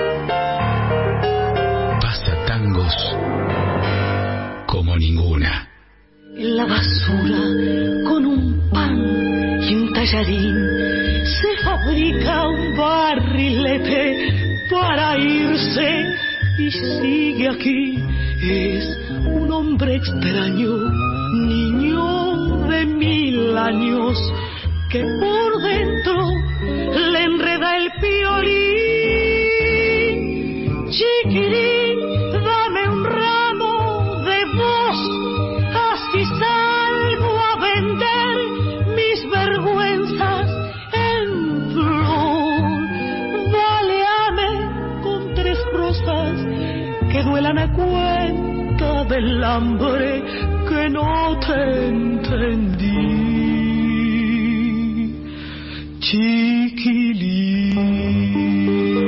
Pasa tangos como ninguna. En la basura, con un pan y un tallarín, se fabrica un barrilete para irse y sigue aquí. Es un hombre extraño, niño de mil años, que por dentro le enreda el piolín. Chiquirín, dame un ramo de voz, así salgo a vender mis vergüenzas en flor. cuenta del hambre que no te entendí, chiquilín.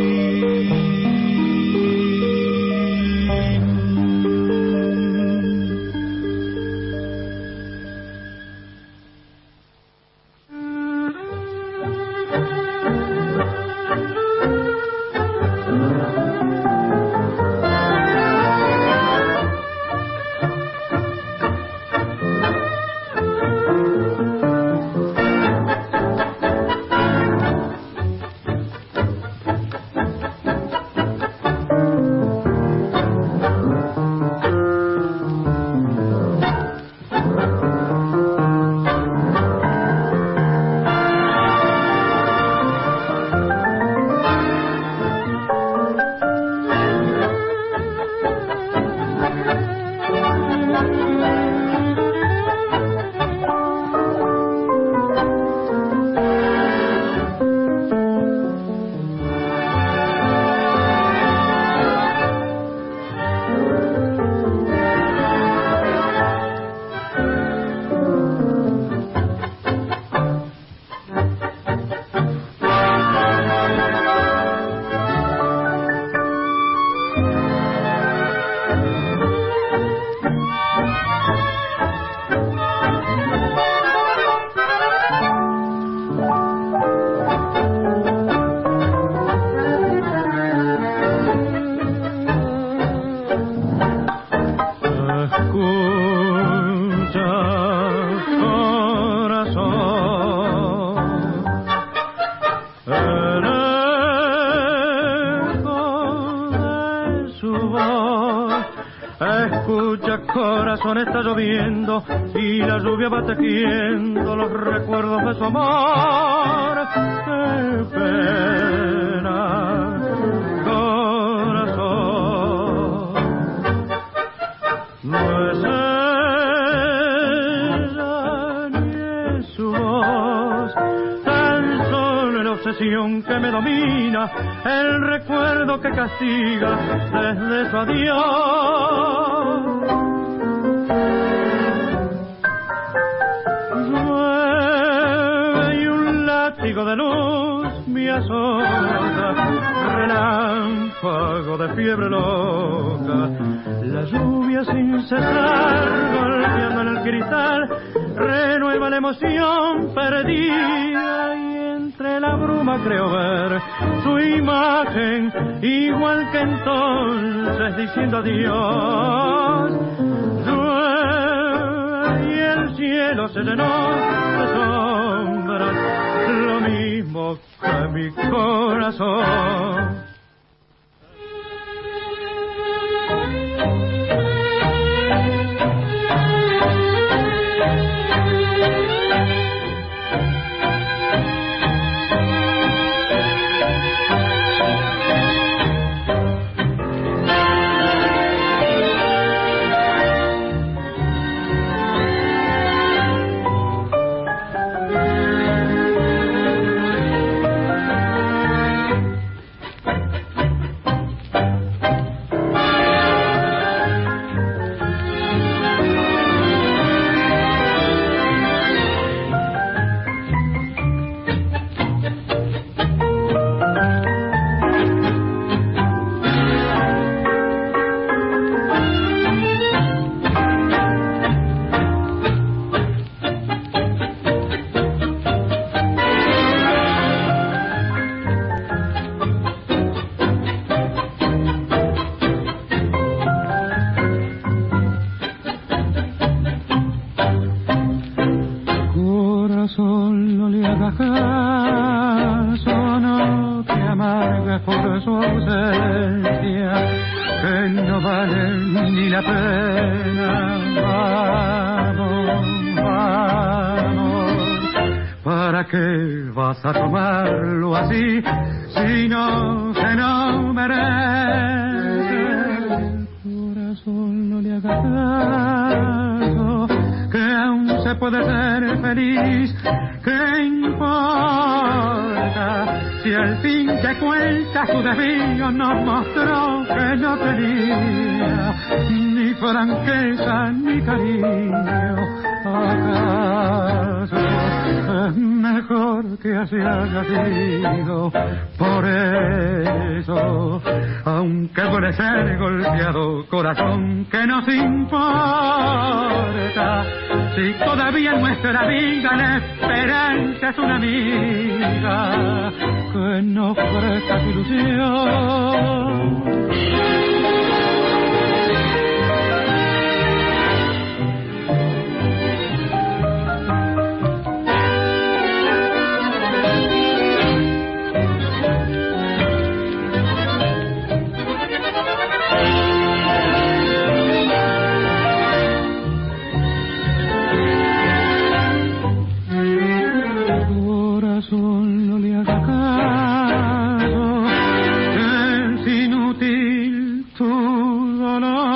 Corazón, está lloviendo y la lluvia va tejiendo los recuerdos de su amor. Qué pena, corazón, no es ella ni es su voz, tan solo la obsesión que me domina, el recuerdo que castiga desde su adiós. De luz me azota, relámpago de fiebre loca, la lluvia sin cesar golpeando en el cristal renueva la emoción perdida y entre la bruma creo ver su imagen igual que entonces diciendo adiós. Llueve y el cielo se llenó de sombras, lo mismo que mi corazón. A tomarlo así, si no se no merece. El corazón no le haga caso, que aún se puede ser feliz. ¿Qué importa si al fin de cuentas tu desvío nos mostró que no tenía ni franqueza ni cariño? ¿Acaso es mejor que así haya sido? Por eso, aunque duele ser golpeado, corazón, que nos importa si todavía en nuestra vida la esperanza es una amiga que nos presta su ilusión? No le haga caso, es inútil tu dolor.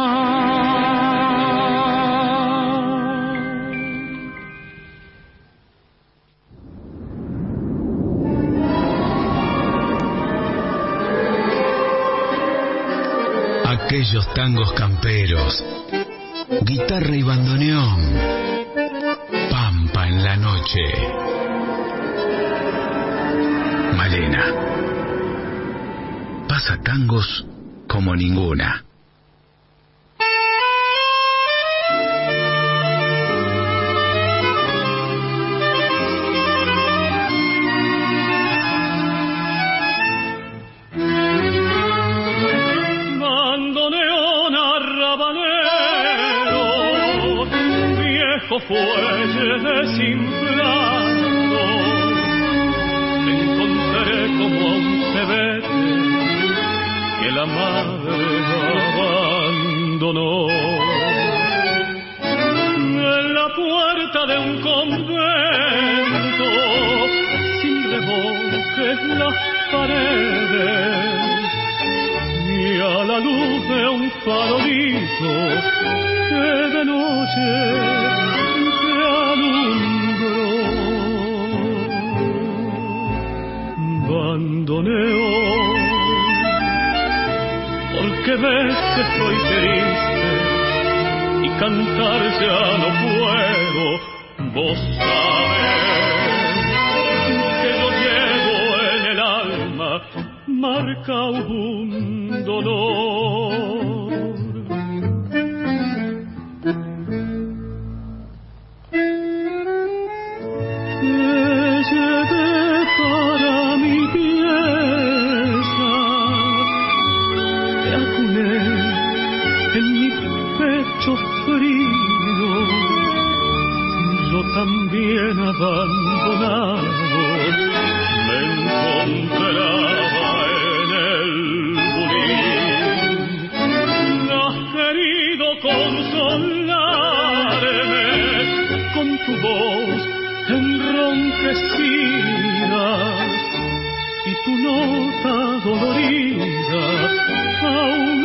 Aquellos tangos camperos, guitarra y bandoneón, pampa en la noche. Malena pasa tangos como ninguna. Bandoneón arrabalero, viejo fuelle desinflado, como un cebete que la madre abandonó en la puerta de un convento, sin revoques las paredes, y a la luz de un farolito que de noche se alumbró. Bandoneón, porque ves que estoy triste y cantar ya no puedo. Vos sabés que yo llevo en el alma marcado un dolor. Para mi pieza te acuné en mi pecho frío, yo también abandonado me encontraba en el bulín. Has querido consolarme con tu voz enronquecida y tu nota dolorida aún